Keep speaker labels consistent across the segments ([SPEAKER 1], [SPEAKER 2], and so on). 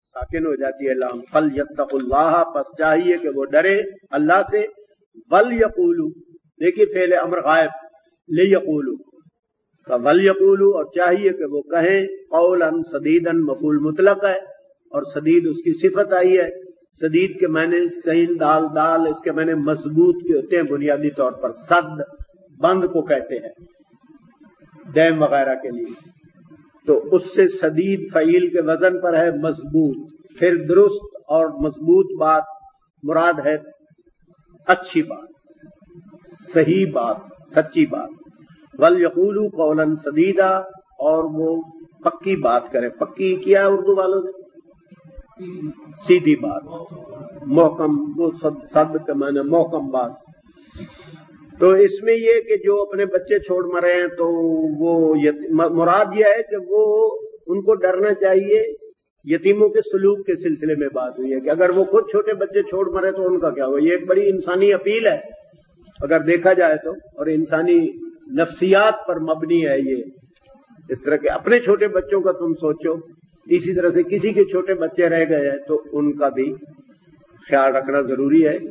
[SPEAKER 1] साकिन हो जाती है लाम। फल यत्तकुल्लाह, पस चाहिए कि वो डरे अल्लाह से। वल यकूलू, देखिए फेल अमर गायब, ले यकूलू का वल यकूलू, और चाहिए कि वो कहें कौलन सदीदन, मफूल मुतलक है और सदीद उसकी सिफत आई है। सदीद के माने सहीन दाल दाल, इसके माने मजबूत के होते हैं बुनियादी तौर पर। सद बंद को कहते हैं डैम वगैरह के लिए, तो उससे सदीद फईल के वजन पर है मजबूत। फिर दुरुस्त और मजबूत बात मुराद है अच्छी बात, सही बात, सच्ची बात। वल यकूलू कौलन सदीदा, और वो पक्की बात करे। पक्की किया उर्दू वालों ने सीधी बात, मोहकम, वो सद के माने मोहकम बात। तो इसमें ये कि जो अपने बच्चे छोड़ मरे हैं तो वो मुराद ये है कि वो उनको डरना चाहिए। यतीमों के सलूक के सिलसिले में बात हुई है कि अगर वो खुद छोटे बच्चे छोड़ मरे तो उनका क्या हुआ। ये एक बड़ी इंसानी अपील है अगर देखा जाए तो, और इंसानी नफ्सियात पर मबनी है ये। इस तरह के अपने छोटे बच्चों का तुम सोचो, इसी तरह से किसी के छोटे बच्चे रह गए हैं तो उनका भी ख्याल रखना जरूरी है।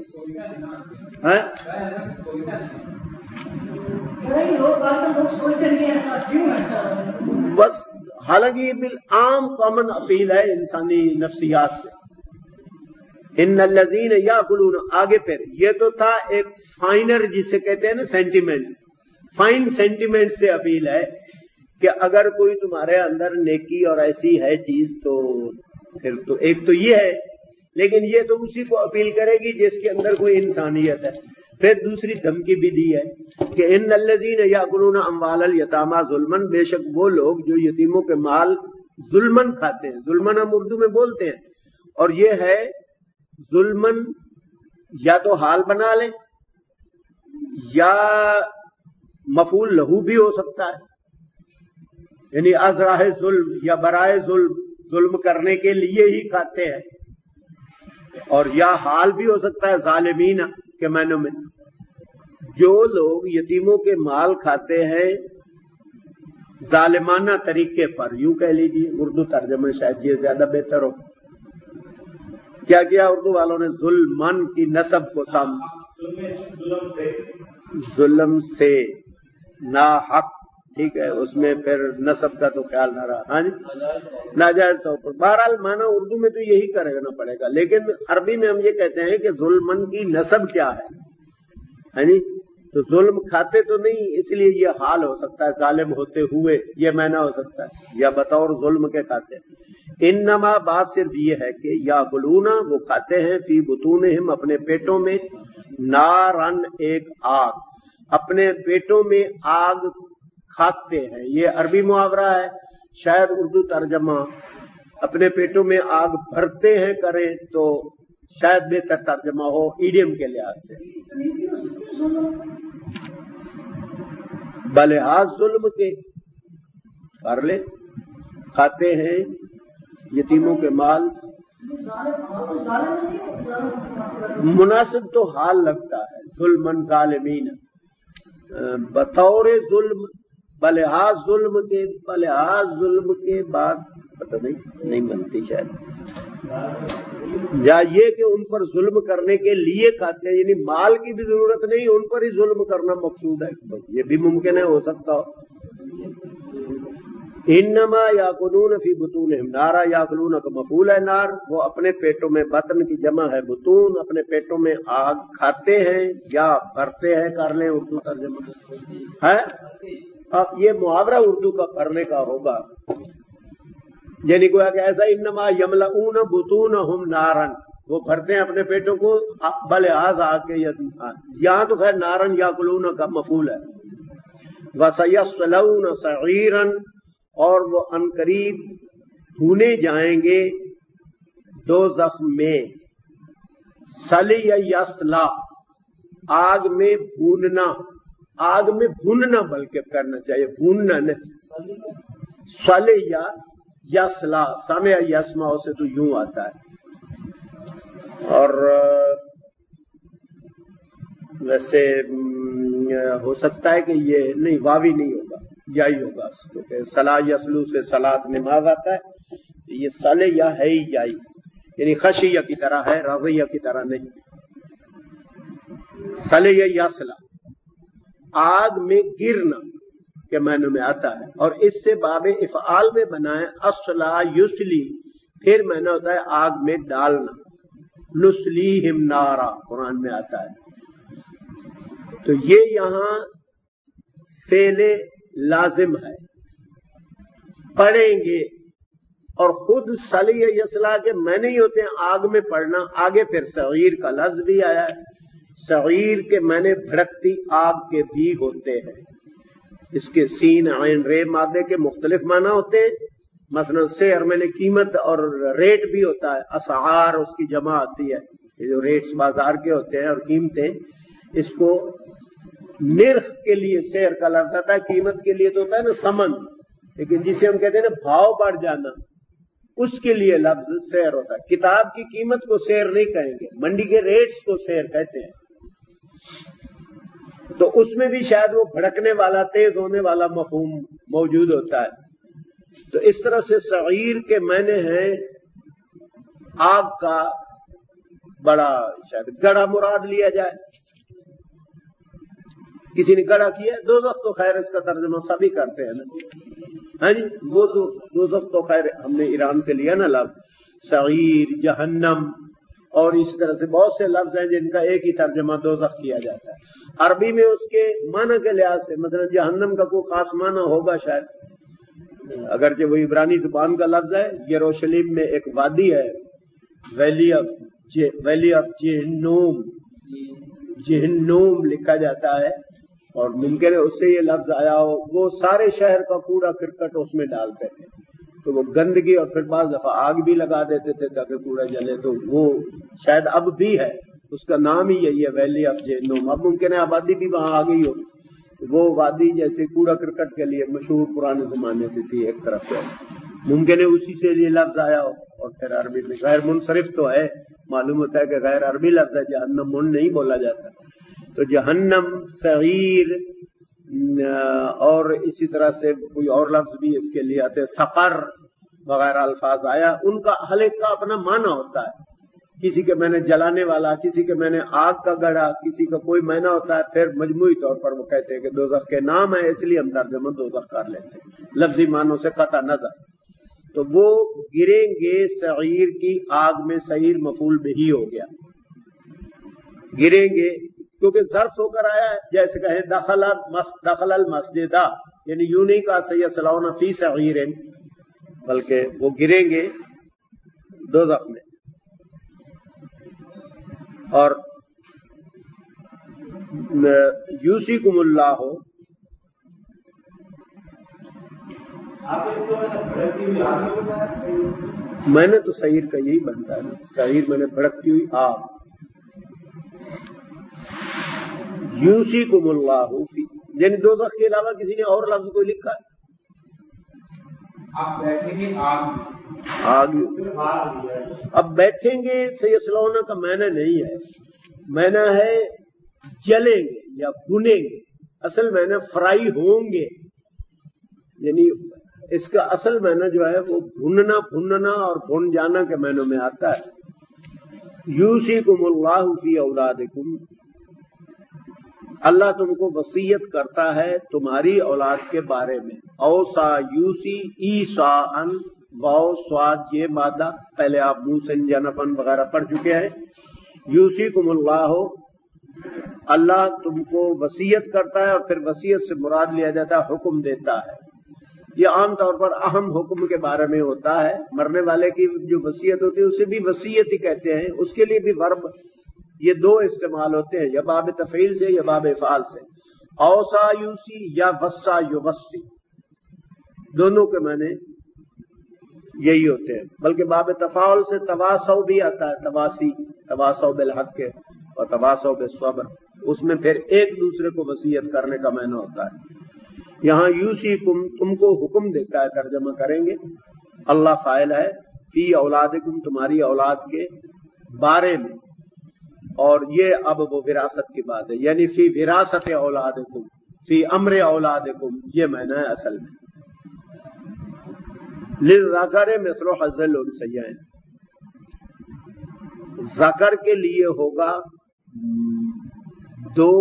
[SPEAKER 1] बस हालांकि ये बिल आम कॉमन अपील है इंसानी नफ्सियात से। इन्नल्लज़ीन याकुलून, आगे फिर ये तो था एक फाइनर जिसे कहते हैं ना सेंटिमेंट्स, फाइन सेंटिमेंट से अपील है कि अगर कोई तुम्हारे अंदर नेकी और ऐसी है चीज तो फिर तो एक तो ये है, लेकिन ये तो उसी को अपील करेगी जिसके अंदर कोई इंसानियत है। फिर दूसरी धमकी भी दी है कि इन्नल्लज़ीन याकुलून अम्वालल यतामा जुल्मन, बेशक वो लोग जो यतीमों के माल जुल्मन खाते हैं। जुल्मन हम उर्दू में बोलते हैं, और ये है जुल्मन या तो हाल बना लें या मफूल लहू भी हो सकता है, यानी अज़राहे जुल्म या बराए जुल्म करने के लिए ही खाते हैं, और या हाल भी हो सकता है जालिमीना के मानों में। जो लोग यतीमों के माल खाते हैं जालिमाना तरीके पर, यूं कह लीजिए, उर्दू तर्जुमे शायद ये ज्यादा बेहतर हो। क्या किया उर्दू वालों ने, जुल्मन की नसब को जुल्म से ना हक, ठीक है, उसमें फिर नसब का तो ख्याल ना रहा। हाँ जी, नाजायज तौर पर। बहरहाल माना उर्दू में तो यही करना पड़ेगा, लेकिन अरबी में हम ये कहते हैं कि जुल्मन की नसब क्या है जी। तो जुल्म खाते तो नहीं, इसलिए ये हाल हो सकता है जालिम होते हुए, ये माना हो सकता है, या बतौर जुल्म के खाते। इन्नमा, बात सिर्फ ये है कि या गुलूना, वो खाते हैं, फी बुतूनहिम, अपने पेटों में, नारन, एक आग, अपने पेटों में आग खाते हैं। ये अरबी मुहावरा है, शायद उर्दू तर्जमा अपने पेटों में आग भरते हैं करें तो शायद बेहतर तर्जमा हो ईडियम के लिहाज से। बलिहाज जुल्म के कर ले, खाते हैं यतीमों के माल। मुनासिब तो हाल लगता है, जुल्मन जालिमीन, बतौर जुल्म, बलिहाज जुल्म के, बलिहाज जुल्म के बाद पता नहीं बनती शायद, या ये कि उन पर जुल्म करने के लिए खाते हैं, यानी माल की भी जरूरत नहीं, उन पर ही जुल्म करना मकसूद है, ये भी मुमकिन है, हो सकता हो। इन्नमा याकुलून फी बुतूनहिम नारा, याकुलून का मफूल है नार, वो अपने पेटों में, बतन की जमा है बुतून, अपने पेटों में आग खाते हैं या भरते हैं, कर लें उर्दू तर्जुमा है। अब ये मुहावरा उर्दू का भरने का होगा, यानी कोई कि ऐसा, इन्नमा यमलऊन बुतूनहुम नारन, वो भरते हैं अपने पेटों को बलिहाज आग के। यहां तो खैर नारन याकुलून का मफूल है। वसयस्लऊन सईरन, और वो अनकरीब भूने जाएंगे दोज़ख में। सली या यसला, आग में भूनना, आग में भूनना बल्कि करना चाहिए, भूनना नहीं। सले या यसला, समय यस्मा से तो यूं आता है, और वैसे हो सकता है कि ये नहीं, वावी नहीं होगा, यही होगा, क्योंकि सला यसलू से सलात नमाज आता है, ये सले या है ही याई। یعنی خشیہ کی طرح ہے، رضیہ کی طرح نہیں۔ صلیہ یصلا، آگ میں گرنا کے معنی میں آتا ہے، اور اس سے باب افعال میں بنا ہے اصلا یسلی، پھر معنی ہوتا ہے آگ میں ڈالنا۔ نسلیہم نارا قرآن میں آتا ہے۔ تو یہ یہاں فعل لازم ہے، پڑھیں گے، اور خود صلیہ یصلا کے معنی ہی ہوتے ہیں آگ میں پڑنا۔ آگے پھر صغیر کا لفظ بھی آیا ہے، صغیر کے معنی بھڑکتی آگ کے بھی ہوتے ہیں۔ اس کے سین عین رے مادے کے مختلف معنی ہوتے ہیں، مثلا سعر میں نے قیمت اور ریٹ بھی ہوتا ہے، اسعار اس کی جمع آتی ہے، یہ جو ریٹس بازار کے ہوتے ہیں اور قیمتیں، اس کو نرخ کے لیے سعر کا لفظ آتا ہے، قیمت کے لیے تو ہوتا ہے نا سمن، لیکن جسے ہم کہتے ہیں نا بھاؤ بڑھ جانا، اس کے لیے لفظ سعر ہوتا ہے۔ کتاب کی قیمت کو سعر نہیں کہیں گے، منڈی کے ریٹس کو سعر کہتے ہیں۔ تو اس میں بھی شاید وہ بھڑکنے والا، تیز ہونے والا مفہوم موجود ہوتا ہے۔ تو اس طرح سے صغیر کے معنی ہیں آگ کا بڑا، شاید گڑھا مراد لیا جائے، کسی نے گڑھا کیا ہے، دوزخ تو خیر اس کا ترجمہ سبھی کرتے ہیں نا، ہاں جی، وہ تو دوزخ تو خیر ہم نے ایران سے لیا نا لفظ، صغیر، جہنم، اور اس طرح سے بہت سے لفظ ہیں جن کا ایک ہی ترجمہ دوزخ کیا جاتا ہے۔ عربی میں اس کے معنی کے لحاظ سے مثلا جہنم کا کوئی خاص معنی ہوگا شاید، اگرچہ وہ عبرانی زبان کا لفظ ہے۔ یروشلم میں ایک وادی ہے، ویلی آف جہنم لکھا جاتا ہے، اور ممکن ہے اس سے یہ لفظ آیا ہو۔ وہ سارے شہر کا کوڑا کرکٹ اس میں ڈالتے تھے، تو وہ گندگی، اور پھر بعض دفعہ آگ بھی لگا دیتے تھے تاکہ کوڑا جلے، تو وہ شاید اب بھی ہے، اس کا نام ہی یہی ہے، ویلی آف جہنم۔ اب ممکن ہے آبادی بھی وہاں آ گئی ہو، وہ وادی جیسے کوڑا کرکٹ کے لیے مشہور پرانے زمانے سے تھی ایک طرف سے، ممکن ہے اسی سے یہ لفظ آیا ہو، اور پھر عربی میں غیر منصرف تو ہے، معلوم ہوتا ہے کہ غیر عربی لفظ ہے، جہنم من نہیں بولا جاتا۔ تو جہنم، صغیر، اور اسی طرح سے کوئی اور لفظ بھی اس کے لیے آتے ہیں، سقر وغیرہ الفاظ آیا، ان کا ہر ایک کا اپنا معنی ہوتا ہے، کسی کے معنی جلانے والا، کسی کے معنی آگ کا گڑھا، کسی کا کوئی معنی ہوتا ہے، پھر مجموعی طور پر وہ کہتے ہیں کہ دوزخ کے نام ہے اس لیے ہم ترجمہ دوزخ کر لیتے ہیں، لفظی معنوں سے قطع نظر۔ تو وہ گریں گے صغیر کی آگ میں، صغیر مفعول بہ ہو گیا، گریں گے کیونکہ ظرف ہو کر آیا ہے، جیسے کہیں دخل المسجد، یعنی یوں نہیں کہا سیصلون فی صغیر، بلکہ وہ گریں گے دوزخ میں۔ اور یوصیکم اللہ، میں نے تو صغیر کا یہی بنتا ہے نا، صغیر میں نے بھڑکتی ہوئی آگ۔ یوصیکم اللہ فی، یعنی دوزخ کے علاوہ کسی نے اور لفظ کوئی لکھا ہے؟ آگ، اب بیٹھیں گے سیصلون کا معنی نہیں ہے، معنی ہے جلیں گے یا بھنیں گے، اصل معنی فرائی ہوں گے، یعنی اس کا اصل معنی جو ہے وہ بھننا اور بھن جانا کے معنوں میں آتا ہے۔ یوصیکم اللہ فی اولادکم، اللہ تم کو وصیت کرتا ہے تمہاری اولاد کے بارے میں۔ اوصا یوصی ایصاء، واو سواد یہ مادہ، پہلے آپ موسن جنفن وغیرہ پڑھ چکے ہیں۔ یوصیکم اللہ، اللہ تم کو وصیت کرتا ہے، اور پھر وصیت سے مراد لیا جاتا ہے حکم دیتا ہے۔ یہ عام طور پر اہم حکم کے بارے میں ہوتا ہے، مرنے والے کی جو وصیت ہوتی ہے اسے بھی وصیت ہی کہتے ہیں، اس کے لیے بھی ورب یہ دو استعمال ہوتے ہیں، یا باب تفعیل سے یا باب افعال سے، اوصا یوصی یا وصا یوصی، دونوں کے معنی یہی ہوتے ہیں۔ بلکہ باب تفاعل سے تواصو بھی آتا ہے، تواصو بالحق کے اور تواصو بالصبر، اس میں پھر ایک دوسرے کو وصیت کرنے کا معنی ہوتا ہے۔ یہاں یوصیکم تم کو حکم دیتا ہے، ترجمہ کریں گے، اللہ فاعل ہے، فی اولادکم تمہاری اولاد کے بارے میں، اور یہ اب وہ وراثت کی بات ہے، یعنی فی وراثت اولادکم، فی امر اولادکم، یہ معنی ہے اصل میں۔ للذکر مثل حظ الانثیین، ذکر کے لیے ہوگا 2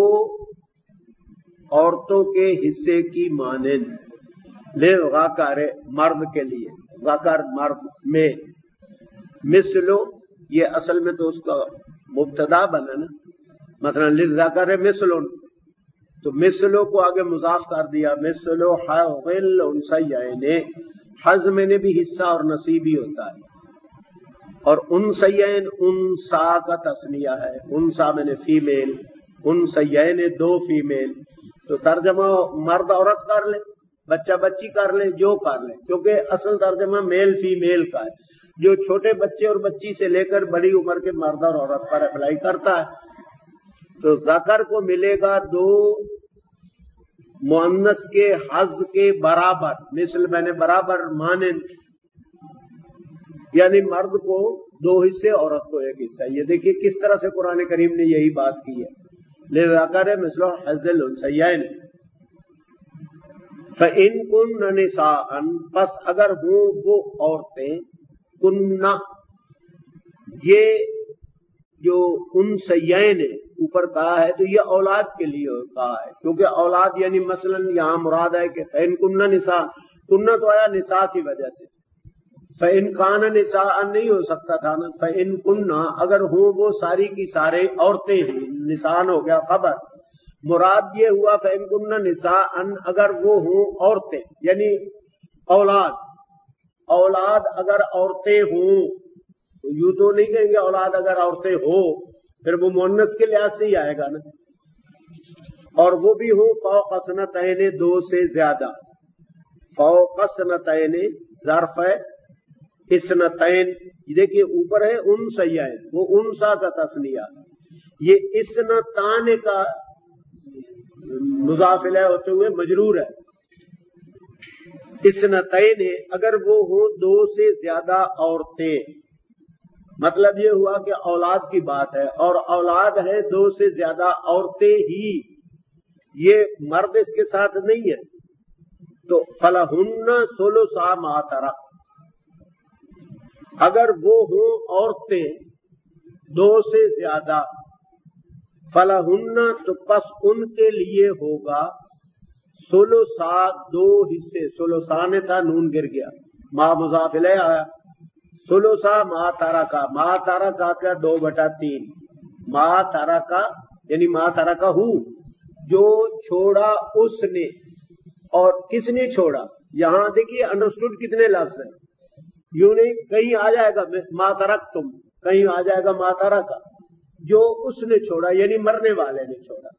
[SPEAKER 1] عورتوں کے حصے کی مانند، للذکر مرد کے لیے، ذکر مرد میں، مثلو یہ اصل میں تو اس کا مبتدا بنا نا، مثلا للذکر مثلن، تو مثلو کو آگے مضاف کر دیا، مثلو حظ الانثیین، حظ میں نے بھی حصہ اور نصیب ہی ہوتا ہے، اور انثیین انثا کا تسنیہ ہے، انثا میں نے فیمیل، انثیین 2 فیمیل، تو ترجمہ مرد عورت کر لے، بچہ بچی کر لے، جو کر لے، کیونکہ اصل ترجمہ میل فیمیل کا ہے، جو چھوٹے بچے اور بچی سے لے کر بڑی عمر کے مرد اور عورت پر اپلائی کرتا ہے۔ تو ذکر کو ملے گا 2 مؤنث کے حظ کے برابر، مثل میں نے برابر، مانند، یعنی مرد کو 2 حصے، عورت کو 1 حصہ۔ یہ دیکھیے کس طرح سے قرآن کریم نے یہی بات کی ہے، للذکر مثل حظ الانثیین۔ فإن کن نساء، پس اگر ہوں وہ عورتیں، کننا، یہ جو انثیین اوپر کہا ہے تو یہ اولاد کے لیے کہا ہے، کیونکہ اولاد یعنی مثلا یہاں مراد ہے کہ فإن کن نساء، کننا تو آیا نساء کی وجہ سے، فإن کان نساء نہیں ہو سکتا تھا نا، فإن کننا اگر ہوں وہ ساری کی سارے عورتیں ہیں، نسان ہو گیا خبر، مراد یہ ہوا فإن کن نساء اگر وہ ہوں عورتیں، یعنی اولاد اگر عورتیں ہوں، تو یوں تو نہیں کہیں گے اولاد اگر عورتیں ہو، پھر وہ مؤنث کے لحاظ سے ہی آئے گا نا، اور وہ بھی ہوں فوق اثنتین 2 سے زیادہ، فوق اثنتین ظرف ہے، اثنتین دیکھیے اوپر ہے انثیین، وہ انثا کا تسنیہ، یہ اثنتان کا مضاف الیہ ہوتے ہوئے مجرور ہے، اثنتین اگر وہ ہوں 2 سے زیادہ عورتیں، مطلب یہ ہوا کہ اولاد کی بات ہے، اور اولاد ہے 2 سے زیادہ عورتیں ہی، یہ مرد اس کے ساتھ نہیں ہے، تو فلہن ثلث ما ترک، اگر وہ ہوں عورتیں 2 سے زیادہ، فلہن تو پس ان کے لیے ہوگا ثلثا 2 حصے، ثلثان تھا نون گر گیا، ما مضاف الیہ آیا، ثلثا ما ترکا، ما ترکا کا 2/3، ما ترکا یعنی ما ترکا ہو، جو چھوڑا اس نے، اور کس نے چھوڑا، یہاں دیکھیے انڈرسٹوڈ کتنے لفظ ہیں، یوں نہیں کہیں آ جائے گا ما ترکتم، کہیں آ جائے گا ما ترکا، جو اس نے چھوڑا یعنی مرنے والے نے چھوڑا۔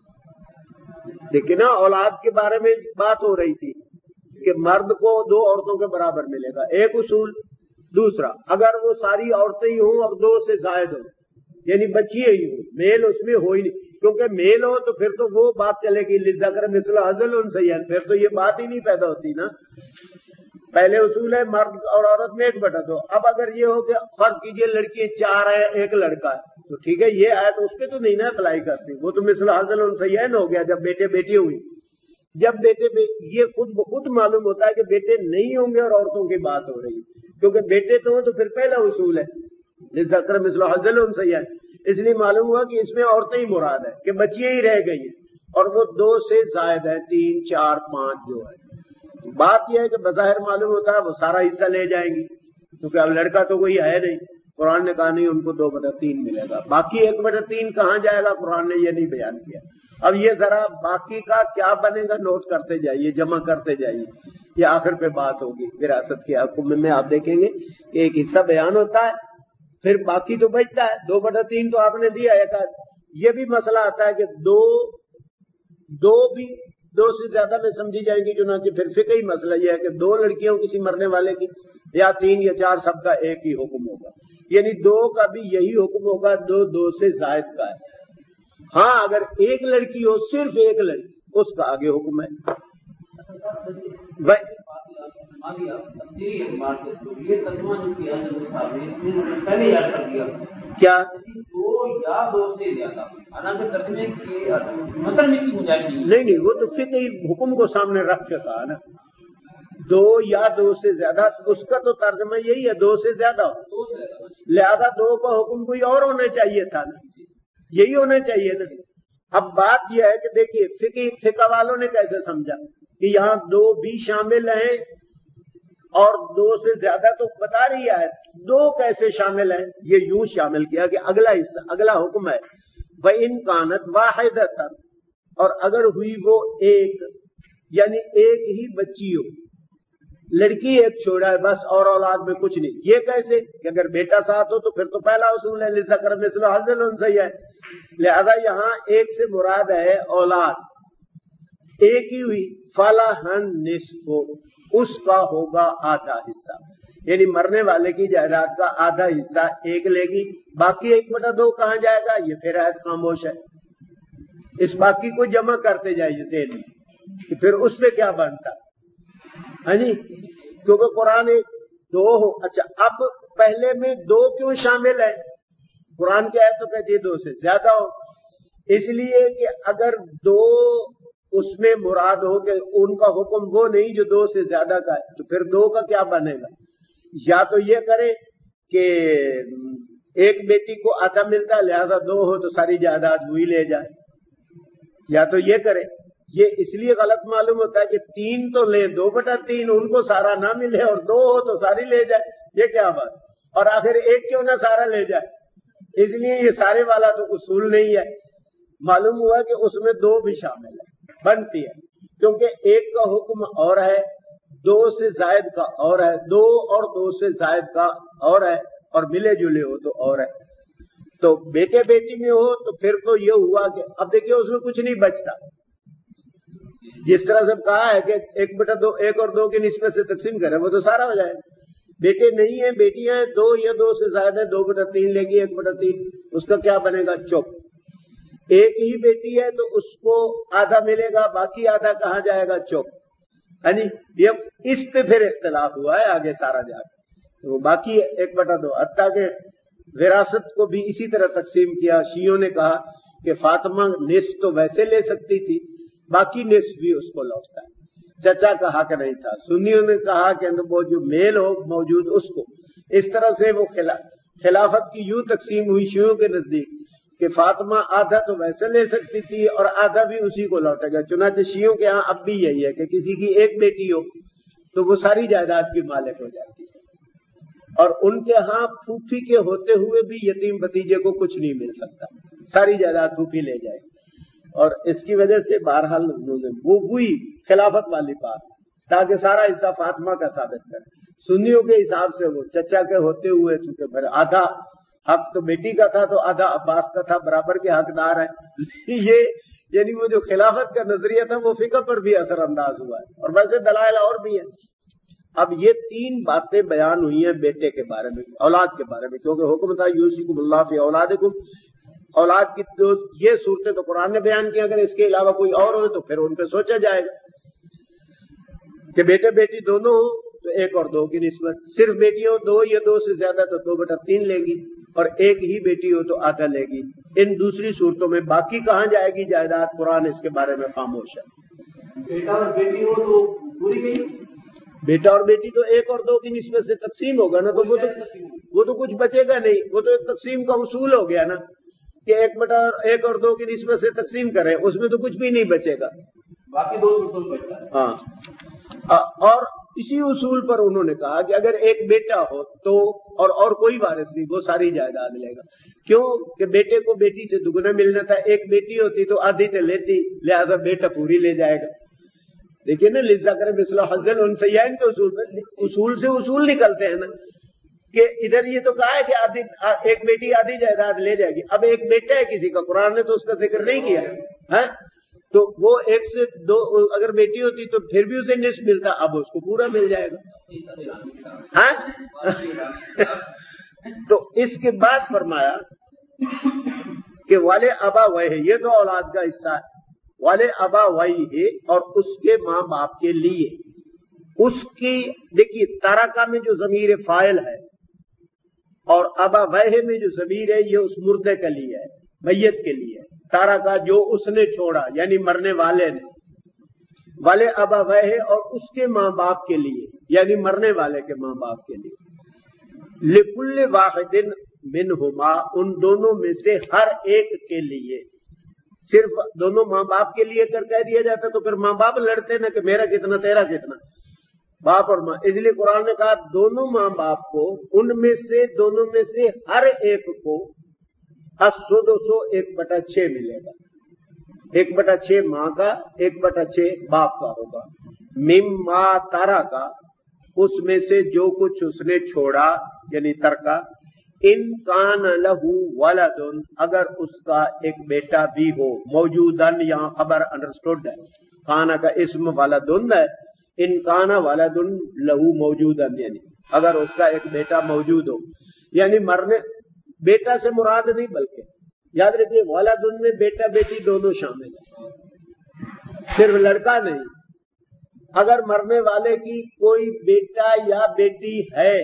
[SPEAKER 1] لیکن نا اولاد کے بارے میں بات ہو رہی تھی کہ مرد کو 2 عورتوں کے برابر ملے گا، ایک اصول، دوسرا اگر وہ ساری عورتیں ہی ہوں اور 2 سے زائد ہوں، یعنی بچیے ہی ہوں، میل اس میں ہو ہی نہیں، کیونکہ میل ہو تو پھر تو وہ بات چلے گی للذکر مثل حظ الانثیین، پھر تو یہ بات ہی نہیں پیدا ہوتی نا، پہلے اصول ہے مرد اور عورت میں 1/2، اب اگر یہ ہو کہ فرض کیجئے لڑکی 4 ہے 1 لڑکا ہے، تو ٹھیک ہے یہ آیت اس پہ تو نہیں نا اپلائی کرتی، وہ تو مثل حظ الانثیین ہو گیا جب بیٹے بیٹی ہوئی، جب بیٹے یہ خود بخود معلوم ہوتا ہے کہ بیٹے نہیں ہوں گے اور عورتوں کی بات ہو رہی ہے، کیونکہ بیٹے تو ہوں تو پھر پہلا اصول ہے للذکر مثل حظ الانثیین، اس لیے معلوم ہوا کہ اس میں عورتیں ہی مراد ہے کہ بچیاں ہی رہ گئی ہیں، اور وہ 2 سے زائد ہے، 3 4 5 جو ہے، بات یہ ہے کہ بظاہر معلوم ہوتا ہے وہ سارا حصہ لے جائیں گی، کیونکہ اب لڑکا تو کوئی ہے نہیں، قرآن نے کہا نہیں ان کو 2/3 ملے گا، باقی 1/3 کہاں جائے گا قرآن نے یہ نہیں بیان کیا۔ اب یہ ذرا باقی کا کیا بنے گا نوٹ کرتے جائیے، جمع کرتے جائیے، یہ آخر پہ بات ہوگی وراثت کے حکم میں، آپ دیکھیں گے کہ ایک حصہ بیان ہوتا ہے پھر باقی تو بچتا ہے، 2/3 تو آپ نے دیا ہے، یہ بھی مسئلہ آتا ہے کہ دو بھی 2 سے زیادہ میں سمجھی جائیں گی، چنانچہ پھر فقہی مسئلہ یہ ہے کہ 2 لڑکیوں کسی مرنے والے کی، یا 3 یا 4 سب کا ایک ہی حکم ہوگا، یعنی 2 کا بھی یہی حکم ہوگا، 2 سے زائد کا ہے، ہاں اگر 1 لڑکی ہو، صرف 1 لڑکی، اس کا آگے حکم ہے۔ کیا
[SPEAKER 2] 2 سے زیادہ، حالانکہ ترجمے کی مطلب اس کی گنجائش نہیں،
[SPEAKER 1] وہ تو فقہی حکم کو سامنے رکھ کے کہا نا، دو یا دو سے زیادہ، اس کا تو ترجمہ یہی ہے، دو سے زیادہ ہو،
[SPEAKER 2] دو سے زیادہ
[SPEAKER 1] لہذا دو کا حکم کوئی اور ہونا چاہیے تھا نا، یہی ہونا چاہیے نا۔ اب بات یہ ہے کہ دیکھیے فقہ والوں نے کیسے سمجھا کہ یہاں دو بھی شامل ہیں اور دو سے زیادہ تو بتا رہی ہے، دو کیسے شامل ہیں؟ یہ یوں شامل کیا کہ اگلا حصہ، اگلا حکم ہے وَإِن كَانَتْ وَاحِدَةً، اور اگر ہوئی وہ ایک، یعنی ایک ہی بچی ہو، لڑکی ایک چھوڑا ہے بس، اور اولاد میں کچھ نہیں۔ یہ کیسے کہ اگر بیٹا ساتھ ہو تو پھر تو پہلا اصول ہے لِلذَّكَرِ مِثْلُ حَظِّ الْأُنثَيَّيْنِ ہے، لہذا یہاں ایک سے مراد ہے اولاد، ایک ہی ہوئی، فَلَهَا النِّصْفُ، اس کا ہوگا آدھا حصہ، یعنی مرنے والے کی جائیداد کا آدھا حصہ ایک لے گی، باقی 1/2 کہاں جائے گا؟ یہ پھر آیت خاموش ہے، اس باقی کو جمع کرتے جائیے ذہن میں کہ پھر اس پہ کیا بنتا، ہاں جی، کیونکہ قرآن دو ہو۔ اچھا، اب پہلے میں دو کیوں شامل ہے؟ قرآن کی آیت تو کہتی ہے دو سے زیادہ ہو، اس لیے کہ اگر دو اس میں مراد ہو کہ ان کا حکم وہ نہیں جو دو سے زیادہ کا ہے، تو پھر دو کا کیا بنے گا؟ یا تو یہ کرے کہ ایک بیٹی کو آدھا ملتا ہے لہذا دو ہو تو ساری جائیداد وہی لے جائے، یا تو یہ کرے۔ یہ اس لیے غلط معلوم ہوتا ہے کہ 3 تو لیں، 2/3 ان کو سارا نہ ملے اور 2 ہو تو ساری لے جائے، یہ کیا بات؟ اور آخر ایک کیوں نہ سارا لے جائے؟ اس لیے یہ سارے والا تو اصول نہیں ہے، معلوم ہوا کہ اس میں 2 بھی شامل ہے، بنتی ہے، کیونکہ ایک کا حکم اور ہے، 2 سے زائد کا اور ہے، 2 اور 2 سے زائد کا اور ہے، اور ملے جلے ہو تو اور ہے۔ تو بیٹے بیٹی میں ہو تو پھر تو یہ ہوا کہ اب دیکھیے اس میں کچھ نہیں بچتا، جس طرح سے کہا ہے کہ 1/2 1 اور 2 کی نسبت سے تقسیم کرے وہ تو سارا ہو جائے گا۔ بیٹے نہیں ہیں، بیٹیاں ہیں، 2 یا 2 سے زائد ہے، 2/3 لے گی، 1/3 اس کا کیا بنے گا؟ چوک۔ ایک ہی بیٹی ہے تو اس کو آدھا ملے گا، باقی آدھا کہاں جائے گا؟ چوک، ہاں جی، یہ اس پہ پھر اختلاف ہوا ہے آگے سارا جا کے، وہ باقی 1/2، حتیٰ کہ وراثت کو بھی اسی طرح تقسیم کیا۔ شیعوں نے کہا کہ فاطمہ نصف تو ویسے لے سکتی تھی، باقی نصف بھی اس کو لوٹتا ہے، چچا کا حق نہیں تھا۔ سنیوں نے کہا کہ وہ جو میل ہو موجود اس کو، اس طرح سے وہ خلافت کی یوں تقسیم ہوئی شیعوں کے نزدیک کہ فاطمہ آدھا تو ویسے لے سکتی تھی اور آدھا بھی اسی کو لوٹے گا۔ چنانچہ شیعوں کے ہاں اب بھی یہی ہے کہ کسی کی ایک بیٹی ہو تو وہ ساری جائیداد کی مالک ہو جاتی ہے، اور ان کے ہاں پھوپھی کے ہوتے ہوئے بھی یتیم بھتیجے کو کچھ نہیں مل سکتا، ساری جائیداد پھوپھی لے جائے گی۔ اور اس کی وجہ سے بہرحال انہوں نے وہ ہوئی خلافت والی بات تاکہ سارا حصہ فاطمہ کا ثابت کرے۔ سنیوں کے حساب سے وہ چچا کے ہوتے ہوئے چونکہ پھر آدھا حق تو بیٹی کا تھا تو آدھا عباس کا تھا، برابر کے حقدار ہیں۔ یہ یعنی وہ جو خلافت کا نظریہ تھا وہ فقہ پر بھی اثر انداز ہوا ہے، اور ویسے دلائل اور بھی ہیں۔ اب یہ 3 باتیں بیان ہوئی ہیں بیٹے کے بارے میں، اولاد کے بارے میں، کیونکہ حکم تھا یوصیکم اللہ فی اولادکم، اولاد کی تو یہ صورتیں تو قرآن نے بیان کی، اگر اس کے علاوہ کوئی اور ہو تو پھر ان پہ سوچا جائے گا کہ بیٹے بیٹی دونوں ہو تو 1 اور 2 کی نسبت، صرف بیٹی ہو 2 یا 2 سے زیادہ تو 2/3 لے گی، اور ایک ہی بیٹی ہو تو آدھا لے گی۔ ان دوسری صورتوں میں باقی کہاں جائے گی جائیداد؟ قرآن اس کے بارے میں خاموش ہے۔
[SPEAKER 3] بیٹا اور بیٹی ہو تو پوری نہیں،
[SPEAKER 1] بیٹا اور بیٹی تو 1 اور 2 کی نسبت سے تقسیم ہوگا نا، تو وہ تو کچھ بچے گا نہیں، وہ تو ایک تقسیم کا اصول ہو گیا نا کہ 1 اور 2 کی نسبت سے تقسیم کریں، اس میں تو کچھ بھی نہیں بچے گا،
[SPEAKER 3] باقی 2 صورتوں میں بچتا ہے۔
[SPEAKER 1] ہاں۔ اور اسی اصول پر انہوں نے کہا کہ اگر ایک بیٹا ہو تو اور کوئی وارث نہیں، وہ ساری جائیداد لے گا، کیوں کہ بیٹے کو بیٹی سے دگنا ملنا تھا، ایک بیٹی ہوتی تو آدھی تو لیتی، لہذا بیٹا پوری لے جائے گا۔ دیکھیے نا، للذکر مثل حظ الانثیین کے اصول سے اصول نکلتے ہیں نا، کہ ادھر یہ تو کہا ہے کہ ایک بیٹی آدھی جائیداد لے جائے گی، اب ایک بیٹا ہے کسی کا، قرآن نے تو اس کا ذکر نہیں کیا ہے، تو وہ 1 سے 2 اگر بیٹی ہوتی تو پھر بھی اسے نصف ملتا، اب اس کو پورا مل جائے گا۔ ہاں تو اس کے بعد فرمایا کہ والے ابا وہی، یہ تو اولاد کا حصہ ہے، والے ابا وہی ہے، اور اس کے ماں باپ کے لیے، اس کی دیکھیے تارکہ میں جو ضمیر فاعل ہے اور ابا وہی میں جو ضمیر ہے یہ اس مردے کے لیے ہے، میت کے لیے، تارکہ جو اس نے چھوڑا یعنی مرنے والے نے، والے ابوہ اور اس کے ماں باپ کے لیے، یعنی مرنے والے کے ماں باپ کے لیے، لکل واحد منہما ان دونوں میں سے ہر ایک کے لیے، صرف دونوں ماں باپ کے لیے کر کہہ دیا جاتا تو پھر ماں باپ لڑتے نا کہ میرا کتنا تیرا کتنا، باپ اور ماں، اس لیے قرآن نے کہا دونوں ماں باپ کو، ان میں سے دونوں میں سے ہر ایک کو السدس 1/6 ملے گا، 1/6 ماں کا، 1/6 باپ کا ہوگا، مما تارا کا، اس میں سے جو کچھ اس نے چھوڑا یعنی ترکا، ان کان لہو ولد، اگر اس کا ایک بیٹا بھی ہو، موجودن یہاں خبر انڈرسٹوڈ ہے، کانا کا اسم ولدن ہے، ان کانا ولدن لہو موجودن، یعنی اگر اس کا ایک بیٹا موجود ہو، یعنی مرنے بیٹا سے مراد نہیں بلکہ یاد رکھیے ولدن میں بیٹا بیٹی دونوں شامل ہیں، صرف لڑکا نہیں، اگر مرنے والے کی کوئی بیٹا یا بیٹی ہے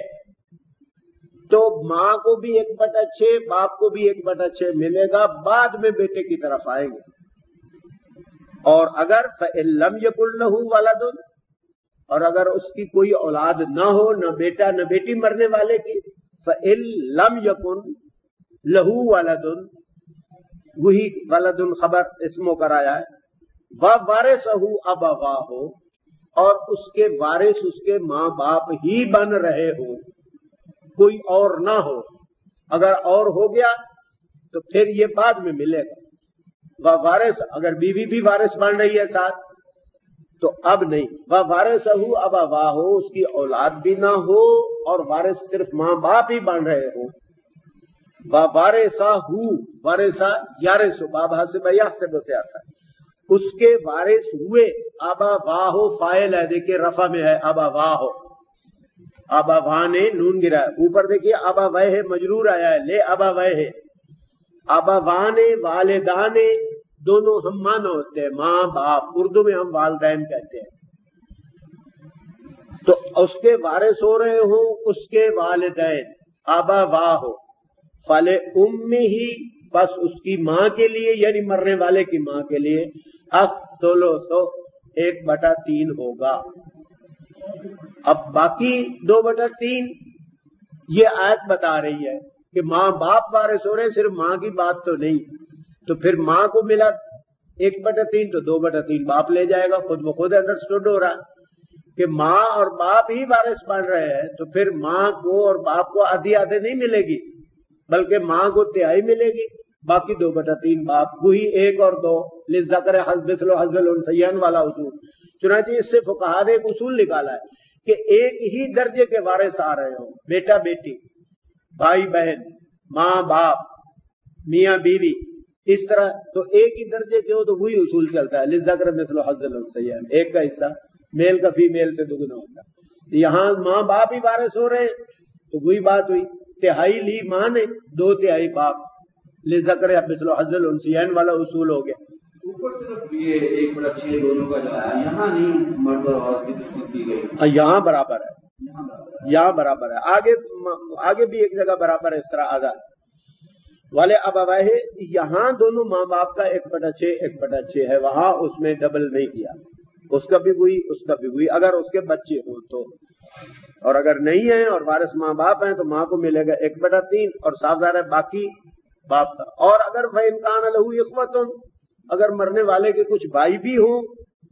[SPEAKER 1] تو ماں کو بھی 1/6 باپ کو بھی 1/6 ملے گا، بعد میں بیٹے کی طرف آئیں گے، اور اگر فَإِن لَّمْ يَكُن لَّهُ وَلَدٌ، اور اگر اس کی کوئی اولاد نہ ہو، نہ بیٹا نہ بیٹی مرنے والے کی، فَإِن لَّمْ يَكُن لَّهُ وَلَدٌ، وہی ولدن خبر اسمو کرایا ہے، وَوَارِثُهُ أَبَوَاهُ، اور اس کے وارث اس کے ماں باپ ہی بن رہے ہو، کوئی اور نہ ہو، اگر اور ہو گیا تو پھر یہ بعد میں ملے گا، وارث اگر بیوی بھی وارث بن رہی ہے ساتھ تو اب نہیں، وارثہ ابواہ، اس کی اولاد بھی نہ ہو اور وارث صرف ماں باپ ہی بن رہے ہو، وارثہ وارثہ یارث بابا سے بیاحسب سے آتا ہے، اس کے وارث ہوئے، ابواہ فاعل ہے، دیکھیے رفع میں ہے ابواہ، ابواہ نے نون گرا ہے، اوپر دیکھیے ابوہ مجرور آیا ہے، لے ابوہ، ابوان والدان دونوں ہم معنی ہوتے ہیں، ماں باپ، اردو میں ہم والدین کہتے ہیں، تو اس کے وارث ہو رہے ہوں اس کے والدین، ابواہ، فل امہ، بس اس کی ماں کے لیے یعنی مرنے والے کی ماں کے لیے الثلث 1/3 ہوگا۔ اب باقی 2/3 یہ آیت بتا رہی ہے کہ ماں باپ وارث ہو رہے ہیں، صرف ماں کی بات تو نہیں، تو پھر ماں کو ملا 1/3 تو 2/3 باپ لے جائے گا، خود بخود انڈرسٹوڈ ہو رہا ہے کہ ماں اور باپ ہی وارث بن رہے ہیں، تو پھر ماں کو اور باپ کو آدھی آدھے نہیں ملے گی بلکہ ماں کو تہائی ملے گی، باقی 2/3 باپ، وہی 1 اور 2 للذکر مثل حظ الانثیین والا اصول۔ چنانچہ اس سے فقہا نے ایک اصول نکالا ہے کہ ایک ہی درجے کے وارث آ رہے ہوں، بیٹا بیٹی، بھائی بہن، ماں باپ، میاں بیوی، اس طرح تو ایک ہی درجے کے ہو تو وہی اصول چلتا ہے، للذکر مثل حظ الانثیین، ایک کا حصہ میل کا فیمیل سے دگنا ہوتا ہے۔ یہاں ماں باپ ہی وارث ہو رہے ہیں تو وہی بات ہوئی، تہائی لی ماں نے، 2/3 باپ، للذکر مثل حظ الانثیین والا اصول ہو گیا۔
[SPEAKER 3] اوپر صرف یہ 1/6 دونوں کا جو ہے، یہاں نہیں مرد اور عورت کی تقسیم کی گئی،
[SPEAKER 1] یہاں برابر ہے، یہاں برابر ہے، آگے بھی ایک جگہ برابر ہے، اس طرح آزاد والے ابوہ، یہاں دونوں ماں باپ کا 1/6 ہے، وہاں اس میں ڈبل نہیں کیا، اس کا بھی وہی اس کا بھی وہی، اگر اس کے بچے ہوں تو، اور اگر نہیں ہیں اور وارث ماں باپ ہیں تو ماں کو ملے گا 1/3 اور صاف ظاہر ہے باقی باپ کا۔ اور اگر فَإِن كَانَ لَهُ إِخْوَةٌ، اگر مرنے والے کے کچھ بھائی بھی ہوں،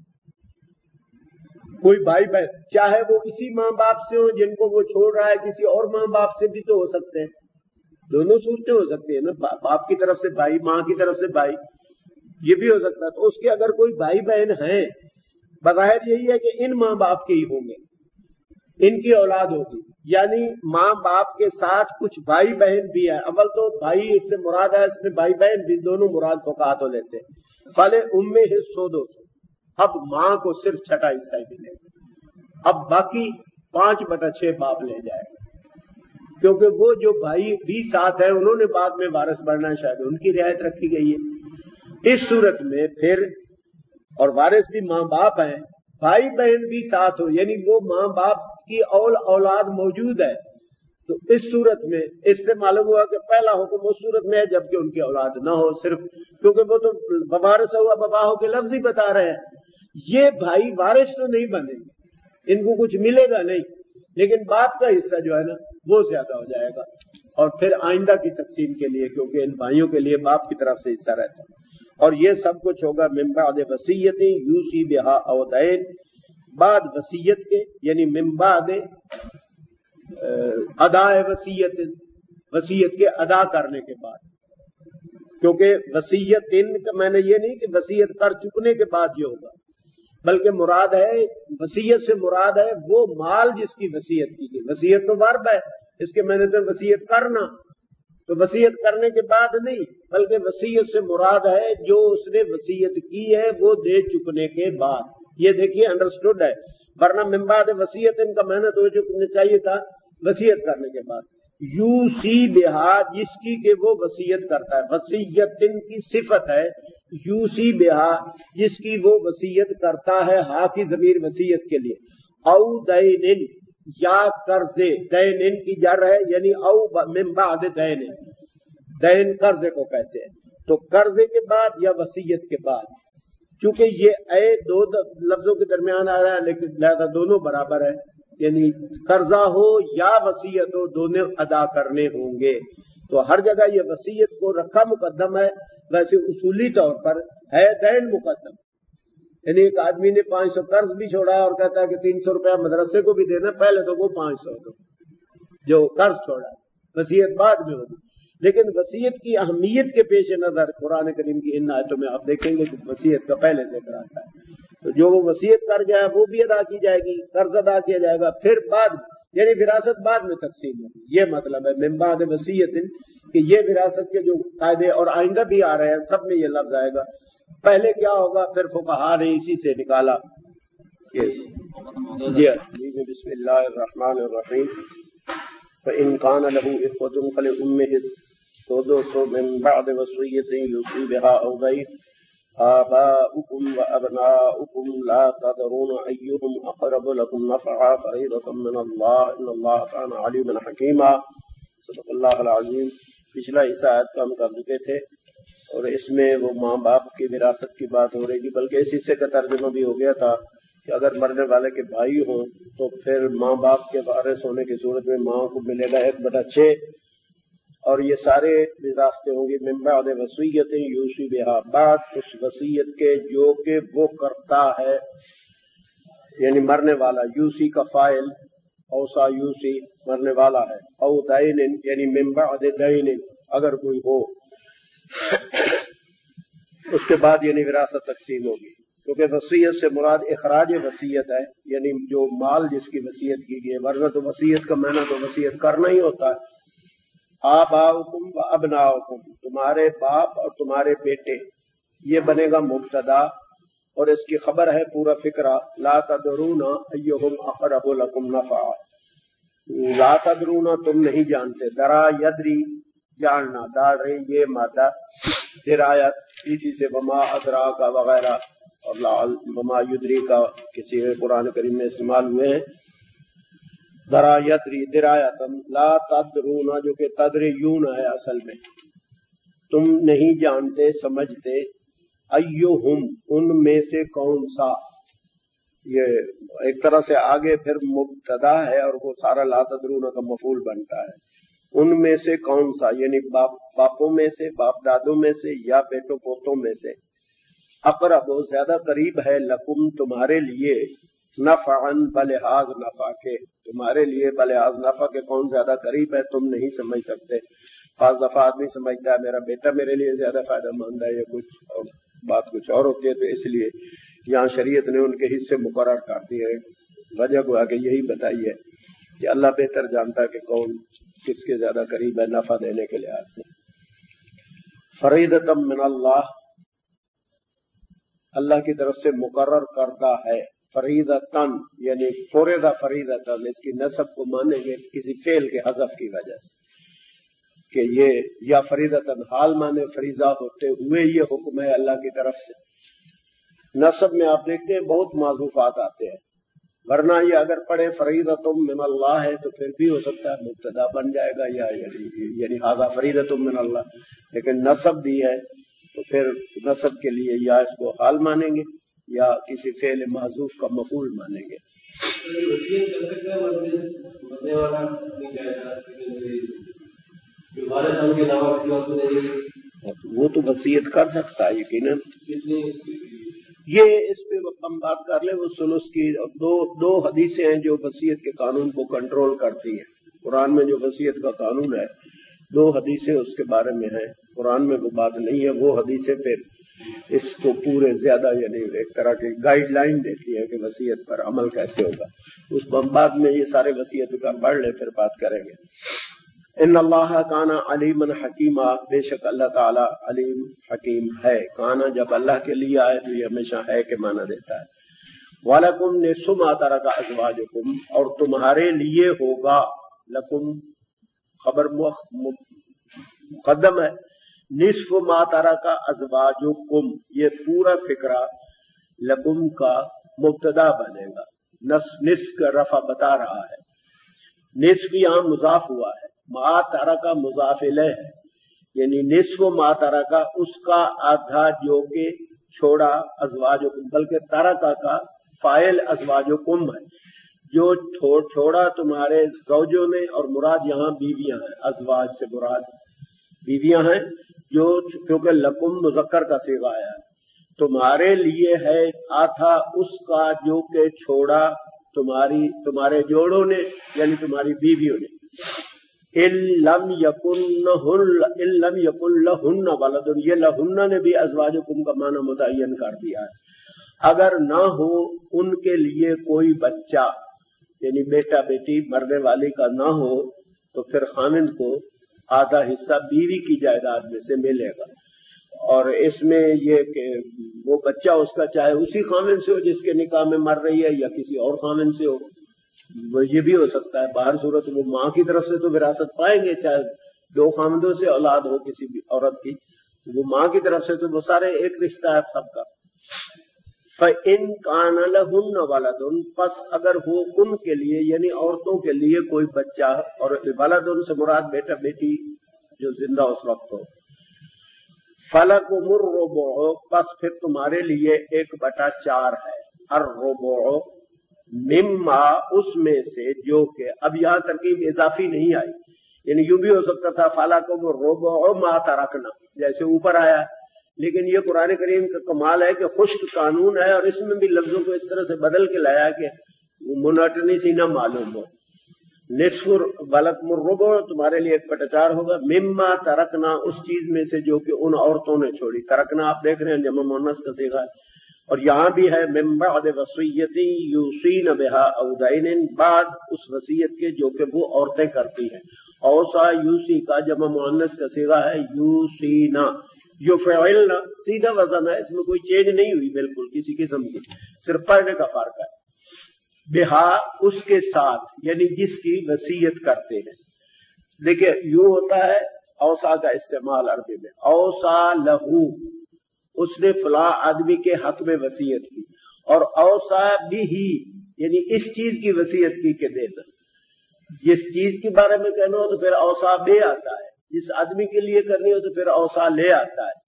[SPEAKER 1] کوئی بھائی بہن، چاہے وہ اسی ماں باپ سے ہوں جن کو وہ چھوڑ رہا ہے، کسی اور ماں باپ سے بھی تو ہو سکتے ہیں، دونوں صورتیں ہو سکتی ہیں نا، باپ کی طرف سے بھائی، ماں کی طرف سے بھائی، یہ بھی ہو سکتا ہے، تو اس کے اگر کوئی بھائی بہن ہیں، بظاہر یہی ہے کہ ان ماں باپ کے ہی ہوں گے، ان کی اولاد ہوگی، یعنی ماں باپ کے ساتھ کچھ بھائی بہن بھی ہیں، اول تو بھائی اس سے مراد ہے، اس میں بھائی بہن بھی دونوں مراد فقہا تو لیتے ہیں، فَلِ أُمِّهِ السُّدُسُ، اب ماں کو صرف 6واں حصہ ہی ملے گا، اب باقی 5/6 باپ لے جائے گا، کیونکہ وہ جو بھائی بھی ساتھ ہیں انہوں نے بعد میں وارث بننا ہے، شاید ان کی رعایت رکھی گئی ہے۔ اس صورت میں پھر، اور وارث بھی ماں باپ ہیں، بھائی بہن بھی ساتھ ہو، یعنی وہ ماں باپ کی اولاد موجود ہے، تو اس صورت میں اس سے معلوم ہوا کہ پہلا حکم اس صورت میں ہے جبکہ ان کی اولاد نہ ہو، صرف کیونکہ وہ تو وارثہ ہوا بباہو کے لفظ ہی بتا رہے ہیں، یہ بھائی وارث تو نہیں بنیں گے, ان کو کچھ ملے گا نہیں, لیکن باپ کا حصہ جو ہے نا وہ زیادہ ہو جائے گا, اور پھر آئندہ کی تقسیم کے لیے, کیونکہ ان بھائیوں کے لیے باپ کی طرف سے حصہ رہتا ہے. اور یہ سب کچھ ہوگا من بعد وصیت یوصی بہا او دین, بعد وصیت کے, یعنی من بعد ادائے وصیت, وصیت کے ادا کرنے کے بعد. کیونکہ وصیت کا میں نے یہ نہیں کہ وصیت کر چکنے کے بعد یہ ہوگا, بلکہ مراد ہے, وصیت سے مراد ہے وہ مال جس کی وصیت کی گئی. وصیت تو ورب ہے, اس کے میں نے تو وصیت کرنا, تو وصیت کرنے کے بعد نہیں, بلکہ وصیت سے مراد ہے جو اس نے وصیت کی ہے وہ دے چکنے کے بعد. یہ دیکھیے انڈرسٹوڈ ہے, ورنہ من بعد وصیت ان کا محنت ہو چکنے چاہیے تھا وصیت کرنے کے بعد. یوصی بہا جس کی کہ وہ وصیت کرتا ہے, وصیت کی صفت ہے یوصی بہا جس کی وہ وصیت کرتا ہے, ہا کی ضمیر وصیت کے لیے, او دین یا قرضے, دین کی جر ہے یعنی او من بعد دین, دین قرضے کو کہتے ہیں, تو قرضے کے بعد یا وصیت کے بعد. چونکہ یہ اے دو لفظوں کے درمیان آ رہا ہے, لیکن لہذا دونوں برابر ہے, یعنی قرضہ ہو یا وصیت ہو دونوں ادا کرنے ہوں گے. تو ہر جگہ یہ وصیت کو رکھا مقدم ہے, ویسے اصولی طور پر ہے دین مقدم. یعنی ایک آدمی نے 500 قرض بھی چھوڑا اور کہتا ہے کہ 300 روپیہ مدرسے کو بھی دینا, پہلے تو وہ 500 دو جو قرض چھوڑا, وصیت بعد میں ہوگی. لیکن وصیت کی اہمیت کے پیش نظر قرآن کریم کی ان آیتوں میں آپ دیکھیں گے کہ وصیت کا پہلے ذکر آتا ہے. تو جو وہ وصیت کر گیا ہے وہ بھی ادا کی جائے گی, قرض ادا کیا جائے گا, پھر بعد یعنی وراثت بعد میں تقسیم ہوگی. یہ مطلب ہے من بعد وصیت, کہ یہ وراثت کے جو قاعدے اور آئندہ بھی آ رہے ہیں سب میں یہ لفظ آئے گا. پہلے کیا ہوگا, پھر فقہا نے اسی سے نکالا. بسم اللہ الرحمن الرحیم. فإن كان له إخوة فلأمه السدس من بعد وصية يوصي بها أو دين. آباؤكم وأبناؤكم لا تدرون أيهم أقرب لكم نفعا فريضة من الله إن الله كان عليما حكيما. صدق اللہ العظیم. پچھلا حصہ آیت کا ہم کر چکے تھے, اور اس میں وہ ماں باپ کی وراثت کی بات ہو رہی تھی, بلکہ اس حصے کا ترجمہ بھی ہو گیا تھا کہ اگر مرنے والے کے بھائی ہوں تو پھر ماں باپ کے وارث ہونے کی صورت میں ماں کو ملے گا 1/6, اور یہ سارے وراثتیں ہوں گی من بعد وصیت یوصی بہا, بعد اس وصیت کے جو کہ وہ کرتا ہے, یعنی مرنے والا. یوصی کا فاعل اوصا یوصی مرنے والا ہے, او دین یعنی من بعد دین اگر کوئی ہو, اس کے بعد یعنی وراثت تقسیم ہوگی. کیونکہ وصیت سے مراد اخراج وصیت ہے, یعنی جو مال جس کی وصیت کی گئی, ورنہ تو وصیت کا معنی تو وصیت کرنا ہی ہوتا ہے. آباؤکم و ابناؤکم, تمہارے باپ اور تمہارے بیٹے, یہ بنے گا مبتدا, اور اس کی خبر ہے پورا فکرہ لا تدرون ایہم اقرب لکم نفعا. لا تدرون تم نہیں جانتے, درا یدری جاننا, دار یہ مادہ درایت, اسی سے وما ادرا کا وغیرہ اور وما یدری کا کسی قرآن کریم میں استعمال ہوئے ہیں. درا یدری درایتم, لا تدرون جو کہ تدریون ہے اصل میں, تم نہیں جانتے سمجھتے, ایہم ان میں سے کون سا, یہ ایک طرح سے آگے پھر مبتدا ہے اور وہ سارا لا تدرون کا مفعول بنتا ہے. ان میں سے کون سا, یعنی باپوں میں سے, باپ دادوں میں سے, یا بیٹوں پوتوں میں سے, اقرب زیادہ قریب ہے, لکم تمہارے لیے, نفعن بلحاظ نفع کے, تمہارے لیے بلحاظ نفع کے کون زیادہ قریب ہے تم نہیں سمجھ سکتے. بعض دفعہ آدمی سمجھتا ہے میرا بیٹا میرے لیے زیادہ فائدہ مند ہے, یا کچھ اور بات کچھ اور ہوتی ہے, تو اس لیے یہاں شریعت نے ان کے حصے مقرر کر دیے. وجہ کو آگے یہی بتائی ہے کہ اللہ بہتر جانتا ہے کہ کون کس کے زیادہ قریب ہے نفع دینے کے لحاظ سے. فریضۃ من اللہ, اللہ کی طرف سے مقرر کردہ ہے. فریضۃً یعنی فرض فریضۃً, اس کی نسب کو مانیں گے کسی فعل کے حذف کی وجہ سے کہ یہ یا فریضۃً حال مانے فریضہ ہوتے ہوئے یہ حکم ہے اللہ کی طرف سے. نسب میں آپ دیکھتے ہیں بہت معذوفات آتے ہیں, ورنہ یہ اگر پڑھے فریضۃ من اللہ ہے تو پھر بھی ہو سکتا ہے مبتدا بن جائے گا, یا یعنی ھذا فریضۃ من اللہ, لیکن نسب بھی ہے تو پھر نسب کے لیے یا اس کو حال مانیں گے یا کسی فعل محذوف کا مفعول مانیں گے.
[SPEAKER 3] وصیت کر سکتے ہیں مرنے والا اپنی جائیداد وارث کے علاوہ کسی اور کو دے گی؟
[SPEAKER 1] وہ تو وصیت کر سکتا ہے یقیناً. یہ اس پہ ہم بات کر لیں. وہ ثلث کی دو حدیثیں ہیں جو وصیت کے قانون کو کنٹرول کرتی ہیں. قرآن میں جو وصیت کا قانون ہے 2 حدیثیں اس کے بارے میں ہیں. قرآن میں وہ بات نہیں ہے. وہ حدیثیں پھر اس کو پورے زیادہ یعنی ایک طرح کی گائیڈ لائن دیتی ہے کہ وصیت پر عمل کیسے ہوگا. اس بعد میں یہ سارے وصیت کا پڑھ لیں پھر بات کریں گے. ان اللہ کانا علیما حکیما، بے شک اللہ تعالی علیم حکیم ہے. کانا جب اللہ کے لیے آئے تو یہ ہمیشہ ہے کے معنی دیتا ہے. وَلَكُمْ نِصْفُ مَا تَرَكَ أَزْوَاجُكُمْ، اور تمہارے لیے ہوگا. لکم خبر مقدم ہے. نصف ما ترک ازواجکم، یہ پورا فقرہ لکم کا مبتدا بنے گا. نصف کا رفع بتا رہا ہے. نصف یہاں مضاف ہوا ہے. ما ترک مضاف الیہ ہے، یعنی نصف ما ترک اس کا آدھا جو کہ چھوڑا. ازواجکم بلکہ ترکا کا فاعل ازواجکم ہے، جو چھوڑا تمہارے زوجوں نے، اور مراد یہاں بیویاں ہیں. ازواج سے مراد بیویاں ہیں جو کیونکہ لکم مذکر کا صیغہ آیا ہے. تمہارے لیے ہے آدھا اس کا جو کہ چھوڑا تمہارے جوڑوں نے یعنی تمہاری بیویوں نے. ان لم یکن لہن ولد، یہ لہن نے بھی ازواجکم کا معنی متعین کر دیا ہے. اگر نہ ہو ان کے لیے کوئی بچہ یعنی بیٹا بیٹی مرنے والی کا نہ ہو تو پھر خامند کو آدھا حصہ بیوی کی جائیداد میں سے ملے گا. اور اس میں یہ کہ وہ بچہ اس کا چاہے اسی خامند سے ہو جس کے نکاح میں مر رہی ہے یا کسی اور خامند سے ہو. یہ بھی ہو سکتا ہے. باہر صورت وہ ماں کی طرف سے تو وراثت پائیں گے، چاہے 2 خامندوں سے اولاد ہو کسی بھی عورت کی، وہ ماں کی طرف سے تو وہ سارے ایک رشتہ ہے سب کا. فَإِن كَانَ لَهُنَّ وَلَدٌ، پس اگر ہو ان کے لیے یعنی عورتوں کے لیے کوئی بچہ، اور ولد سے مراد بیٹا بیٹی جو زندہ اس وقت ہو. فَلَكُمُ الرُّبُعُ، پس پھر تمہارے لیے 1/4 ہے. الرُّبُعُ مما، اس میں سے جو کہ اب یہاں ترکیب اضافی نہیں آئی، یعنی یوں بھی ہو سکتا تھا فَلَكُمُ الرُّبُعُ مَا تَرَكْنَا جیسے اوپر آیا. لیکن یہ قرآن کریم کا کمال ہے کہ خشک قانون ہے اور اس میں بھی لفظوں کو اس طرح سے بدل کے لایا کہ مناٹنی سی نہ معلوم ہو. نصف وَلَكُمُ الرُّبُعُ تمہارے لیے 1/4 ہوگا. مما ترکنا، اس چیز میں سے جو کہ ان عورتوں نے چھوڑی. ترکنا آپ دیکھ رہے ہیں جمع مؤنث کا صیغہ ہے. اور یہاں بھی ہے من بعد وصیۃ یوصین بہا او دین، بعد اس وصیت کے جو کہ وہ عورتیں کرتی ہیں. اوصا یوصی کا جمع مؤنث کا صیغہ ہے یوصینا. یفعلن سیدھا وزن ہے، اس میں کوئی چینج نہیں ہوئی بالکل کسی قسم کی، صرف پڑھنے کا فرق ہے. بہا اس کے ساتھ یعنی جس کی وصیت کرتے ہیں. دیکھیں یوں ہوتا ہے اوصا کا استعمال عربی میں. اوصا لہو، اس نے فلاں آدمی کے حق میں وصیت کی. اور اوصا بھی یعنی اس چیز کی وصیت کی کہ دینا. جس چیز کے بارے میں کہنا ہو تو پھر اوصا بے آتا ہے، جس آدمی کے لیے کرنی ہو تو پھر اوصا لے آتا ہے.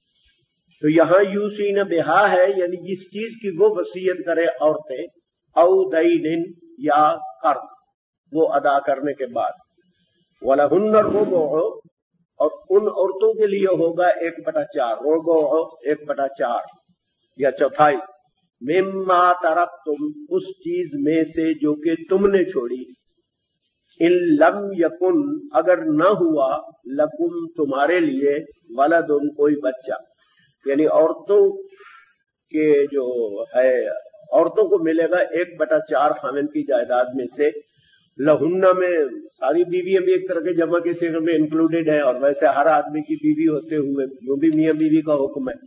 [SPEAKER 1] تو یہاں یوصین بہا ہے یعنی جس چیز کی وہ وصیت کرے عورتیں، او دین یا قرض وہ ادا کرنے کے بعد. وَلَهُنَّ الرُّبُعُ، اور ان عورتوں کے لیے ہوگا 1/4. ربع 1/4 یا چوتھائی. مما ترکتم، اس چیز میں سے جو کہ تم نے چھوڑی. ان لم یکن، اگر نہ ہوا، لکم تمہارے لیے، ولدن کوئی بچہ، یعنی عورتوں کے جو ہے عورتوں کو ملے گا 1/4 خامند کی جائیداد میں سے. لہنہ میں ساری بیویاں بھی ایک طرح کے جمع کے صیغے میں انکلوڈیڈ ہیں، اور ویسے ہر آدمی کی بیوی ہوتے ہوئے جو بھی میاں بیوی کا حکم ہے.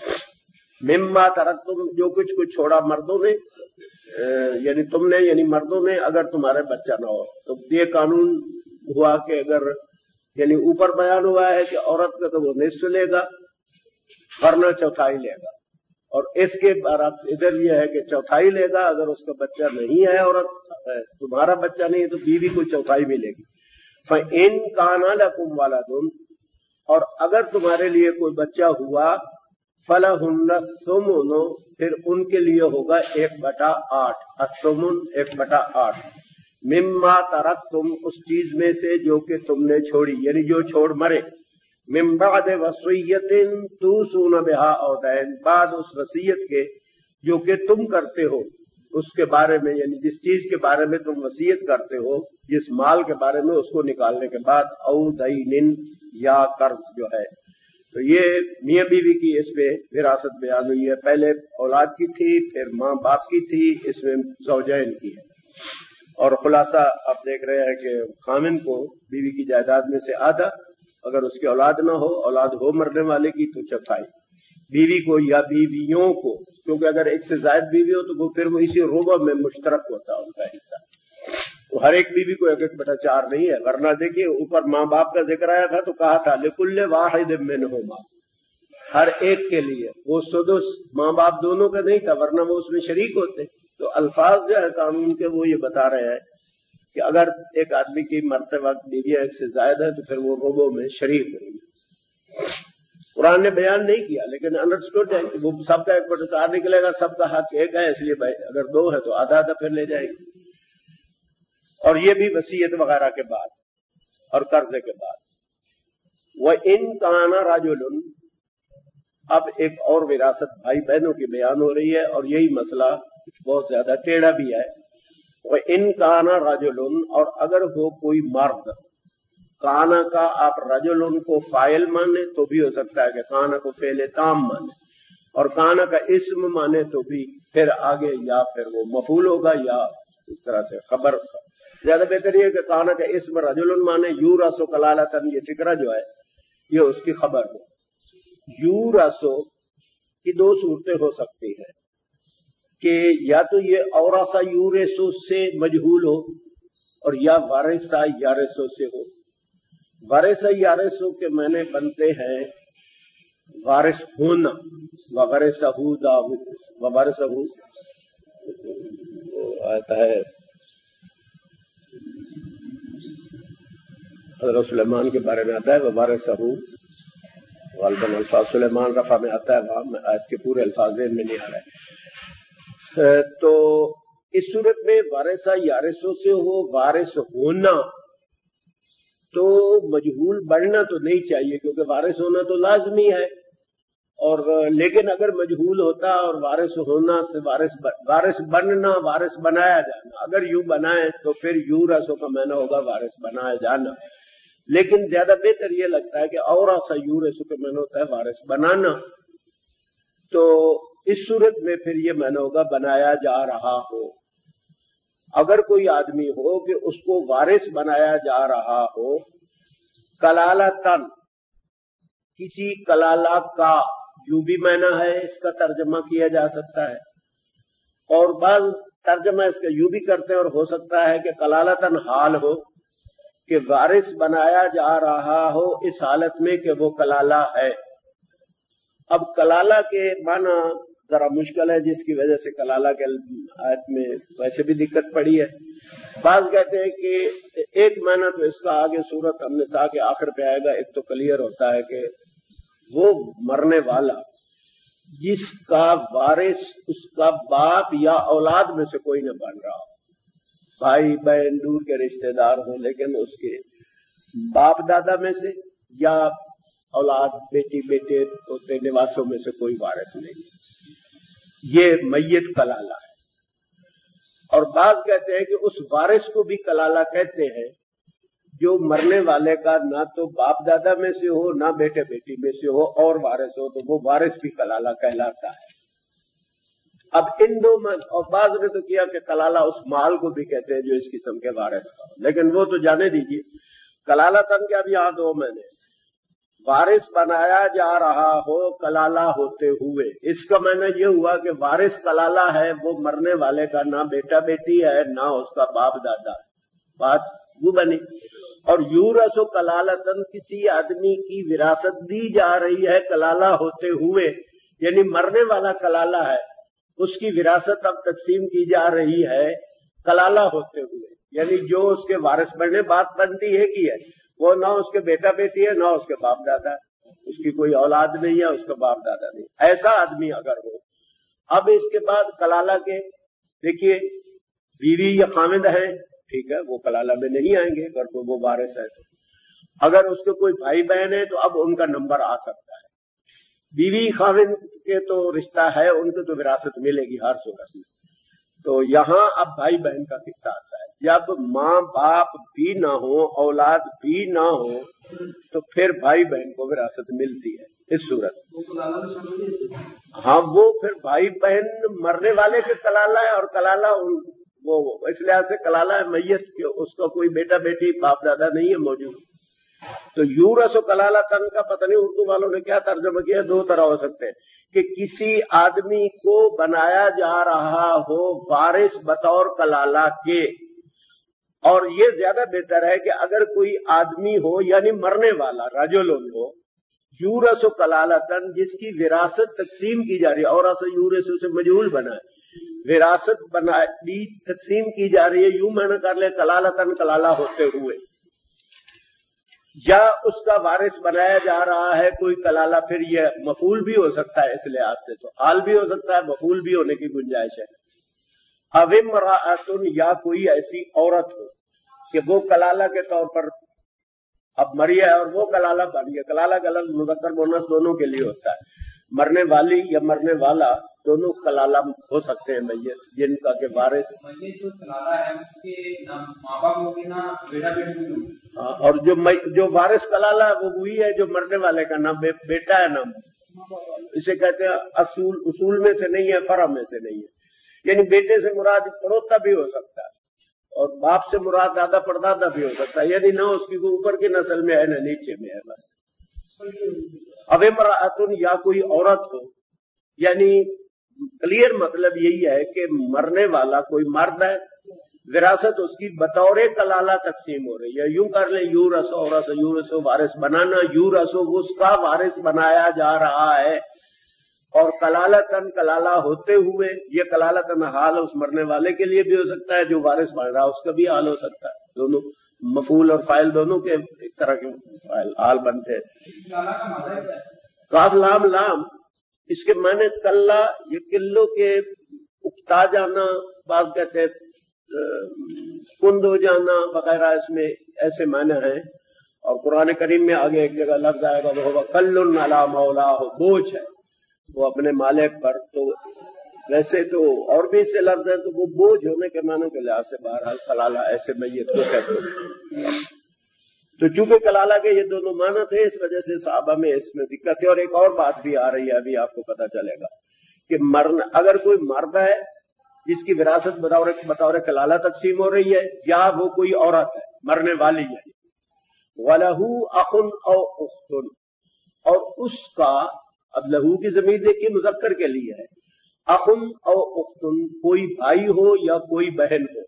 [SPEAKER 1] مما ترکتم، جو کچھ چھوڑا مردوں نے یعنی تم نے یعنی مردوں نے، اگر تمہارے بچہ نہ ہو. تو یہ قانون ہوا کہ اگر یعنی اوپر بیان ہوا ہے کہ عورت کا تو وہ نصف لے گا ورنہ چوتھائی لے گا، اور اس کے برعکس ادھر یہ ہے کہ چوتھائی لے گا اگر اس کا بچہ نہیں ہے. عورت تمہارا بچہ نہیں ہے تو بیوی کو چوتھائی ملے گی. فَإِن كَانَ لَكُمْ وَلَدٌ، اور اگر تمہارے لیے کوئی بچہ ہوا، फलहुन्न सुमुनो, फिर उनके लिए होगा 1/8, असुमुन 1/8, मिम्मा तरक तुम, उस चीज में से जो कि तुमने छोड़ी, यानी जो छोड़ मरे, मिन बाद वसीयतिन तूसून बिहा औ दैन, बाद उस वसीयत के जो कि तुम करते हो उसके बारे में, यानी जिस चीज के बारे में तुम वसीयत करते हो, जिस माल के बारे में, उसको निकालने के बाद, औ दैनिन या कर्ज जो है। तो ये मियां बीवी की इसमें विरासत बयान हुई है। पहले औलाद की थी, फिर माँ बाप की थी, इसमें ज़ौजैन की है। और खुलासा आप देख रहे हैं कि खामिन को बीवी की जायदाद में से आधा, अगर उसकी औलाद ना हो, औलाद हो मरने वाले की, तो चौथाई बीवी को या बीवियों को, क्योंकि अगर एक से ज्यादा बीवी हो तो वो फिर वो इसी रुबा में मुश्तरक होता है उनका हिस्सा। तो हर एक बीवी को 1/4 नहीं है, वरना देखिए ऊपर माँ बाप का जिक्र आया था तो कहा था लिकुल्ले वाहिद मिनहुमा, हर एक के लिए, वो सुदुस माँ बाप दोनों का नहीं था, वरना वो उसमें शरीक होते। तो अल्फाज जो है कानून के वो ये बता रहे हैं कि अगर एक आदमी की मरते वक्त बीवियां 1 से ज्यादा है तो फिर वो रुबों में शरीक होंगे। कुरान ने बयान नहीं किया, लेकिन अंडरस्टूड है कि वो सबका 1/4 निकलेगा, सबका हक एक है, इसलिए भाई अगर 2 है तो आधा आधा फिर ले जाएगी। और ये भी वसीयत वगैरह के बाद और कर्जे के बाद। वह इन काना राजुलन, अब एक और विरासत भाई बहनों की बयान हो रही है, और यही मसला बहुत ज्यादा टेढ़ा भी है। वह इन काना राजुलन, और अगर हो कोई मर्द, काना का आप रजुलन को फाइल माने तो भी हो सकता है कि काना को फेले ताम माने, और काना का इस्म माने तो भी फिर आगे या फिर वो मफूल होगा या इस तरह से खबर। ज्यादा बेहतर ये कि काना का इस्म रजुलन माने, यूरसो कलालतन, ये फिक्रा जो है ये उसकी खबर हो। यूरसो की 2 सूरतें हो सकती है कि या तो ये औरासा यूरेसो से मजहूल हो, और या वारिसा यारेसो से हो। वारिसा यारेसो के माने बनते हैं वारिस होना, वरिसहू दाऊद, वरिसहू आता है हज़रत सुलेमान के बारे में आता है, वरिसहू गालिबन अल्फाज सुलेमान रफा में आता है, वहां में आज के पूरे अल्फाज में नहीं आ रहा है। तो इस सूरत में वारिसा यारिसो से हो, वारिस होना तो मजहूल बढ़ना तो नहीं चाहिए, क्योंकि वारिस होना तो लाजमी है, और लेकिन अगर मजहूल होता और वारिस होना तो वारिस बनना, वारिस बनाया जाना, अगर यूं बनाए तो फिर यू रसों का माना होगा वारिस बनाया जाना। लेकिन ज्यादा बेहतर यह लगता है कि और सा यू रसों का माना होता है वारिस बनाना। तो इस सूरत में फिर यह माना होगा बनाया जा रहा हो। अगर कोई आदमी हो कि उसको वारिस बनाया जा रहा हो, कलाला तन, किसी कलाला का, यूं भी माना है, इसका तर्जमा किया जा सकता है, और बाद तर्जमा इसका यूं भी करते हैं, और हो सकता है कि कलाला तन हाल हो कि वारिस बनाया जा रहा हो इस हालत में कि वो कलाला है। अब कलाला के माना जरा मुश्किल है, जिसकी वजह से कलाला के आयत में वैसे भी दिक्कत पड़ी है। बात कहते हैं कि एक माना तो इसका आगे सूरत अन्निसा के आखिर पे आएगा, एक तो क्लियर होता है कि वो मरने वाला जिसका वारिस उसका बाप या औलाद में से कोई न बन रहा हो, भाई बहन दूर के रिश्तेदार हो, लेकिन उसके बाप दादा में से या औलाद बेटी बेटे पोते निवासों में से कोई वारिस नहीं, ये मैयत कलाला है। और बाज कहते हैं कि उस वारिस को भी कलाला कहते हैं जो मरने वाले का ना तो बाप दादा में से हो ना बेटे बेटी में से हो और वारिस हो, तो वो वारिस भी कलाला कहलाता है। अब इन दो मन, और बाज ने तो किया कि कलाला उस माल को भी कहते हैं जो इस किस्म के वारिस का, लेकिन वो तो जाने दीजिए। कलाला तन के अब यहां 2 मैंने, वारिस बनाया जा रहा हो कलाला होते हुए, इसका माना यह हुआ कि वारिस कलाला है, वो मरने वाले का ना बेटा बेटी है ना उसका बाप दादा है, बात वो बनी। और यूरसो कलालतन, किसी आदमी की विरासत दी जा रही है कलाला होते हुए, यानी मरने वाला कलाला है, उसकी विरासत अब तकसीम की जा रही है कलाला होते हुए, यानी जो उसके वारिस बनने बात बनती है कि है वो ना उसके बेटा बेटी है ना उसके बाप दादा है, اس کی کوئی اولاد نہیں ہے، اس کا باپ دادا نہیں، ایسا آدمی اگر ہو۔ اب اس کے بعد کلالہ کے دیکھیے بیوی یا خامد ہیں، ٹھیک ہے، وہ کلالہ میں نہیں آئیں گے اگر کوئی وہ وارث ہے تو۔ اگر اس کے کوئی بھائی بہن ہے تو اب ان کا نمبر آ سکتا ہے۔ بیوی خامد کے تو رشتہ ہے، ان کو تو وراثت ملے گی ہر صورت میں۔ تو یہاں اب بھائی بہن کا قصہ آتا ہے، جب ماں باپ بھی نہ ہو، اولاد بھی نہ ہو، تو پھر بھائی بہن کو وراثت ملتی ہے اس صورت۔ ہاں وہ پھر بھائی بہن مرنے والے کے کلالہ ہے، اور کلالہ وہ اس لحاظ سے کلالہ ہے میت کے، اس کا کوئی بیٹا بیٹی باپ دادا نہیں ہے موجود۔ تو یورث و کلالہ تن کا پتہ نہیں اردو والوں نے کیا ترجمہ کیا، دو طرح ہو سکتے ہیں کہ کسی آدمی کو بنایا جا رہا ہو وارث بطور کلالہ کے، اور یہ زیادہ بہتر ہے کہ اگر کوئی آدمی ہو یعنی مرنے والا رجل ہو، یورث و کلالتن، جس کی وراثت تقسیم کی جا رہی ہے، اور ایسا یورث سے مجہول بنا ہے، وراثت تقسیم کی جا رہی ہے، یوں میں نے کر لے کلالتن کلالہ ہوتے ہوئے، یا اس کا وارث بنایا جا رہا ہے کوئی کلالہ، پھر یہ مفعول بھی ہو سکتا ہے اس لحاظ سے، تو حال بھی ہو سکتا ہے، مفعول بھی ہونے کی گنجائش ہے۔ او امرأۃ، یا کوئی ایسی عورت ہو کہ وہ کلالہ کے طور پر اب مری ہے اور وہ کلالہ بن گیا۔ کلالہ کا لفظ مذکر مؤنث دونوں کے لیے ہوتا ہے، مرنے والی یا مرنے والا دونوں کلالہ ہو سکتے ہیں میت، جن کا کہ وارث
[SPEAKER 2] میت جو کلالہ ہے اس کے نہ ماں باپ ہوگی نہ بیٹا بیٹی ہوگی،
[SPEAKER 1] اور جو وارث کلالہ ہے وہ وہی ہے جو مرنے والے کا نہ بیٹا ہے نہ، اسے کہتے ہیں اصول میں سے نہیں ہے، فرع میں سے نہیں ہے، یعنی بیٹے سے مراد پڑوتا بھی ہو سکتا ہے، اور باپ سے مراد دادا پردادا بھی ہو سکتا ہے، یعنی نہ اس کی کوئی اوپر کی نسل میں ہے نہ نیچے میں ہے بس۔ اب امرأۃ، یا کوئی عورت ہو، یعنی کلیئر مطلب یہی ہے کہ مرنے والا کوئی مرد ہے، وراثت اس کی بطور کلالہ تقسیم ہو رہی ہے، یوں کر لیں یورث عورث، یورث وارث بنانا، یورث اس کا وارث بنایا جا رہا ہے، اور کلالتن کلالہ ہوتے ہوئے، یہ کلالتن حال اس مرنے والے کے لیے بھی ہو سکتا ہے، جو وارث بن رہا ہے اس کا بھی حال ہو سکتا ہے، دونوں مفعول اور فاعل دونوں کے ایک طرح کے حال بنتے ہیں۔ کاف لام لام، اس کے معنی کلّا، یہ کلو کے اکتا جانا، بعض کہتے ہیں کند ہو جانا وغیرہ، اس میں ایسے معنی ہیں، اور قرآن کریم میں آگے ایک جگہ لفظ آئے گا وہ کل علی مولاہ، بوجھ ہے وہ اپنے مالک پر، تو ویسے تو اور بھی سے لفظ ہیں تو وہ بوجھ ہونے کے معنی کے لحاظ سے بہرحال کلالہ ایسے میت کو کہتے ہیں۔ تو چونکہ کلالہ کے یہ دونوں معنی تھے، اس وجہ سے صحابہ میں اس میں دقت ہے۔ اور ایک اور بات بھی آ رہی ہے، ابھی آپ کو پتہ چلے گا کہ اگر کوئی مرد ہے جس کی وراثت بطور کلالہ تقسیم ہو رہی ہے، یا وہ کوئی عورت ہے مرنے والی ہے، وَلَهُ أَخٌ أَوْ أُخْتٌ، اور اس کا، اب لہو کی ضمیر دیکھیے مذکر کے لیے ہے، اخن او اختن، کوئی بھائی ہو یا کوئی بہن ہو،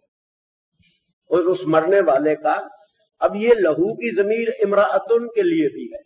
[SPEAKER 1] اور اس مرنے والے کا، اب یہ لہو کی ضمیر امرأتن کے لیے بھی ہے،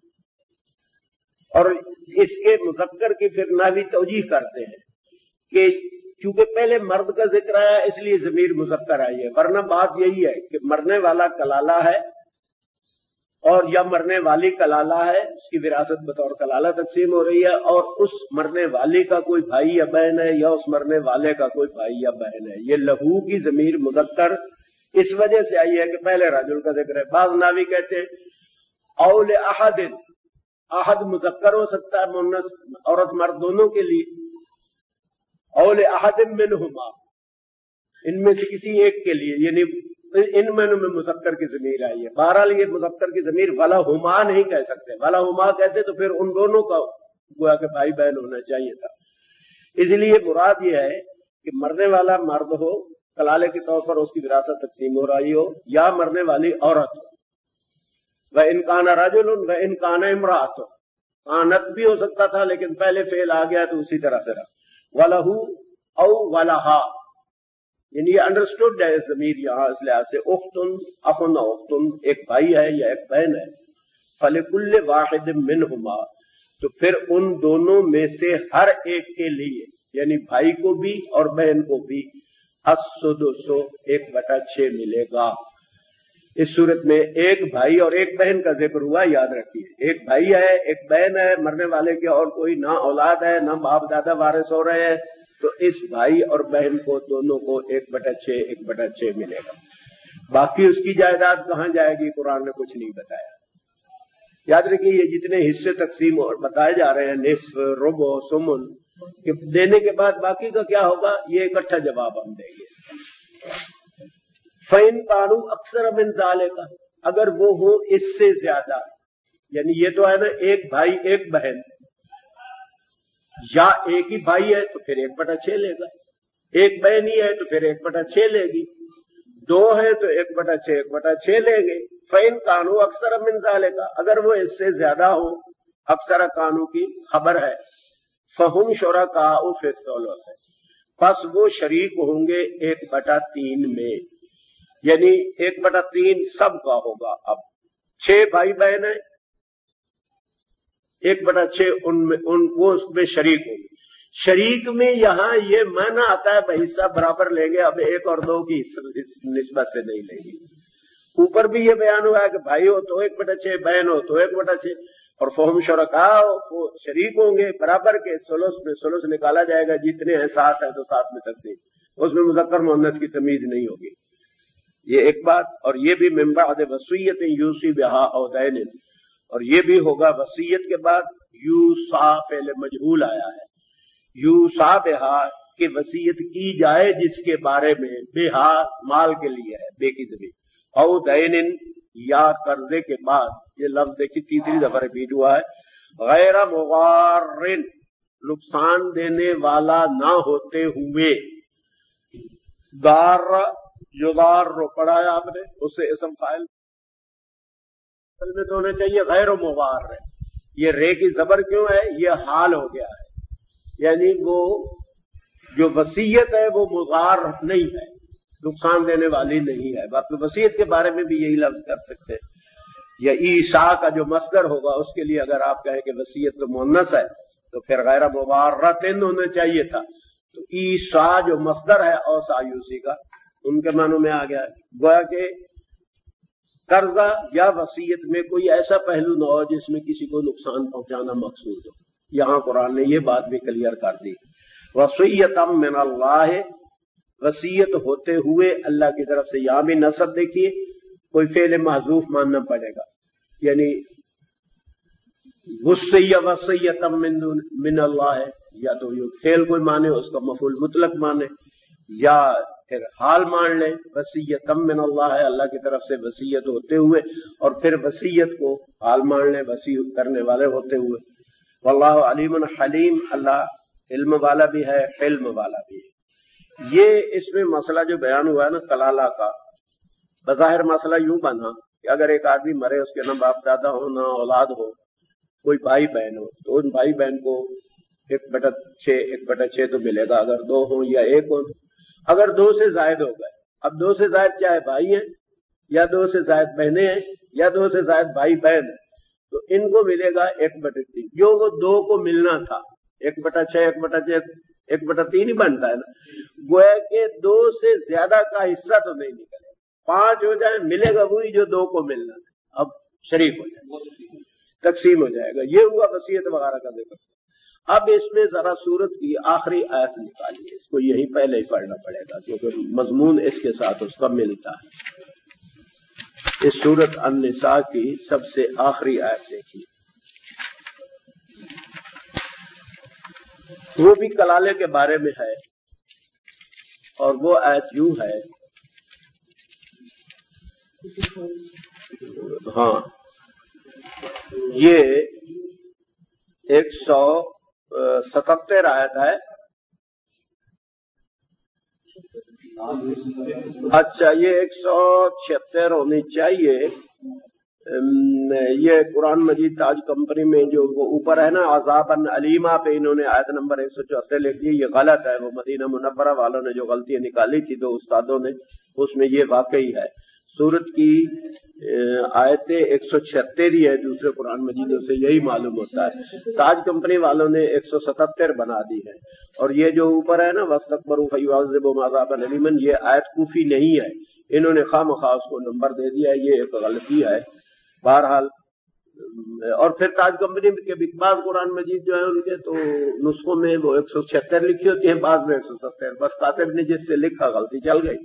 [SPEAKER 1] اور اس کے مذکر کی پھر نحوی توجیہ کرتے ہیں کہ چونکہ پہلے مرد کا ذکر آیا اس لیے ضمیر مذکر آئی ہے، ورنہ بات یہی ہے کہ مرنے والا کلالہ ہے اور یا مرنے والی کلالہ ہے، اس کی وراثت بطور کلالہ تقسیم ہو رہی ہے، اور اس مرنے والی کا کوئی بھائی یا بہن ہے، یا اس مرنے والے کا کوئی بھائی یا بہن ہے۔ یہ لہو کی ضمیر مذکر اس وجہ سے آئی ہے کہ پہلے رجل کا ذکر ہے۔ بعض ناوی کہتے ہیں اول احد، احد مذکر ہو سکتا ہے مؤنث عورت مرد دونوں کے لیے، اول احد منہما، ان میں سے کسی ایک کے لیے، یعنی ان میں مذکر کی ضمیر آئی ہے۔ بہرحال یہ مذکر کی ضمیر ولہما نہیں کہہ سکتے، ولہما کہتے تو پھر ان دونوں کا گویا کہ بھائی بہن ہونا چاہیے تھا۔ اس لیے مراد یہ ہے کہ مرنے والا مرد ہو، کلالے کے طور پر اس کی وراثت تقسیم ہو رہی ہو، یا مرنے والی عورت ہو، وَإِنْ كَانَ رَجُلٌ وَإِنْ كَانَ امْرَأَةٌ، کانت بھی ہو سکتا تھا لیکن پہلے فعل آ گیا تو اسی طرح سے رہا، وَلَهُ او وَلَهَا، یعنی یہ انڈرسٹوڈ ہے ضمیر یہاں اس لحاظ سے، اختن اخن اختن، ایک بھائی ہے یا ایک بہن ہے، فَلِكُلِّ وَاحِدٍ مِّنْهُمَا، تو پھر ان دونوں میں سے ہر ایک کے لیے، یعنی بھائی کو بھی اور بہن کو بھی، السدس 1/6 ملے گا۔ اس صورت میں ایک بھائی اور ایک بہن کا ذکر ہوا، یاد رکھیے، ایک بھائی ہے ایک بہن ہے، مرنے والے کے اور کوئی نہ اولاد ہے نہ باپ دادا وارث ہو رہے ہیں، تو اس بھائی اور بہن کو دونوں کو 1/6 ملے گا۔ باقی اس کی جائیداد کہاں جائے گی قرآن نے کچھ نہیں بتایا۔ یاد رکھیے یہ جتنے حصے تقسیم اور بتائے جا رہے ہیں، نصف، ربع، ثمن، کہ دینے کے بعد باقی کا کیا ہوگا، یہ اکٹھا جواب ہم دیں گے اس کا۔ فَإِن كَانُوا أَكْثَرَ مِنْ ذَلِكَ، اگر وہ ہوں اس سے زیادہ، یعنی یہ تو ہے نا ایک بھائی ایک بہن، یا ایک ہی بھائی ہے تو پھر 1/6 لے گا، ایک بہن ہی ہے تو پھر 1/6 لے گی، دو ہے تو 1/6 لے گے۔ فَإِن كَانُوا أَكْثَرَ مِنْ ذَلِكَ، اگر وہ اس سے زیادہ ہو، اکثر کانو کی خبر ہے، فَهُمْ شُرَكَاءُ فِي الثُّلُثِ، پس وہ شریک ہوں گے 1/3 میں، یعنی 1/3 سب کا ہوگا۔ اب 6 بھائی بہن ہیں، 1/6 وہ اس میں شریک ہوں گے۔ شریک میں یہاں یہ معنی آتا ہے بھائی حصہ برابر لیں گے، اب 1 اور 2 کی نسبت سے نہیں لیں گے۔ اوپر بھی یہ بیان ہوا ہے کہ بھائی ہو تو 1/6، بہن ہو تو 1/6، اور فہم شرکاء وہ شریک ہوں گے برابر کے۔ ثلث میں ثلث نکالا جائے گا، جتنے ہیں 7 ہیں تو 7 میں تقسیم، اس میں مذکر مؤنث کی تمیز نہیں ہوگی۔ یہ ایک بات، اور یہ بھی من بعد وصیت یوصی بہا او دین، اور یہ بھی ہوگا وصیت کے بعد۔ یوصا فعل مجہول آیا ہے، یوصا بہا کہ وصیت کی جائے جس کے بارے میں، بہا مال کے لیے ہے، بے کی زمین، او دین یا قرضے کے بعد۔ یہ لفظ دیکھیے تیسری دفعہ ریپیٹ ہوا ہے، غیر مغارن، نقصان دینے والا نہ ہوتے ہوئے۔ دار یدار رو پڑھا ہے آپ نے، اس سے اسم فاعل میں تو ہونا چاہیے غیر مغار ہے۔ یہ رے کی زبر کیوں ہے، یہ حال ہو گیا ہے، یعنی وہ جو وصیت ہے وہ مغار نہیں ہے، نقصان دینے والی نہیں ہے۔ باقی وصیت کے بارے میں بھی یہی لفظ کر سکتے ہیں، یا عیسا کا جو مصدر ہوگا اس کے لیے اگر آپ کہیں کہ وصیت تو مؤنث ہے تو پھر غیر مغارتن ہونا چاہیے تھا، تو عیسا جو مصدر ہے اوسا یوسی کا ان کے معنوں میں آ گیا ہے۔ گویا کہ قرضہ یا وصیت میں کوئی ایسا پہلو نہ ہو جس میں کسی کو نقصان پہنچانا مقصود ہو، یہاں قرآن نے یہ بات بھی کلیئر کر دی۔ وصیتم من اللہ، وصیت ہوتے ہوئے اللہ کی طرف سے، یہاں بھی نصب دیکھیے کوئی فعل محذوف ماننا پڑے گا، یعنی وصیتم من اللہ ہے، یا تو یہ فعل کوئی مانے اس کا مفعول مطلق مانے، یا پھر حال مان لیں وصیتم من اللہ ہے، اللہ کی طرف سے وصیت ہوتے ہوئے، اور پھر وصیت کو حال مان لیں وصیت کرنے والے ہوتے ہوئے۔ واللہ علیم حلیم، اللہ علم والا بھی ہے حلم والا بھی ہے۔ یہ اس میں مسئلہ جو بیان ہوا ہے نا کلالہ کا، بظاہر مسئلہ یوں بنا کہ اگر ایک آدمی مرے، اس کے نہ باپ دادا ہو نہ اولاد ہو، کوئی بھائی بہن ہو، تو ان بھائی بہن کو 1/6 تو ملے گا، اگر 2 ہوں یا 1 ہو۔ اگر 2 سے زائد ہو گئے، اب 2 سے زائد چاہے بھائی ہیں یا 2 سے زائد بہنیں ہیں یا 2 سے زائد بھائی بہن ہیں، تو ان کو ملے گا 1/3، جو وہ 2 کو ملنا تھا۔ 1/3 ہی بنتا ہے نا، گویا کہ 2 سے زیادہ کا حصہ تو نہیں نکلے، 5 ہو جائے ملے گا وہی جو 2 کو ملنا تھا، اب شریک ہو جائے، تقسیم ہو جائے گا۔ یہ ہوا وصیت وغیرہ کا ذکر۔ اب اس میں ذرا سورت کی آخری آیت نکالیے، اس کو یہی پہلے ہی پڑھنا پڑے گا کیونکہ مضمون اس کے ساتھ اس کا ملتا ہے۔ اس سورت النساء کی سب سے آخری آیت دیکھیے، وہ بھی کلالے کے بارے میں ہے، اور وہ آیت یوں ہے، ہاں یہ 177 آیت ہے۔ اچھا یہ 176 ہونی چاہیے۔ یہ قرآن مجید تاج کمپنی میں جو وہ اوپر ہے نا عذاباً علیما پہ انہوں نے آیت نمبر 174 لکھ دی، یہ غلط ہے۔ وہ مدینہ منورہ والوں نے جو غلطیاں نکالی تھی 2 استادوں نے، اس میں یہ واقعی ہے۔ سورت کی آیتیں 176 ہی ہے، دوسرے قرآن مجیدوں سے یہی معلوم ہوتا ہے۔ تاج کمپنی والوں نے 177 بنا دی ہے، اور یہ جو اوپر ہے نا وَاسْتَكْبَرُوا فَيُعَذِّبُهُمْ عَذَابًا أَلِيمًا، یہ آیت کوفی نہیں ہے، انہوں نے خواہ اس کو نمبر دے دیا، یہ ایک غلطی ہے بہرحال۔ اور پھر تاج کمپنی کے بھی بعض قرآن مجید جو ہے ان کے تو نسخوں میں وہ 176 لکھی ہوتی ہیں، بعض میں 170، بس کاتب نے جس سے لکھا غلطی چل گئی۔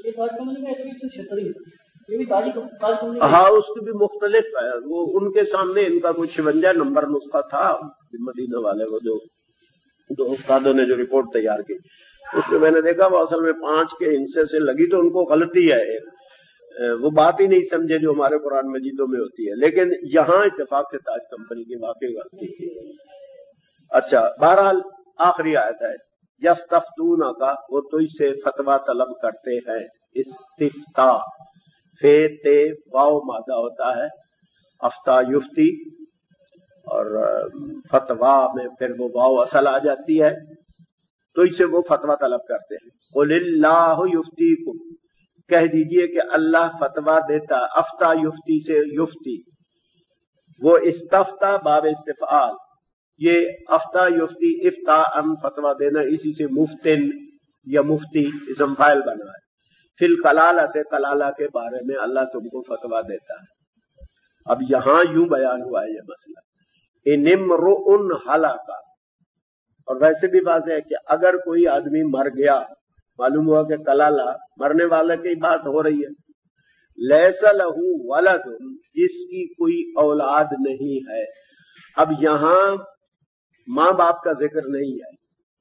[SPEAKER 1] ہاں اس کی بھی مختلف ہے، وہ ان کے سامنے ان کا کوئی 56 نمبر نسخہ تھا مدینہ والے کو، جو دو استادوں نے جو رپورٹ تیار کی اس میں میں نے دیکھا وہ اصل میں 5 کے ہندسے سے لگی، تو ان کو غلطی ہے، وہ بات ہی نہیں سمجھے جو ہمارے قرآن مجیدوں میں ہوتی ہے، لیکن یہاں اتفاق سے تاج کمپنی کی واقعی غلطی تھی۔ اچھا بہرحال آخری آیت ہے یستفتونا کا، وہ تو اس سے فتویٰ طلب کرتے ہیں، استفتاء فے تے واو مادہ ہوتا ہے، افتا یفتی، اور فتوا میں پھر وہ واو اصل آ جاتی ہے، تو اس سے وہ فتویٰ طلب کرتے ہیں۔ قل اللہ یفتیکم، کہہ دیجئے کہ اللہ فتویٰ دیتا، افتا یفتی سے یفتی، وہ استفتا باب استفعال، یہ افتا یفتی افتا ان فتویٰ دینا، اسی سے مفتن یا مفتی اسم فاعل بنا ہے۔ فی الکلالۃ، کلالہ کے بارے میں اللہ تم کو فتویٰ دیتا ہے۔ اب یہاں یوں بیان ہوا ہے یہ مسئلہ، ان امرؤ ہلک، اور ویسے بھی واضح ہے کہ اگر کوئی آدمی مر گیا، معلوم ہوا کہ کلالہ مرنے والے کی بات ہو رہی ہے، لیس لہ ولد، جس کی کوئی اولاد نہیں ہے۔ اب یہاں ماں باپ کا ذکر نہیں ہے،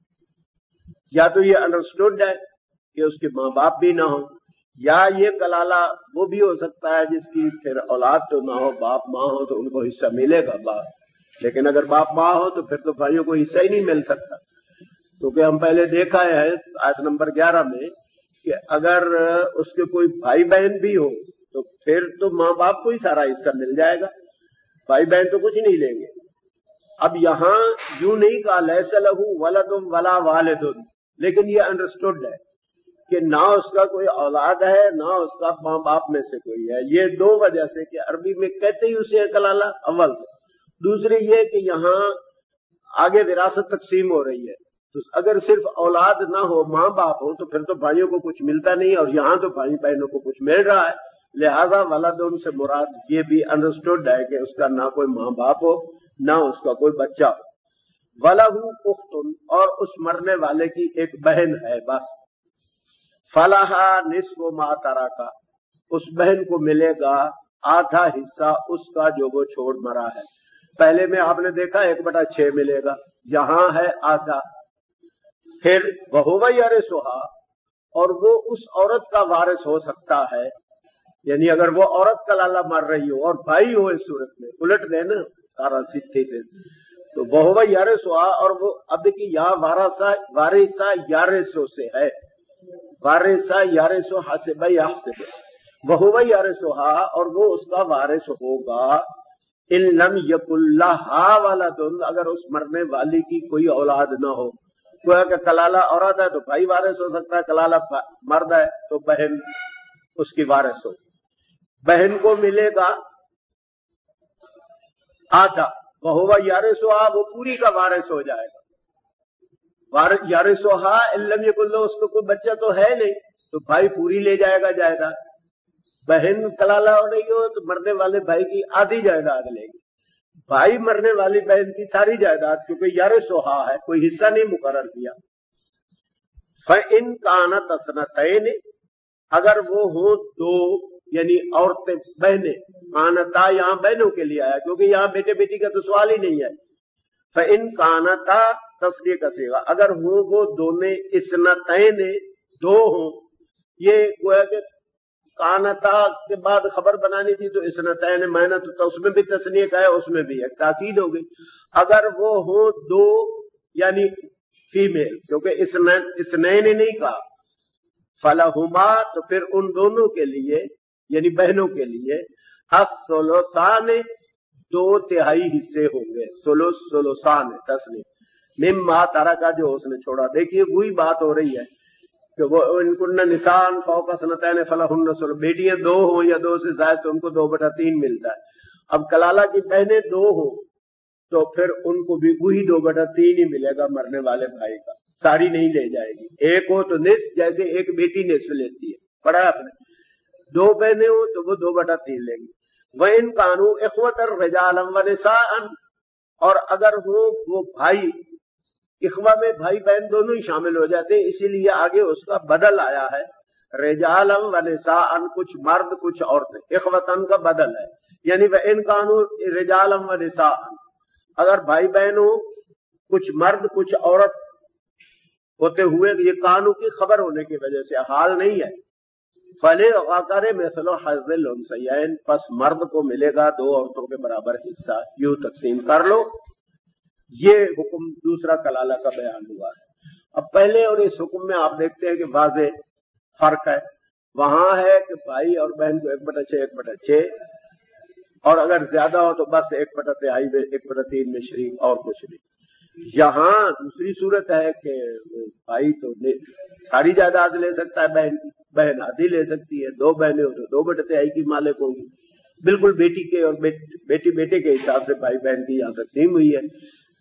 [SPEAKER 1] یا تو یہ انڈرسٹوڈ ہے کہ اس کے ماں باپ بھی نہ ہوں، یا یہ کلالہ وہ بھی ہو سکتا ہے جس کی پھر اولاد تو نہ ہو، باپ ماں ہو تو ان کو حصہ ملے گا باپ، لیکن اگر باپ ماں ہو تو پھر تو بھائیوں کو حصہ ہی نہیں مل سکتا، کیونکہ ہم پہلے دیکھا ہے آیت نمبر 11 میں کہ اگر اس کے کوئی بھائی بہن بھی ہو تو پھر تو ماں باپ کو ہی سارا حصہ مل جائے گا، بھائی بہن تو کچھ نہیں لیں گے۔ اب یہاں یوں نہیں کہا لیس لہ ولد ولا والد، لیکن یہ انڈرسٹوڈ ہے کہ نہ اس کا کوئی اولاد ہے نہ اس کا ماں باپ میں سے کوئی ہے، یہ دو وجہ سے کہ عربی میں کہتے ہی اسے کلالہ اول، دوسری یہ کہ یہاں آگے وراثت تقسیم ہو رہی ہے، تو اگر صرف اولاد نہ ہو ماں باپ ہو تو پھر تو بھائیوں کو کچھ ملتا نہیں، اور یہاں تو بھائی بہنوں کو کچھ مل رہا ہے، لہذا ولد ان سے مراد یہ بھی انڈرسٹوڈ ہے کہ اس کا نہ کوئی ماں باپ ہو نہ اس کا کوئی بچہ ہو۔ وَلَهُ أُخْتٌ، اور اس مرنے والے کی ایک بہن ہے بس، فَلَهَا نِصْفُ مَا تَرَكَ، اس بہن کو ملے گا آدھا حصہ اس کا جو وہ چھوڑ مرا ہے۔ پہلے میں آپ نے دیکھا 1/6 ملے گا، یہاں ہے آدھا۔ پھر وَهُوَ يَرِثُهَا، اور وہ اس عورت کا وارث ہو سکتا ہے، یعنی اگر وہ عورت کلالہ مر رہی ہو اور بھائی ہو، اس صورت میں الٹ دے نا سارا سکھتے سے، تو وَهُوَ يَرِثُهَا، اور وہ اب کی یا وارثہ یارثو سے ہے، وارثہ یارثو حسب یحسب، وَهُوَ يَرِثُهَا، اور وہ اس کا وارث ہوگا، ان لم یکن لہا ولد، اگر اس مرنے والی کی کوئی اولاد نہ ہو۔ گویا کہ کلالہ عورت ہے تو بھائی وارث ہو سکتا ہے، کلالہ مرد ہے تو بہن اس کی وارث ہو۔ بہن کو ملے گا آدھا، وَهُوَ يَرِثُهَا، وہ پوری کا وارث ہو جائے گا، يَرِثُهَا ان لم یکن لہ، اس کو کوئی بچہ تو ہے نہیں تو بھائی پوری لے جائے گا جائیداد، بہن کلالہ ہو رہی ہو تو مرنے والے بھائی کی آدھی جائیداد لے گی، بھائی مرنے والی بہن کی ساری جائیداد، کیونکہ یارثُهَا ہے، کوئی حصہ نہیں مقرر کیا۔ فَإِن كَانَتْ اثْنَتَيْنِ، اگر وہ ہوں دو، یعنی عورتیں بہنیں، کانتا یہاں بہنوں کے لیے آیا کیونکہ یہاں بیٹے بیٹی کا تو سوال ہی نہیں ہے۔ فَإِن كَانَتَا تصریح کا صیغہ، اگر ہوں وہ دونوں اثنتین، دو ہوں، یہ گویا کہ کانتا کے بعد خبر بنانی تھی تو اثنتین محنت، تو اس میں بھی تثنیہ کا ہے، اس میں بھی ایک تاکید ہو گئی۔ اگر وہ ہوں دو یعنی فیمیل، کیونکہ اثنین نہیں کہا، فَلَهُمَا، تو پھر ان دونوں کے لیے یعنی بہنوں کے لیے الثلثان، 2/3 حصے ہوں گے، ثلثان تسنیہ، مما ترکا، جو اس نے چھوڑا۔ دیکھیے وہی بات ہو رہی ہے کہ وہ ان کن نساء فوق اثنتین فلہن ثلث، بیٹیاں 2 ہوں یا 2 سے زائد تو ان کو 2/3 ملتا ہے۔ اب کلالہ کی بہنیں 2 ہوں تو پھر ان کو بھی وہی 2/3 ہی ملے گا مرنے والے بھائی کا، ساری نہیں لے جائے گی۔ ایک ہو تو نصف، جیسے ایک بیٹی نصف لیتی ہے، پڑھا آپ نے۔ दो बहनें हो तो वो 2/3 लेंगी। वह इन कानू इख्वतर रिजालन व निसाअन, और अगर हो वो भाई, इख्वा में भाई बहन दोनों ही शामिल हो जाते हैं, इसीलिए आगे उसका बदल आया है रिजालन व निसाअन, कुछ मर्द कुछ औरतें, इख्वतन का बदल है, यानी वह इन कानू रिजालन व निसाअन, अगर भाई बहन हो कुछ मर्द कुछ औरत होते हुए, ये कानू की खबर होने की वजह से, हाल नहीं है। फले वाकरे मिसलो हज़्ज़िल उन्सयैन, पस मर्द को मिलेगा 2 औरतों के बराबर हिस्सा, यूं तकसीम कर लो। ये हुक्म दूसरा कलाला का बयान हुआ है। अब पहले और इस हुक्म में आप देखते हैं कि वाज़े फर्क है। वहां है कि भाई और बहन को 1/6 1/6, और अगर ज्यादा हो तो बस 1/3 में 1/3 में शरीक, और कुछ नहीं। यहां दूसरी सूरत है कि भाई तो सारी जायदाद ले सकता है बहन की, बहन आधी ले सकती है। 2 बहनें हो तो 2/3 की मालिक होगी, बिल्कुल बेटी के और बेटी बेटे के हिसाब से भाई बहन की यहां तकसीम हुई है।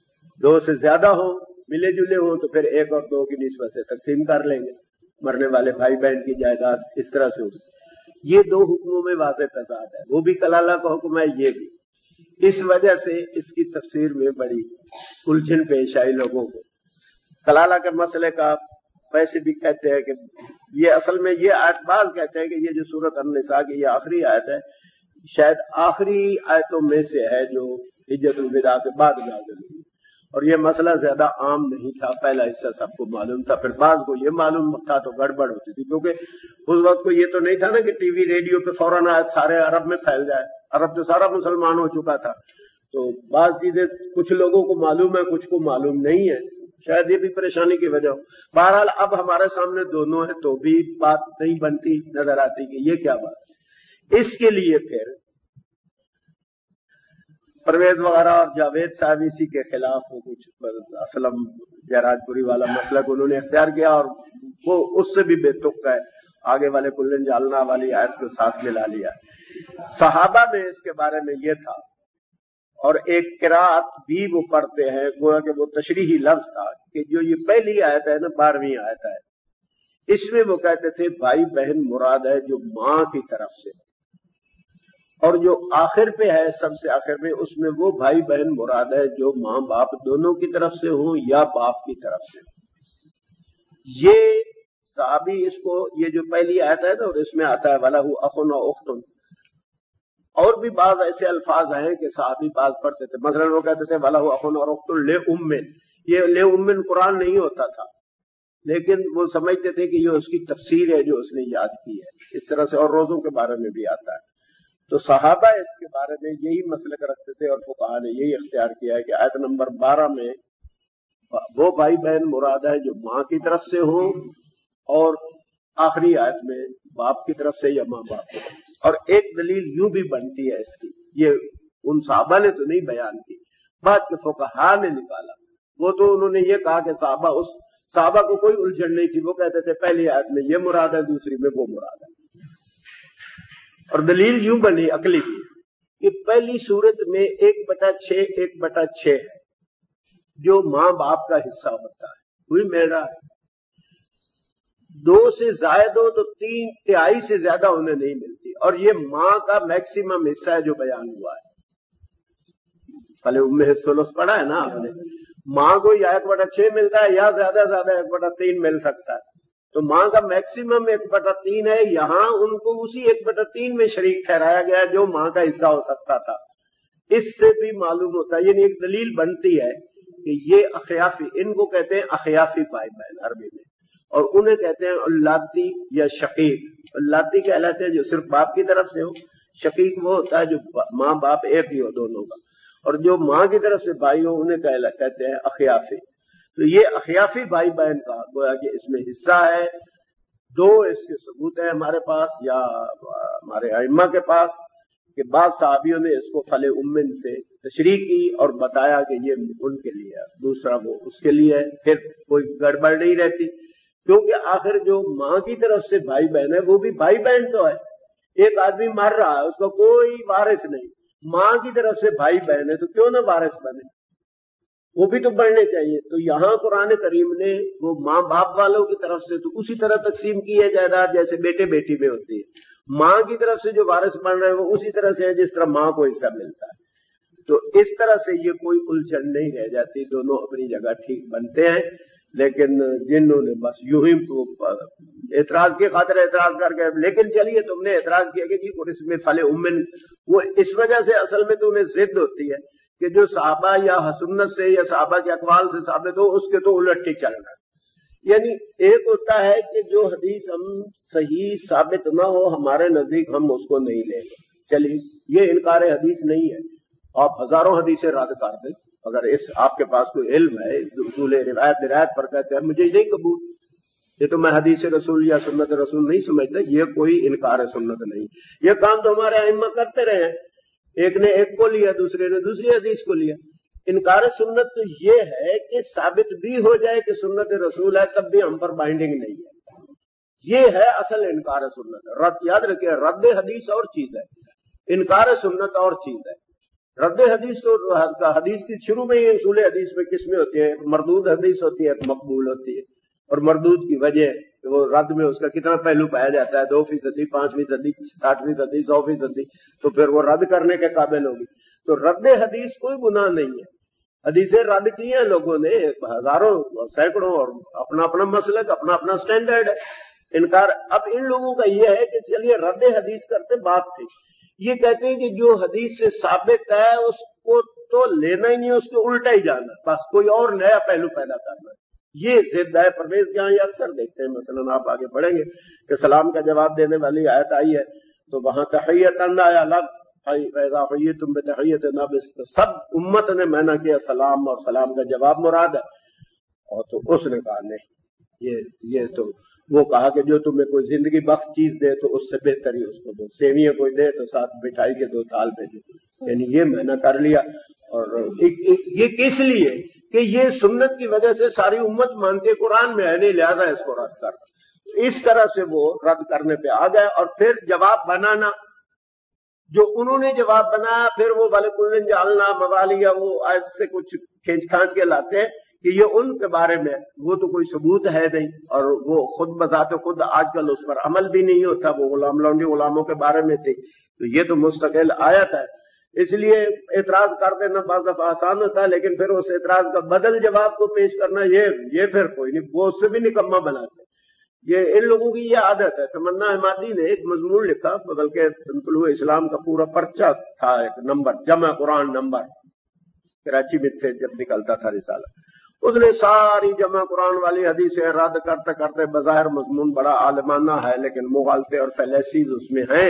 [SPEAKER 1] 2 से ज्यादा हो, मिले जुले हो, तो फिर 1 और 2 की निस्बत से तकसीम कर लेंगे, मरने वाले भाई बहन की जायदाद इस तरह से होगी। ये 2 हुक्मों में वाज़े तज़ाद है, वो भी कलाला का हुक्म है, ये भी। इस वजह से इसकी तफसीर में बड़ी उलझन पेश आई लोगों को। कलाला के मसले का वैसे भी कहते हैं कि ये असल में ये आयत, बाज़ कहते हैं कि ये जो सूरत अन-निसा की ये आखिरी आयत है, शायद आखिरी आयतों में से है जो हिज्जतुल विदा के बाद नाज़िल हुई, और ये मसला ज्यादा आम नहीं था। पहला हिस्सा सबको मालूम था, फिर बाज़ को ये मालूम था तो गड़बड़ होती थी, क्योंकि उस वक्त को ये तो नहीं था ना कि टीवी रेडियो पे फौरन आयत सारे अरब में फैल जाए। अरब तो सारा मुसलमान हो चुका था, तो बाज़ चीजें कुछ लोगों को मालूम है, कुछ को मालूम नहीं है, शायद ये भी परेशानी की वजह हो। बहरहाल अब हमारे सामने दोनों है तो भी बात नहीं बनती, नजर आती कि ये क्या बात। इसके लिए फिर परवेज वगैरह और जावेद साहब इसी के खिलाफ हो, कुछ असलम जयराजपुरी वाला मसलक उन्होंने इख्तियार किया, और वो उससे भी बेतुक है, आगे वाले कुल्लन जालना वाली आयत को साथ मिला लिया। सहाबा में इसके बारे में ये था, और एक किरात भी वो पढ़ते हैं, गोया कि वो तशरीही लफ्ज था कि जो ये पहली आयत है ना, 12वीं आयत है, इसमें वो कहते थे भाई बहन मुराद है जो मां की तरफ से, और जो आखिर पे है सबसे आखिर में, उसमें वो भाई बहन मुराद है जो मां बाप दोनों की तरफ से हो या बाप की तरफ से। ये साहबी इसको, ये जो पहली आयत है ना, और इसमें आता है वलहु अखुन व उख्तुन, और भी बाज ऐसे अल्फाज हैं कि साहबी बाज पढ़ते थे। मसलन वो कहते थे वलहु अखुन और उख्तुन ले उम्मिन, ये ले उम्मिन कुरान नहीं होता था, लेकिन वो समझते थे कि ये उसकी तफसीर है जो उसने याद की है, इस तरह से। और रोजों के बारे में भी आता है। तो सहाबा इसके बारे में यही मसलक रखते थे, और फुक़हा ने यही इख्तियार किया है कि आयत नंबर 12 में वो भाई बहन मुराद है जो मां की तरफ से हो, और आखिरी आयत में बाप की तरफ से या मां बाप की। और एक दलील यूं भी बनती है इसकी, ये उन सहाबा ने तो नहीं बयान की, बाद के फुक़हा ने निकाला। वो तो उन्होंने ये कहा कि सहाबा को कोई उलझन नहीं थी, वो कहते थे पहली आयत में ये मुराद है, दूसरी में वो मुराद है। और दलील यूं बनी अकली की कि पहली सूरत में 1/6 1/6 है जो मां बाप का हिस्सा होता है, वही मिल रहा है। 2 से जायद हो तो 3/3 से ज्यादा उन्हें नहीं मिलती, और ये मां का मैक्सिमम हिस्सा है जो बयान हुआ है। पहले उम्मे सुलुस पढ़ा है ना आपने, मां को या 1/6 मिलता है या ज्यादा 1/3 मिल सकता है, तो मां का मैक्सिमम 1/3 है। यहां उनको उसी 1/3 में शरीक ठहराया गया जो मां का हिस्सा हो सकता था। इससे भी मालूम होता है, यानी एक दलील बनती है कि ये अखयाफी, इनको कहते हैं अखयाफी भाई बहन अरबी में, और उन्हें कहते हैं उल्लाती या शकीक। उल्लाती कहलाते हैं जो सिर्फ बाप की तरफ से हो, शकीक वो होता है जो मां बाप एक ही हो दोनों का, और जो मां की तरफ से भाई हो उन्हें कहते हैं अखयाफी। तो ये अखयाफी भाई बहन का गोया कि इसमें हिस्सा है। 2 इसके सबूत है हमारे पास या हमारे अइम्मा के पास, कि बाद साहबियों ने इसको फले उम्मिन से तशरीह की और बताया कि ये उनके लिए है, दूसरा वो उसके लिए है, फिर कोई गड़बड़ नहीं रहती, क्योंकि आखिर जो मां की तरफ से भाई बहन है वो भी भाई बहन तो है। एक आदमी मर रहा है, उसका कोई वारिस नहीं, मां की तरफ से भाई बहन है, तो क्यों ना वारिस बने, वो भी तो बढ़ने चाहिए। तो यहां कुरान करीम ने वो मां बाप वालों की तरफ से तो उसी तरह तकसीम की है जायदाद जैसे बेटे बेटी में होती है, माँ की तरफ से जो वारिस बन रहे हैं वो उसी तरह से है जिस तरह माँ को हिस्सा मिलता है। तो इस तरह से ये कोई उलझन नहीं रह जाती, दोनों अपनी जगह ठीक बनते हैं। लेकिन जिन्होंने बस यूं ही एतराज की खातिर एतराज करके, लेकिन चलिए तुमने एतराज किया कि जी इसमें फले उम्मन, वो इस वजह से असल में तो उन्हें जिद होती है कि जो सहाबा या सुन्नत से या सहाबा के अकवाल से साबित हो उसके तो उलट ही चलना। यानी एक होता है कि जो हदीस हम सही साबित ना हो हमारे नजदीक हम उसको नहीं लेंगे, चलिए ये इनकार हदीस नहीं है, आप हजारों हदीसें रद्द कर दें, अगर इस आपके पास कोई इल्म है उसूल रिवायत पर कहते हैं मुझे नहीं कबूल, ये तो मैं हदीस रसूल या सुन्नत रसूल नहीं समझता, ये कोई इनकार सुन्नत नहीं। ये काम तो हमारे अइम्मा करते रहे हैं, एक ने एक को लिया दूसरे ने दूसरी हदीस को लिया। इनकार सुन्नत तो ये है कि साबित भी हो जाए कि सुन्नत रसूल है तब भी हम पर बाइंडिंग नहीं है, ये है असल इनकार सुन्नत। रद्द याद रखिए, रद्द हदीस और चीज है, इनकार सुन्नत और चीज है। रद्द हदीस तो हदीस की शुरू में ही उसूल हदीस में किस्में होती है, मरदूद हदीस होती है, मकबूल होती है, और मरदूद की वजह वो रद्द में उसका कितना पहलू पाया जाता है, 2%, 5%, 60%, 100%, तो फिर वो रद्द करने के काबिल होगी। तो रद्द हदीस कोई गुनाह नहीं है, हदीसें रद्द की हैं लोगों ने हजारों सैकड़ों, और अपना अपना मसलक अपना अपना स्टैंडर्ड है। इनकार अब इन लोगों का यह है कि चलिए रद्द हदीस करते बात थी, ये कहते हैं कि जो हदीस से साबित है उसको तो लेना ही नहीं, उसको उल्टा ही जाना, बस कोई और नया पहलू पैदा करना, ये जिद है। परवेज के यहाँ ये अक्सर देखते हैं, मसलन आप आगे पढ़ेंगे कि सलाम का जवाब देने वाली आयत आई है तो वहां तहियतन आया लफ्ज तुम बेतहियत नब, सब उम्मत ने माना किया सलाम और सलाम का जवाब मुराद है, और तो उसने कहा नहीं, ये तो वो कहा कि जो तुम्हें कोई जिंदगी बख्श चीज दे तो उससे बेहतर ही उसको दो, सेवियां कोई दे तो साथ मिठाई के 2 थाल भेजो, यानी ये मैंने कर लिया। और ये किस लिए कि ये सुन्नत की वजह से सारी उम्मत मानती है, कुरान में है नहीं, लिहाजा इसको रद्द कर। इस तरह से वो रद्द करने पे आ गए। और फिर जवाब बनाना, जो उन्होंने जवाब बनाया, फिर वो वाले कुल्लन जालना मवालिया वो ऐसे कुछ खींच खांच के लाते हैं कि ये उनके बारे में, वो तो कोई सबूत है नहीं, और वो खुद बजाते खुद आजकल उस पर अमल भी नहीं होता, वो गुलाम लौंडी गुलामों के बारे में थी, तो ये तो मुस्तकिल आयत है, इसलिए एतराज कर देना बाज़ दफा आसान होता है, लेकिन फिर उस एतराज का बदल जवाब को पेश करना ये फिर कोई नहीं, वो उससे भी निकम्मा बनाते। ये इन लोगों की ये आदत है। तमन्ना इमादी ने एक मजमून लिखा, बल्कि तंतुल इस्लाम का पूरा पर्चा था, एक नंबर जमा कुरान नंबर, कराची में से जब निकलता था रिसाला, उसने सारी जमा कुरान वाली हदीसें रद्द करते करते, बज़ाहिर मजमून बड़ा आलमाना है लेकिन मुगालते और फैलेसीज उसमें हैं,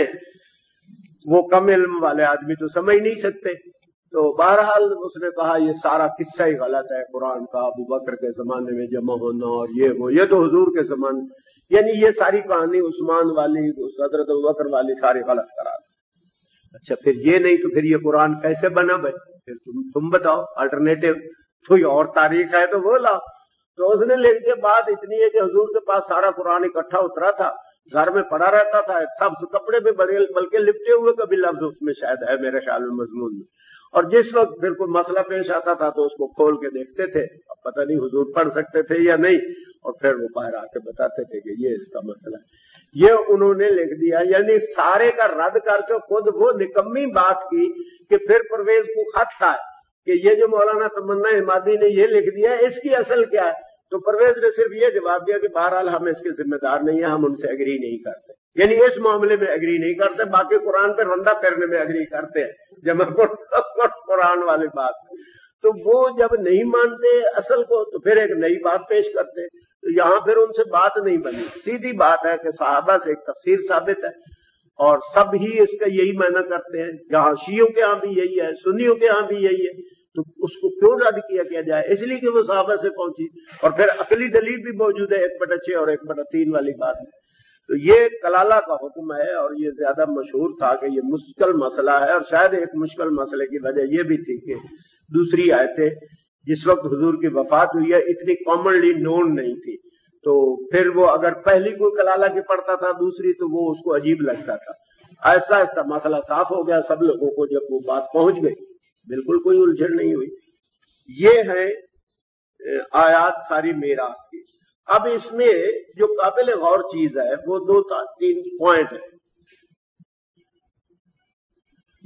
[SPEAKER 1] वो कम इल्म वाले आदमी तो समझ नहीं सकते। तो बहरहाल उसने कहा ये सारा किस्सा ही गलत है कुरान का, अबू बकर के जमाने में जमा होना और ये तो हुजूर के जमाने, यानी ये सारी कहानी उस्मान वाली, हजरत अबू बकर वाली सारी गलत करा दी। अच्छा फिर ये नहीं तो फिर ये कुरान कैसे बना भाई, फिर तुम बताओ अल्टरनेटिव, कोई और तारीख है तो वो लाओ। तो उसने लिख दिया बात इतनी है कि हुजूर के पास सारा कुरान इकट्ठा उतरा था, घर में पड़ा रहता था, एक सब्ज कपड़े में बड़े बल्कि लिपटे हुए कभी लफ्ज उसमें शायद है मेरे ख्याल में मजमून में, और जिस वक्त फिर कोई मसला पेश आता था तो उसको खोल के देखते थे, अब पता नहीं हुजूर पढ़ सकते थे या नहीं, और फिर वो बाहर आके बताते थे कि ये इसका मसला है। ये उन्होंने लिख दिया, यानी सारे का रद्द करके खुद वो निकम्मी बात की कि फिर परवेज को खत था कि ये जो मौलाना तमन्ना इमादी ने ये लिख दिया इसकी असल क्या है, तो परवेज ने सिर्फ ये जवाब दिया कि बहरहाल हम इसके जिम्मेदार नहीं है, हम उनसे एग्री नहीं करते, यानी इस मामले में एग्री नहीं करते, बाकी कुरान पर रंदा फेरने में एग्री करते हैं, जमा कुरान वाली बात। तो वो जब नहीं मानते असल को तो फिर एक नई बात पेश करते, तो यहां फिर उनसे बात नहीं बनी। सीधी बात है कि सहाबा से एक तफसीर साबित है और सब ही इसका यही माना करते हैं, जहां शियों के यहां भी यही है, सुन्नियों के यहां भी यही है, तो उसको क्यों रद्द किया जाए, इसलिए कि वो सहाबा से पहुंची। और फिर अकली दलील भी मौजूद है 1/6 और 1/3 वाली बात है। तो ये कलाला का हुक्म है और ये ज्यादा मशहूर था कि ये मुश्किल मसला है, और शायद एक मुश्किल मसले की वजह ये भी थी कि दूसरी आयतें जिस वक्त हुजूर की वफात हुई है इतनी कॉमनली नोन नहीं थी, तो फिर वो अगर पहली कोई कलाला की पढ़ता था दूसरी तो वो उसको अजीब लगता था। ऐसा इसका मसला साफ हो गया सब लोगों को जब वो बात पहुंच गई, बिल्कुल कोई उलझन नहीं हुई। ये है आयात सारी मीरास की। अब इसमें जो काबिल गौर चीज है वो 2-3 पॉइंट है।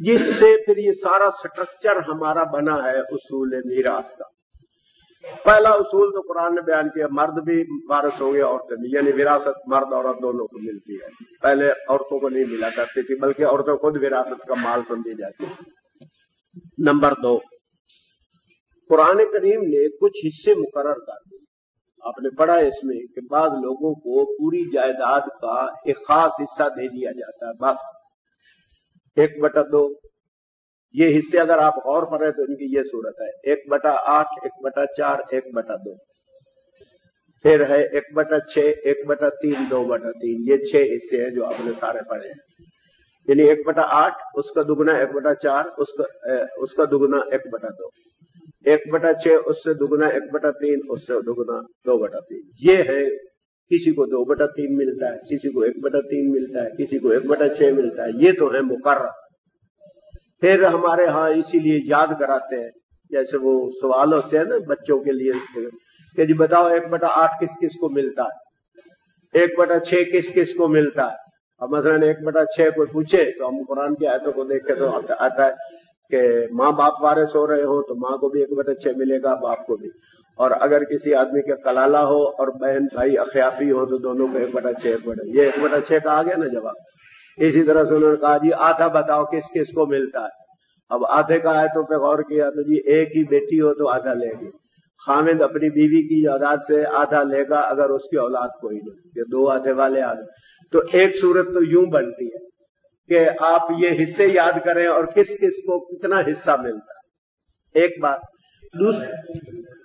[SPEAKER 1] जिससे फिर ये सारा स्ट्रक्चर हमारा बना है उसूल मीरास का। पहला उसूल तो कुरान ने बयान किया, मर्द भी वारिस होंगे, औरतें भी, यानी विरासत मर्द औरत दोनों को मिलती है। पहले औरतों को नहीं मिला करती थी, बल्कि औरतों खुद विरासत का माल समझी जाती है। नंबर 2, कुरान करीम ने कुछ हिस्से मुकर्रर कर दिए। आपने पढ़ा है इसमें कि बाद लोगों को पूरी जायदाद का एक खास हिस्सा दे दिया जाता है, बस 1/2। ये हिस्से अगर आप गौर करें तो इनकी ये सूरत है 1/8, 1/4, 1/2। फिर है 1/6, 1/3, 2/3। ये 6 हिस्से हैं जो आपने सारे पढ़े हैं। यानी 1/8, उसका दुगना 1/4, उसका दुगना 1/2, 1/6 उससे दुगना 1/3, उससे दुगना 2/3। ये है, किसी को 2/3 मिलता है, किसी को 1/3 मिलता है, किसी को 1/6 मिलता है। ये तो है मुकर्रर। फिर हमारे यहाँ इसीलिए याद कराते हैं, जैसे वो सवाल होते हैं ना बच्चों के लिए कि जी बताओ 1/8 किस किस को मिलता है, 1/6 किस किस को मिलता है। अब मसलन 1/6 कोई पूछे तो हम कुरान की आयतों को देख के तो आता है कि माँ बाप वारिस हो रहे हो तो माँ को भी 1/6 मिलेगा, बाप को भी। और अगर किसी आदमी का कलाला हो और बहन भाई अख्याफी हो तो दोनों को 1/6। ये 1/6 का आ गया ना जवाब। इसी तरह से उन्होंने कहा जी आधा बताओ किस किस को मिलता है। अब आधे का आयतों पे गौर किया तो जी एक ही बेटी हो तो आधा लेगी, खामिद अपनी बीवी की औलाद से आधा लेगा अगर उसकी औलाद कोई नहीं, ये 2 आधे वाले आधे। तो एक सूरत तो यूं बनती है कि आप ये हिस्से याद करें और किस किस को कितना हिस्सा मिलता है, एक बात। दूसरी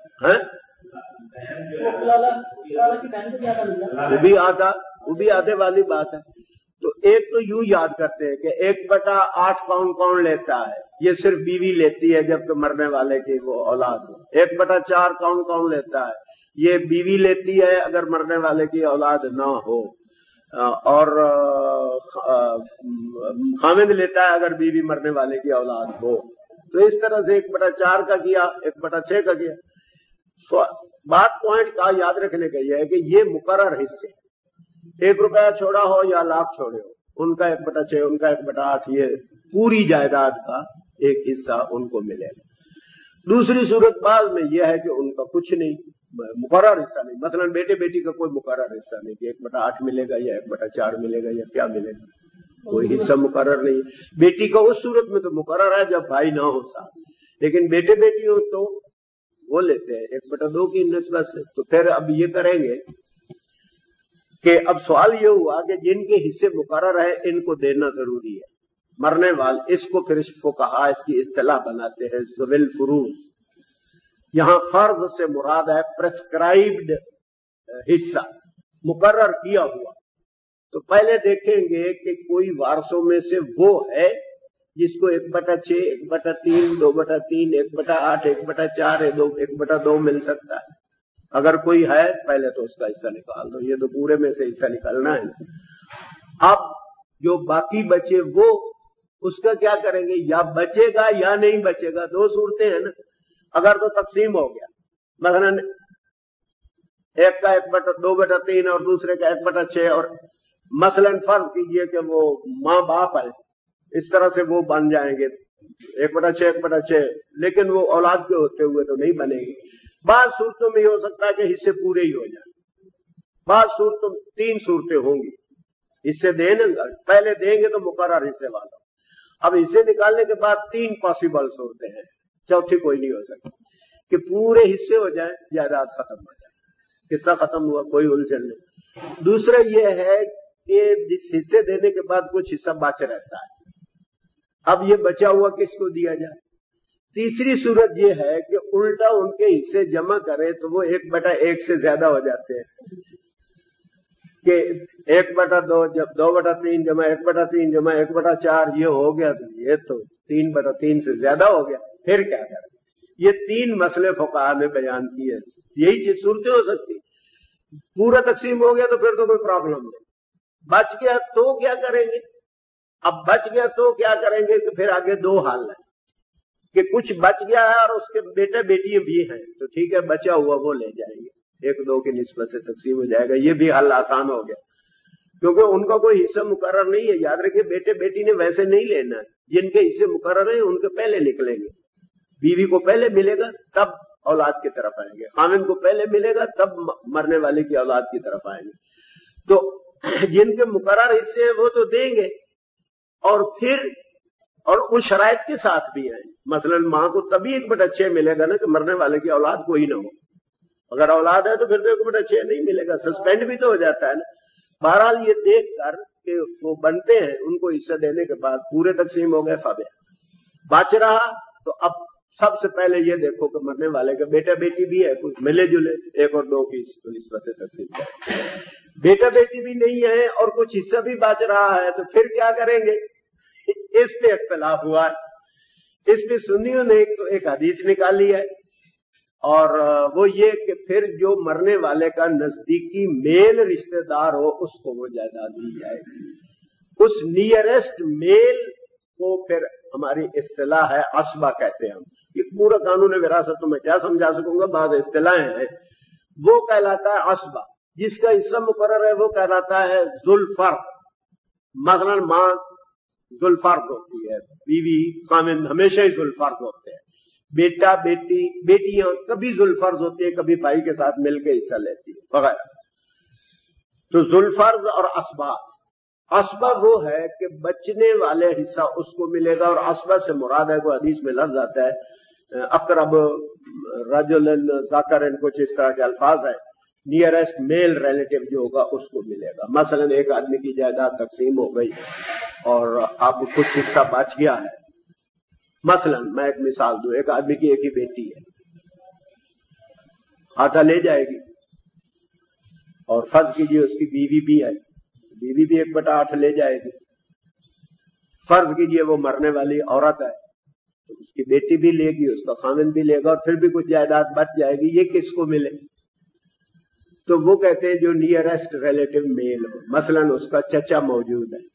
[SPEAKER 1] वो भी आधे वाली बात है। तो एक तो यूं याद करते हैं कि 1/8 कौन कौन लेता है, ये सिर्फ बीवी लेती है जबकि मरने वाले की वो औलाद हो। 1/4 कौन कौन लेता है, ये बीवी लेती है अगर मरने वाले की औलाद ना हो, और खामिद लेता है अगर बीवी मरने वाले की औलाद हो। तो इस तरह से 1/4 का किया, 1/6 का किया। बात पॉइंट का याद रखने का यह है कि ये मुकर्रर हिस्से, 1 रुपया छोड़ा हो या लाख छोड़े हो, उनका 1/6, उनका 1/8, ये पूरी जायदाद का एक हिस्सा उनको मिलेगा। दूसरी सूरत बाद में यह है कि उनका कुछ नहीं, मुकर्रर हिस्सा नहीं। मसलन बेटे बेटी का कोई मुकर्रर हिस्सा नहीं कि 1/8 मिलेगा या 1/4 मिलेगा या क्या मिलेगा, कोई हिस्सा मुकर्रर नहीं। बेटी का उस सूरत में तो मुकर्रर है जब भाई ना हो साथ, लेकिन बेटे बेटी हो तो वो लेते हैं 1/2 की निस्बत से। तो फिर अब ये करेंगे कि अब सवाल ये हुआ कि जिनके हिस्से मुकर्रर है इनको देना जरूरी है, मरने वाले। इसको फिर फुकहा इसकी इस्तिलाह बनाते हैं ज़ुविल फुरूज। यहां फर्ज से मुराद है प्रेस्क्राइब्ड हिस्सा, मुकर्रर किया हुआ। तो पहले देखेंगे कि कोई वारसों में से वो है जिसको 1/6, 1/3, 2/3, 1/8, 1/4, 1/2 मिल सकता है। अगर कोई है पहले तो उसका हिस्सा निकाल दो, ये तो पूरे में से हिस्सा निकालना है। अब जो बाकी बचे वो उसका क्या करेंगे, या बचेगा या नहीं बचेगा। 2 सूरतें हैं ना। अगर तो तकसीम हो गया, मसलन एक का 2/3 और दूसरे का 1/6, और मसलन फर्ज कीजिए कि वो माँ बाप है, इस तरह से वो बन जाएंगे 1/6, 1/6, लेकिन वो औलाद के होते हुए तो नहीं बनेगी। बाद सूरतों में ये हो सकता है कि हिस्से पूरे ही हो जाए, बाद सूरतों 3 सूरतें होंगी। हिस्से देने पहले देंगे तो मुकर्रर हिस्से वाला, अब हिस्से निकालने के बाद 3 पॉसिबल सूरतें हैं, चौथी कोई नहीं हो सकती कि पूरे हिस्से हो जाए, जायदाद खत्म हो जाए, हिस्सा खत्म हुआ, कोई उलझन नहीं। दूसरा यह है कि जिस हिस्से देने के बाद कुछ हिस्सा बच रहता है, अब ये बचा हुआ किसको दिया जाए। तीसरी सूरत यह है कि उल्टा उनके हिस्से जमा करें तो वो 1/1 से ज्यादा हो जाते हैं कि 1/2 जब 2/3 जमा 1/3 जमा 1/4 ये हो गया, तो ये तो 3/3 से ज्यादा हो गया। फिर क्या करें। ये 3 मसले फुकहा ने बयान किए। यही चीज सूरतें हो सकती। पूरा तकसीम हो गया तो फिर तो कोई प्रॉब्लम नहीं, बच गया तो क्या करेंगे। अब बच गया तो क्या करेंगे कि फिर आगे 2 हाल है कि कुछ बच गया है और उसके बेटे बेटियां भी हैं, तो ठीक है बचा हुआ वो ले जाएंगे, 1-2 की निस्बत से तकसीम हो जाएगा, ये भी हल आसान हो गया। क्योंकि उनका कोई हिस्सा मुकर्रर नहीं है। याद रखिए, बेटे बेटी ने वैसे नहीं लेना है, जिनके हिस्से मुकर्रर हैं उनके पहले निकलेंगे। बीवी को पहले मिलेगा तब औलाद की तरफ आएंगे, खामिन को पहले मिलेगा तब मरने वाले की औलाद की तरफ आएंगे। तो जिनके मुकर्रर हिस्से हैं वो तो देंगे, और फिर और उस शराइत के साथ भी है। मसलन मां को तभी 1/6 मिलेगा ना कि मरने वाले की औलाद कोई ना हो। अगर औलाद है तो फिर तो 1/6 नहीं मिलेगा, सस्पेंड भी तो हो जाता है ना। बहरहाल ये देख कर कि वो बनते हैं, उनको हिस्सा देने के बाद पूरे तकसीम हो गए, फाबे बच रहा। तो अब सबसे पहले ये देखो कि मरने वाले का बेटा बेटी भी है, कुछ मिले जुले 1 और 2 की निस्बत से तकसीम करें। बेटा बेटी भी नहीं है और कुछ हिस्सा भी बच रहा है, तो फिर क्या करेंगे? इस पे इख्तिलाफ हुआ है। इस पे सुन्नियों ने एक हदीस निकाली है, और वो ये कि फिर जो मरने वाले का नजदीकी मेल रिश्तेदार हो उसको वो जायदाद दी जाएगी। उस नियरेस्ट मेल को फिर हमारी इस्तिलाह है असबा कहते हैं हम। ये पूरा कानून विरासत तो मैं क्या समझा सकूंगा, बाद इस्तिलाहें हैं। वो कहलाता है असबा। जिसका हिस्सा मुकर्रर है वो कहलाता है जुल्फर्द। मसलन मां जुल्फर्द होती है, बीवी खामिन हमेशा ही जुल्फर्द होते हैं, बेटा बेटी बेटियां कभी जुल्फर्ज होती है, कभी भाई के साथ मिलकर हिस्सा लेती है वगैरह। तो जुल्फर्ज और असबाब, असबा वो है कि बचने वाले हिस्सा उसको मिलेगा, और असबा से मुराद है, को हदीस में लफ्ज आता है अकरब रजुलन ज़करन, कुछ इस तरह के अल्फाज है। नियरेस्ट मेल रिलेटिव जो होगा उसको मिलेगा। मसलन एक आदमी की जायदाद तकसीम हो गई और अब कुछ हिस्सा बच गया है। मसलन मैं एक मिसाल दूं, एक आदमी की एक ही बेटी है, आधा ले जाएगी, और फर्ज कीजिए उसकी बीवी भी है, बीवी भी 1/8 ले जाएगी। फर्ज कीजिए वो मरने वाली औरत है, तो उसकी बेटी भी लेगी, उसका खामिन भी लेगा, और फिर भी कुछ जायदाद बच जाएगी। ये किसको मिले? तो वो कहते हैं जो नियरेस्ट रिलेटिव मेल हो। मसलन उसका चचा मौजूद है,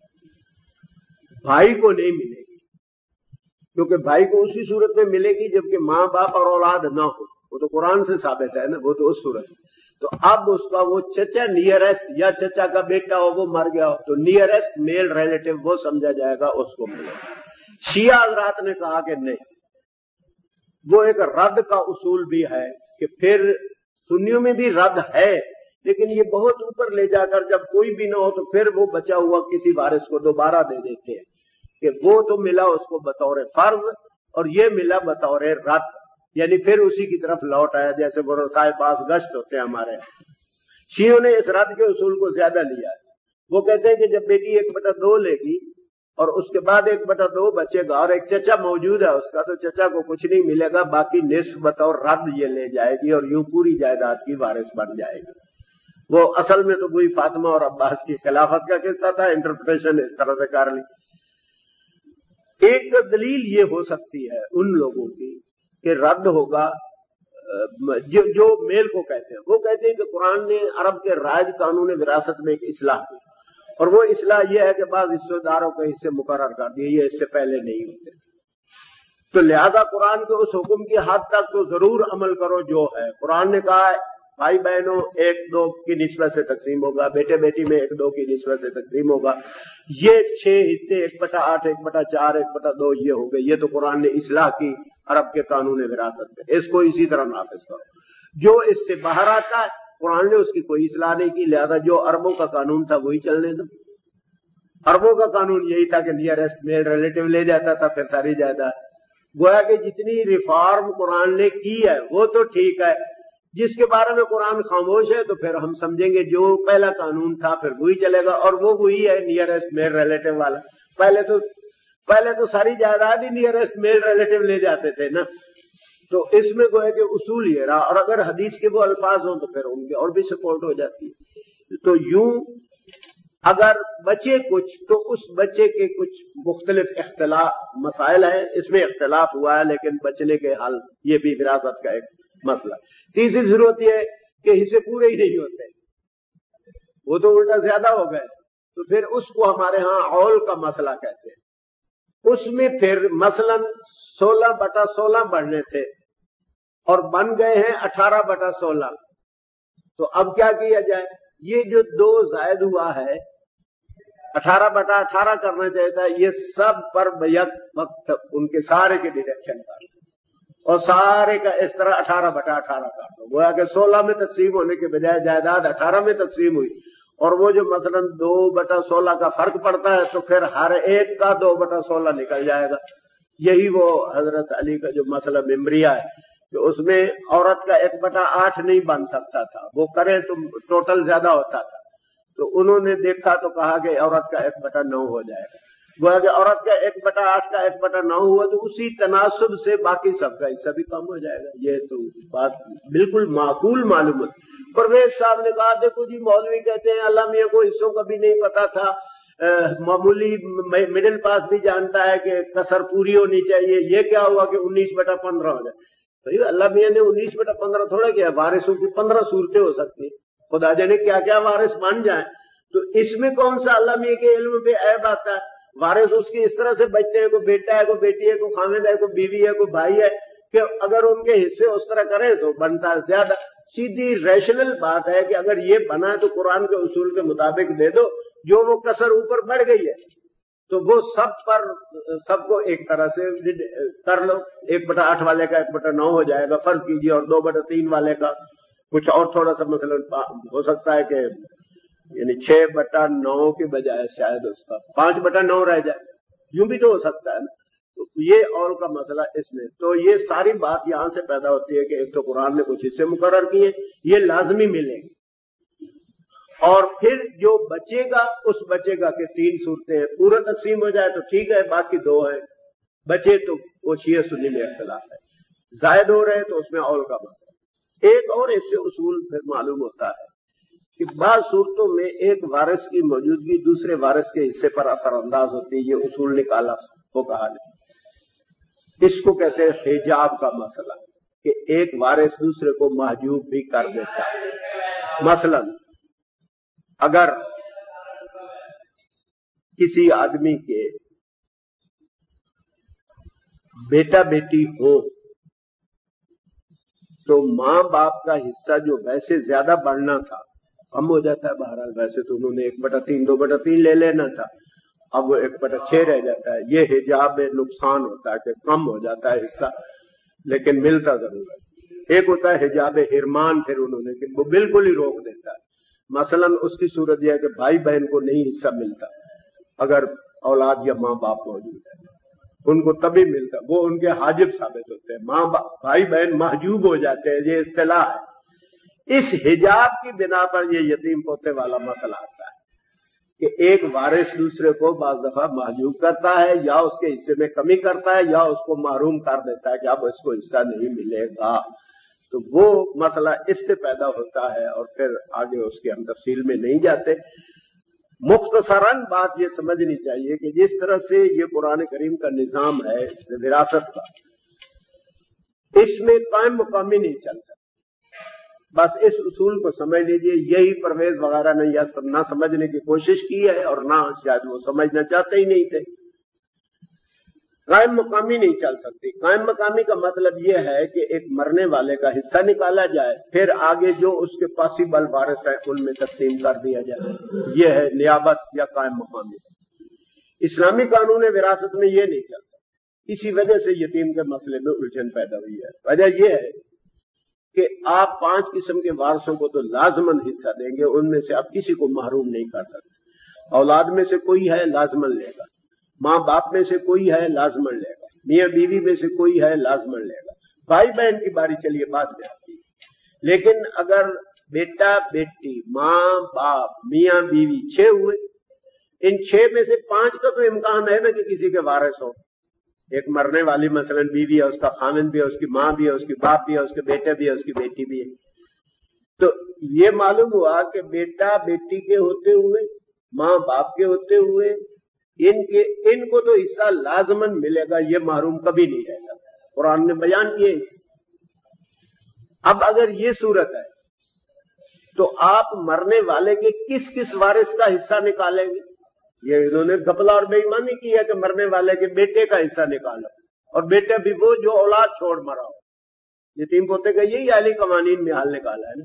[SPEAKER 1] भाई को नहीं मिलेगी, क्योंकि भाई को उसी सूरत में मिलेगी जबकि मां बाप और औलाद ना हो। वो तो कुरान से साबित है ना, वो तो उस सूरत में। तो अब उसका वो चचा नियरेस्ट, या चचा का बेटा हो वो मर गया हो, तो नियरेस्ट मेल रिलेटिव वो समझा जाएगा, उसको मिलेगा। शिया हजरात ने कहा कि नहीं, वो एक रद्द का उसूल भी है कि फिर सुन्नियों में भी रद्द है, लेकिन ये बहुत ऊपर ले जाकर जब कोई भी ना हो तो फिर वो बचा हुआ किसी वारिस को दोबारा दे देते हैं कि वो तो मिला उसको बतौर फर्ज और ये मिला बतौर रद्द, यानी फिर उसी की तरफ लौट आया, जैसे वरसाए पास गश्त होते हैं हमारे। शियों ने इस रद्द के उसूल को ज्यादा लिया है। वो कहते हैं कि जब बेटी 1/2 लेगी और उसके बाद 1/2 बचेगा और एक चचा मौजूद है उसका, तो चचा को कुछ नहीं मिलेगा, बाकी निस्फ बतौर रद्द ये ले जाएगी और यूं पूरी जायदाद की वारिस बन जाएगी। वो असल में तो कोई फातिमा और अब्बास की खिलाफत का किस्सा था, इंटरप्रिटेशन इस तरह से कर ली। एक दलील ये हो सकती है उन लोगों की कि रद्द होगा जो मेल को कहते हैं। वो कहते हैं कि कुरान ने अरब के राज कानून विरासत में एक इस्लाह की, और वो इस्लाह यह है कि बाद हिस्सेदारों के हिस्से मुकर्रर कर दिए, ये इससे पहले नहीं होते। तो लिहाजा कुरान के उस हुक्म की हद तक तो जरूर अमल करो जो है। कुरान ने कहा है भाई बहनों 1/2 की निस्बत से तकसीम होगा, बेटे बेटी में 1/2 की निस्बत से तकसीम होगा। ये 6 हिस्से 1/8, 1/4, 1/2 ये हो गए। ये तो कुरान ने इस्लाह की अरब के कानून विरासत में, इसको इसी तरह नाफिज करो। जो इससे बाहर आता है कुरान ने उसकी कोई इस्लाह नहीं की, लिहाजा जो अरबों का कानून था वही चलने दो। अरबों का कानून यही था कि नियरेस्ट मेल रिलेटिव ले जाता था फिर सारी जायदाद। गोया कि जितनी रिफॉर्म कुरान ने की है वो तो ठीक है, जिसके बारे में कुरान खामोश है तो फिर हम समझेंगे जो पहला कानून था फिर वही चलेगा, और वो वही है नियरेस्ट मेल रिलेटिव वाला। पहले तो सारी जायदाद ही नियरेस्ट मेल रिलेटिव ले जाते थे ना। तो इसमें गोया कि उसूल ये रहा, और अगर हदीस के वो अल्फाज हों तो फिर उनकी और भी सपोर्ट हो जाती है। तो यूं अगर बचे कुछ तो उस बच्चे के कुछ मुख्तलिफ इख्तिलाफ मसाइल है, इसमें इख्तिलाफ हुआ है, लेकिन बचने के हल ये भी विरासत का एक मसला। तीसरी जरूरत यह है कि हिस्से पूरे ही नहीं होते, वो तो उल्टा ज्यादा हो गए, तो फिर उसको हमारे यहां औल का मसला कहते हैं। उसमें फिर मसलन 16/16 बढ़ने थे और बन गए हैं 18/16, तो अब क्या किया जाए? یہ جو 2 زائد ہوا ہے 18/18 کرنا چاہیے تھا، یہ سب پر بیک وقت ان کے سارے کے ڈیڈکشن کر دو اور سارے کا اس طرح 18/18 کر دو، گویا کہ 16 میں تقسیم ہونے کے بجائے جائیداد 18 میں تقسیم ہوئی، اور وہ جو مثلا 2/16 کا فرق پڑتا ہے تو پھر ہر ایک کا 2/16 نکل جائے گا۔ یہی وہ حضرت علی کا جو مسئلہ ممبریہ ہے کہ اس میں عورت کا 1/8 نہیں بن سکتا تھا، وہ کرے تو ٹوٹل زیادہ ہوتا تھا، تو انہوں نے دیکھا تو کہا کہ عورت کا 1/9 ہو جائے گا، گویا کہ عورت کا 1/8 کا 1/9 ہوا تو اسی تناسب سے باقی سب کا حصہ بھی کم ہو جائے گا۔ یہ تو بات بالکل معقول معلوم ہوتی۔ پرویز صاحب نے کہا دیکھو جی مولوی کہتے ہیں اللہ میاں کو حصوں کا بھی نہیں پتا تھا، معمولی مڈل پاس بھی جانتا ہے کہ کسر پوری ہونی چاہیے، یہ کیا ہوا کہ 19/15 ہو جائے؟ بھائی اللہ میاں نے 19/15 تھوڑا کیا، وارثوں کی 15 صورتیں ہو سکتی ہیں، خدا جانے کیا کیا وارث بن جائیں، تو اس میں کون سا اللہ میاں کے علم پہ عیب آتا ہے؟ وارث اس کی اس طرح سے بچتے ہیں، کوئی بیٹا ہے، کوئی بیٹی ہے، کوئی خامد ہے، کوئی بیوی ہے، کوئی بھائی ہے، کہ اگر ان کے حصے اس طرح کریں تو بنتا ہے زیادہ۔ سیدھی ریشنل بات ہے کہ اگر یہ بنا ہے تو قرآن کے اصول کے مطابق دے دو، جو وہ کسر اوپر بڑھ گئی ہے تو وہ سب کو ایک طرح سے کر لو، 1/8 والے کا 1/9 ہو جائے گا فرض کیجیے، اور 2/3 والے کا کچھ اور تھوڑا سا مثلا ہو سکتا ہے کہ یعنی 6/9 کے بجائے شاید اس کا 5/9 رہ جائے، یوں بھی تو ہو سکتا ہے نا۔ تو یہ اور کا مسئلہ اس میں تو یہ ساری بات یہاں سے پیدا ہوتی ہے کہ ایک تو قرآن نے کچھ حصے مقرر کیے، یہ لازمی ملیں گے، اور پھر جو بچے گا اس بچے گا کہ 3 صورتیں ہیں، پورا تقسیم ہو جائے تو ٹھیک ہے، باقی 2 ہیں بچے تو وہ شیعہ سنی میں اختلاف ہے، زائد ہو رہے تو اس میں اول کا مسئلہ۔ ایک اور اس سے اصول پھر معلوم ہوتا ہے کہ بعض صورتوں میں ایک وارث کی موجودگی دوسرے وارث کے حصے پر اثر انداز ہوتی ہے، یہ اصول نکالا وہ کہا نہیں، اس کو کہتے ہیں حجاب کا مسئلہ، کہ ایک وارث دوسرے کو محجوب بھی کر دیتا ہے۔ مثلا اگر کسی آدمی کے بیٹا بیٹی ہو تو ماں باپ کا حصہ جو ویسے زیادہ بڑھنا تھا کم ہو جاتا ہے، بہرحال ویسے تو انہوں نے 1/3 2/3 لے لینا تھا، اب وہ 1/6 رہ جاتا ہے، یہ حجاب میں نقصان ہوتا ہے کہ کم ہو جاتا ہے حصہ لیکن ملتا ضرور ہے۔ ایک ہوتا ہے حجاب حرمان، پھر انہوں نے کہ وہ بالکل ہی روک دیتا ہے، مثلا اس کی صورت یہ ہے کہ بھائی بہن کو نہیں حصہ ملتا، اگر اولاد یا ماں باپ موجود ہے ان کو تبھی ملتا، وہ ان کے حاجب ثابت ہوتے ہیں، بھائی بہن محجوب ہو جاتے ہیں، یہ اصطلاح ہے۔ اس حجاب کی بنا پر یہ یتیم پوتے والا مسئلہ آتا ہے کہ ایک وارث دوسرے کو بعض دفعہ محجوب کرتا ہے، یا اس کے حصے میں کمی کرتا ہے، یا اس کو محروم کر دیتا ہے کہ اب اس کو حصہ نہیں ملے گا، تو وہ مسئلہ اس سے پیدا ہوتا ہے، اور پھر آگے اس کے ہم تفصیل میں نہیں جاتے۔ مختصراً بات یہ سمجھنی چاہیے کہ جس طرح سے یہ قرآن کریم کا نظام ہے وراثت کا، اس میں قائم مقامی نہیں چل سکتا، بس اس اصول کو سمجھ لیجئے۔ یہی پرویز وغیرہ نے نہ سمجھنے کی کوشش کی ہے، اور نہ شاید وہ سمجھنا چاہتے ہی نہیں تھے۔ قائم مقامی نہیں چل سکتی۔ قائم مقامی کا مطلب یہ ہے کہ ایک مرنے والے کا حصہ نکالا جائے، پھر آگے جو اس کے پاسبل وارث ہیں ان میں تقسیم کر دیا جائے، یہ ہے نیابت یا قائم مقامی۔ اسلامی قانون وراثت میں یہ نہیں چل سکتا، اسی وجہ سے یتیم کے مسئلے میں الجھن پیدا ہوئی ہے۔ وجہ یہ ہے کہ آپ 5 قسم کے وارثوں کو تو لازماً حصہ دیں گے، ان میں سے آپ کسی کو محروم نہیں کر سکتے۔ اولاد میں سے کوئی ہے لازماً لے گا، ماں باپ میں سے کوئی ہے لازماً لے گا، میاں بیوی میں سے کوئی ہے لازماً لے گا، بھائی بہن کی باری چلیے بعد میں آتی ہے۔ لیکن اگر بیٹا بیٹی ماں باپ میاں بیوی 6 ہوئے، ان 6 میں سے 5 کا تو امکان ہے نا کہ کسی کے وارث ہو۔ ایک مرنے والی مثلا بیوی ہے، اس کا خامند بھی ہے، اس کی ماں بھی ہے، اس کی باپ بھی ہے، اس کے بیٹے بھی ہے، اس کی بیٹی بھی ہے، تو یہ معلوم ہوا کہ بیٹا بیٹی کے ہوتے ہوئے ماں باپ کے ہوتے ہوئے ان کو تو حصہ لازماً ملے گا، یہ محروم کبھی نہیں رہ سکتا، قرآن نے بیان کیے اس۔ اب اگر یہ صورت ہے تو آپ مرنے والے کے کس کس وارث کا حصہ نکالیں گے؟ یہ انہوں نے غفلہ اور بے ایمانی کی ہے کہ مرنے والے کے بیٹے کا حصہ نکالو، اور بیٹا بھی وہ جو اولاد چھوڑ مرا ہو۔ یتیم پوتے کا یہی عالی قوانین میں حل نکالا ہے نا،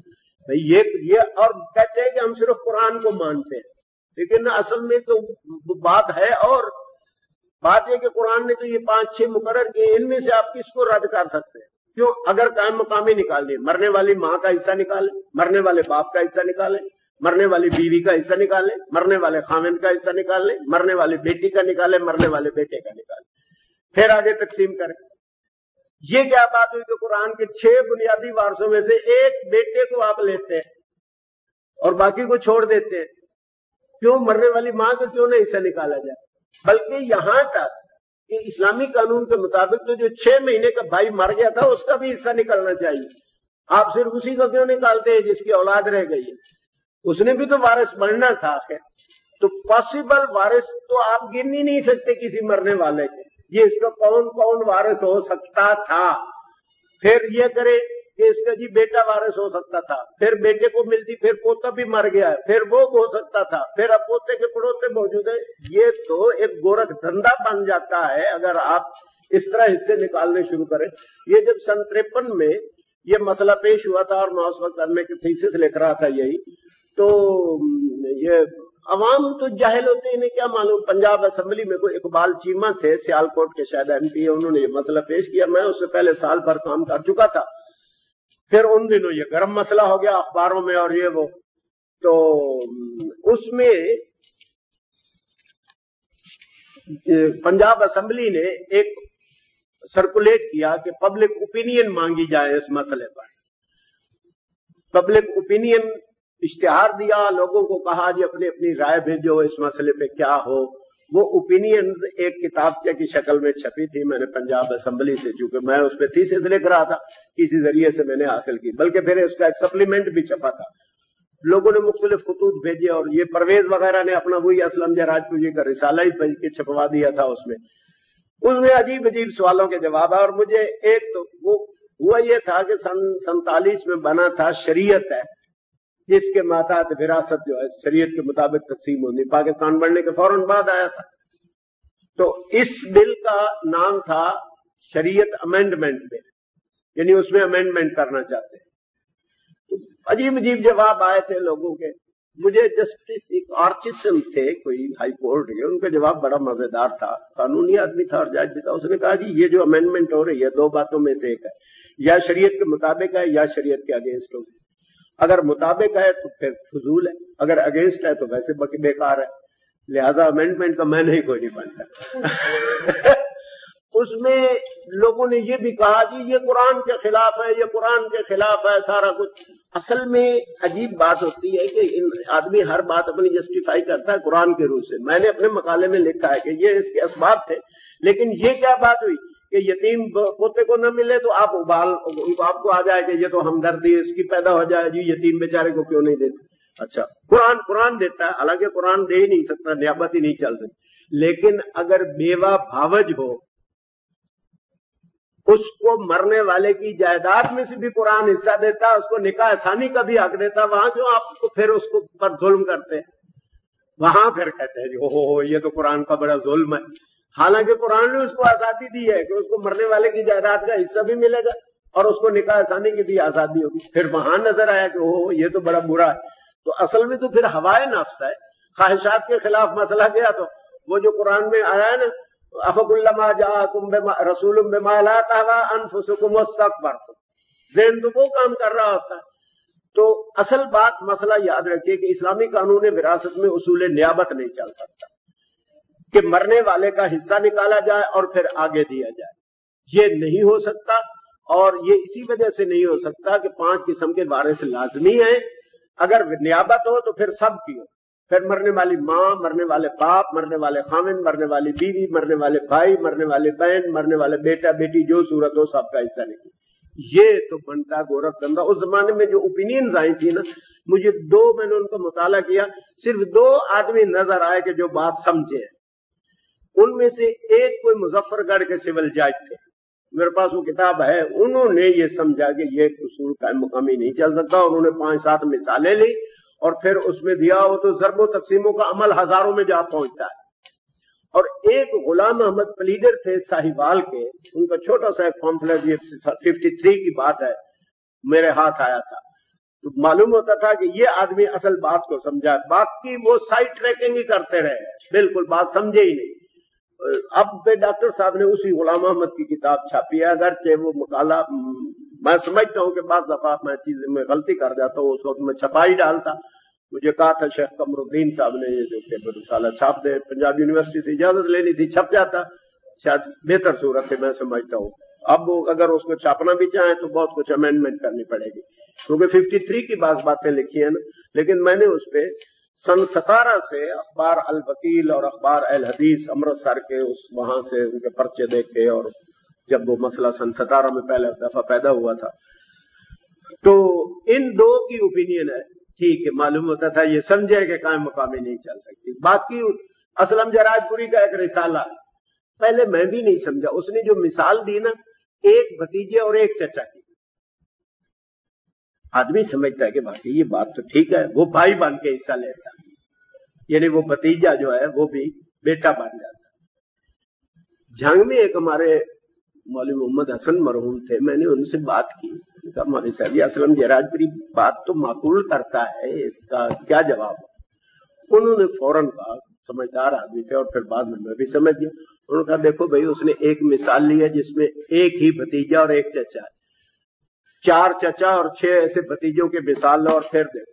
[SPEAKER 1] یہ اور کہتے ہیں کہ ہم صرف قرآن کو مانتے ہیں، لیکن اصل میں تو بات ہے اور بات یہ کہ قرآن نے تو یہ 5-6 مقرر کیے، ان میں سے آپ کس کو رد کر سکتے ہیں؟ کیوں؟ اگر قائم مقامی نکالیں، مرنے والی ماں کا حصہ نکالیں، مرنے والے باپ کا حصہ نکالیں، مرنے والی بیوی کا حصہ نکالیں، مرنے والے خاوند کا حصہ نکالیں، مرنے والی بیٹی کا نکالیں، مرنے والے بیٹے کا نکالیں، پھر آگے تقسیم کریں۔ یہ کیا بات ہوئی کہ قرآن کے 6 بنیادی وارثوں میں سے ایک بیٹے کو آپ لیتے ہیں اور باقی کو چھوڑ دیتے ہیں؟ کیوں؟ مرنے والی ماں کا کیوں نہیں حصہ نکالا جائے؟ بلکہ یہاں تک کہ اسلامی قانون کے مطابق تو جو 6 مہینے کا بھائی مر گیا تھا اس کا بھی حصہ نکلنا چاہیے، آپ صرف اسی کو کیوں نکالتے ہیں جس کی اولاد رہ گئی ہے؟ اس نے بھی تو وارث بننا تھا آخر۔ تو پاسبل وارث تو آپ گن ہی نہیں سکتے کسی مرنے والے کے، یہ اس کا کون کون وارث ہو سکتا تھا۔ پھر یہ کرے کہ اس کا جی بیٹا وارث ہو سکتا تھا، پھر بیٹے کو ملتی، پھر پوتا بھی مر گیا ہے، پھر وہ ہو سکتا تھا، پھر اب پوتے کے پڑوتے موجود ہیں۔ یہ تو ایک گورکھ دھندا بن جاتا ہے اگر آپ اس طرح حصے نکالنے شروع کریں۔ یہ جب سن 53 میں یہ مسئلہ پیش ہوا تھا اور میں اس وقت میں تھیسس لکھ رہا تھا یہی، تو یہ عوام تو جاہل ہوتے ہیں، انہیں کیا معلوم۔ پنجاب اسمبلی میں کوئی اقبال چیمہ تھے، سیالکوٹ کے شاید ایم پی، انہوں نے یہ مسئلہ پیش کیا، میں اس سے پہلے سال بھر کام کر چکا تھا۔ پھر ان دنوں یہ گرم مسئلہ ہو گیا اخباروں میں اور یہ وہ، تو اس میں پنجاب اسمبلی نے ایک سرکولیٹ کیا کہ پبلک اوپینین مانگی جائے اس مسئلے پر۔ پبلک اوپینین اشتہار دیا، لوگوں کو کہا جی اپنی اپنی رائے بھیجو اس مسئلے پہ کیا ہو۔ وہ اوپینینز ایک کتابچے کی شکل میں چھپی تھی، میں نے پنجاب اسمبلی سے، چونکہ میں اس پہ تھیسس لکھ رہا تھا، کسی ذریعے سے میں نے حاصل کی، بلکہ پھر اس کا ایک سپلیمنٹ بھی چھپا تھا۔ لوگوں نے مختلف خطوط بھیجے اور یہ پرویز وغیرہ نے اپنا وہی اسلم جراج پوجی کا رسالہ ہی بھیج کے چھپوا دیا تھا۔ اس میں عجیب عجیب سوالوں کے جواب ہے، اور مجھے ایک تو وہ ہوا یہ تھا کہ سن 47 میں بنا تھا شریعت ہے، جس کے ماتحت وراثت جو ہے شریعت کے مطابق تقسیم ہونی، پاکستان بننے کے فوراً بعد آیا تھا۔ تو اس بل کا نام تھا شریعت امینڈمنٹ بل، یعنی اس میں امینڈمنٹ کرنا چاہتے ہیں۔ تو عجیب عجیب جواب آئے تھے لوگوں کے۔ مجھے جسٹس ایک آرچسن تھے کوئی ہائی کورٹ کے، ان کا جواب بڑا مزیدار تھا، قانونی آدمی تھا اور جج بھی تھا۔ اس نے کہا جی یہ جو امینڈمنٹ ہو رہی ہے 2 باتوں میں سے ایک ہے، یا شریعت کے مطابق ہے یا شریعت کے اگینسٹ ہوگی۔ اگر مطابق ہے تو پھر فضول ہے، اگر اگینسٹ ہے تو ویسے بیکار ہے، لہذا امینڈمنٹ کا میں نہیں کوئی نہیں بنتا۔ اس میں لوگوں نے یہ بھی کہا جی یہ قرآن کے خلاف ہے، یہ قرآن کے خلاف ہے سارا کچھ۔ اصل میں عجیب بات ہوتی ہے کہ آدمی ہر بات اپنی جسٹیفائی کرتا ہے قرآن کے روح سے۔ میں نے اپنے مقالے میں لکھا ہے کہ یہ اس کے اسباب تھے، لیکن یہ کیا بات ہوئی کہ یتیم پوتے کو نہ ملے تو آپ آپ کو آ جائے کہ یہ تو ہمدردی اس کی پیدا ہو جائے، جی یتیم بیچارے کو کیوں نہیں دیتے۔ اچھا قرآن دیتا ہے، حالانکہ قرآن دے ہی نہیں سکتا، نیابت ہی نہیں چل سکتی، لیکن اگر بیوہ بھاوج ہو اس کو مرنے والے کی جائیداد میں سے بھی قرآن حصہ دیتا، اس کو نکاح ثانی کا بھی حق دیتا، وہاں کیوں آپ کو پھر اس کو پر ظلم کرتے ہیں؟ وہاں پھر کہتے ہیں جی اوہ یہ تو قرآن کا بڑا ظلم ہے، حالانکہ قرآن نے اس کو آزادی دی ہے کہ اس کو مرنے والے کی جائیداد کا حصہ بھی ملے گا اور اس کو نکاح ثانی کی بھی آزادی ہوگی۔ پھر وہاں نظر آیا کہ اوہ یہ تو بڑا برا ہے۔ تو اصل میں تو پھر ہوائے نفس ہے، خواہشات کے خلاف مسئلہ گیا۔ تو وہ جو قرآن میں آیا ہے نا افکلما جاءکم رسول بما لا تہوی انفسکم واستکبرتم، ذہن تو وہ کام کر رہا ہوتا ہے۔ تو اصل بات مسئلہ یاد رکھیے کہ اسلامی قانون وراثت میں اصول نیابت نہیں چل سکتا کہ مرنے والے کا حصہ نکالا جائے اور پھر آگے دیا جائے، یہ نہیں ہو سکتا۔ اور یہ اسی وجہ سے نہیں ہو سکتا کہ 5 قسم کے وارث لازمی ہیں۔ اگر نیابت ہو تو پھر سب کی ہو، پھر مرنے والی ماں، مرنے والے باپ، مرنے والے خاوند، مرنے والی بیوی، مرنے والے بھائی، مرنے والے بہن، مرنے والے بیٹا بیٹی، جو صورت ہو سب کا حصہ نکلے۔ یہ تو بنتا گورکھ دھندا۔ اس زمانے میں جو اوپینینز آئی تھی نا، مجھے میں نے ان کا مطالعہ کیا، صرف 2 آدمی نظر آئے کہ جو بات سمجھے۔ ان میں سے ایک کوئی مظفر گڑھ کے سول جج تھے، میرے پاس وہ کتاب ہے۔ انہوں نے یہ سمجھا کہ یہ اصول قائم مقامی نہیں چل سکتا، اور انہوں نے 5-7 مثالیں لی اور پھر اس میں دیا وہ تو ضرب و تقسیموں کا عمل ہزاروں میں جا پہنچتا ہے۔ اور ایک غلام احمد پلیڈر تھے ساہیوال کے، ان کا چھوٹا سا ایک پمفلٹ، یہ 53 کی بات ہے، میرے ہاتھ آیا تھا۔ تو معلوم ہوتا تھا کہ یہ آدمی اصل بات کو سمجھا، باقی وہ سائڈ ٹریکنگ ہی کرتے رہے، بالکل بات سمجھے ہی نہیں۔ اب پہ ڈاکٹر صاحب نے اسی غلام احمد کی کتاب چھاپی ہے، اگرچہ وہ مقالہ میں سمجھتا ہوں کہ بعض دفعہ میں چیزیں میں غلطی کر جاتا ہوں، اس وقت میں چھپا ہی ڈالتا۔ مجھے کہا تھا شیخ قمر الدین صاحب نے یہ جو کہ رسالہ چھاپ دے، پنجاب یونیورسٹی سے اجازت لینی تھی، چھپ جاتا، شاید بہتر صورت ہے میں سمجھتا ہوں۔ اب اگر اس کو چھاپنا بھی چاہیں تو بہت کچھ امینڈمنٹ کرنی پڑے گی، کیونکہ 53 کی بعض باتیں لکھی ہیں نا، لیکن میں نے اس پہ سن 17 سے اخبار الوکیل اور اخبار اہل حدیث امرتسر کے وہاں سے ان کے پرچے دیکھے، اور جب وہ مسئلہ سن 17 میں پہلا دفعہ پیدا ہوا تھا تو ان دو کی اوپینین ہے، ٹھیک ہے، معلوم ہوتا تھا یہ سمجھے کہ قائم مقامی نہیں چل سکتی۔ باقی اسلم جراج پوری کا ایک رسالہ پہلے میں بھی نہیں سمجھا، اس نے جو مثال دی نا ایک بھتیجے اور ایک چچا کی، آدمی سمجھتا ہے کہ باقی یہ بات تو ٹھیک ہے، وہ بھائی بن کے حصہ لیتا، یعنی وہ بھتیجا جو ہے وہ بھی بیٹا بن جاتا۔ جھنگ میں ایک ہمارے مولوی محمد حسن مرحوم تھے، میں نے ان سے بات کی، کہا مولوی صاحب یہ اسلم جراج پوری بات تو معقول کرتا ہے، اس کا کیا جواب ہے؟ انہوں نے فوراً کہا، سمجھدار آدمی تھے اور پھر بعد میں بھی سمجھ گیا، انہوں نے کہا دیکھو بھائی اس نے ایک مثال لی ہے جس میں ایک ہی بھتیجا اور ایک چچا ہے، 4 چچا اور 6 ایسے بھتیجوں کے مثال لو اور پھر دیکھو۔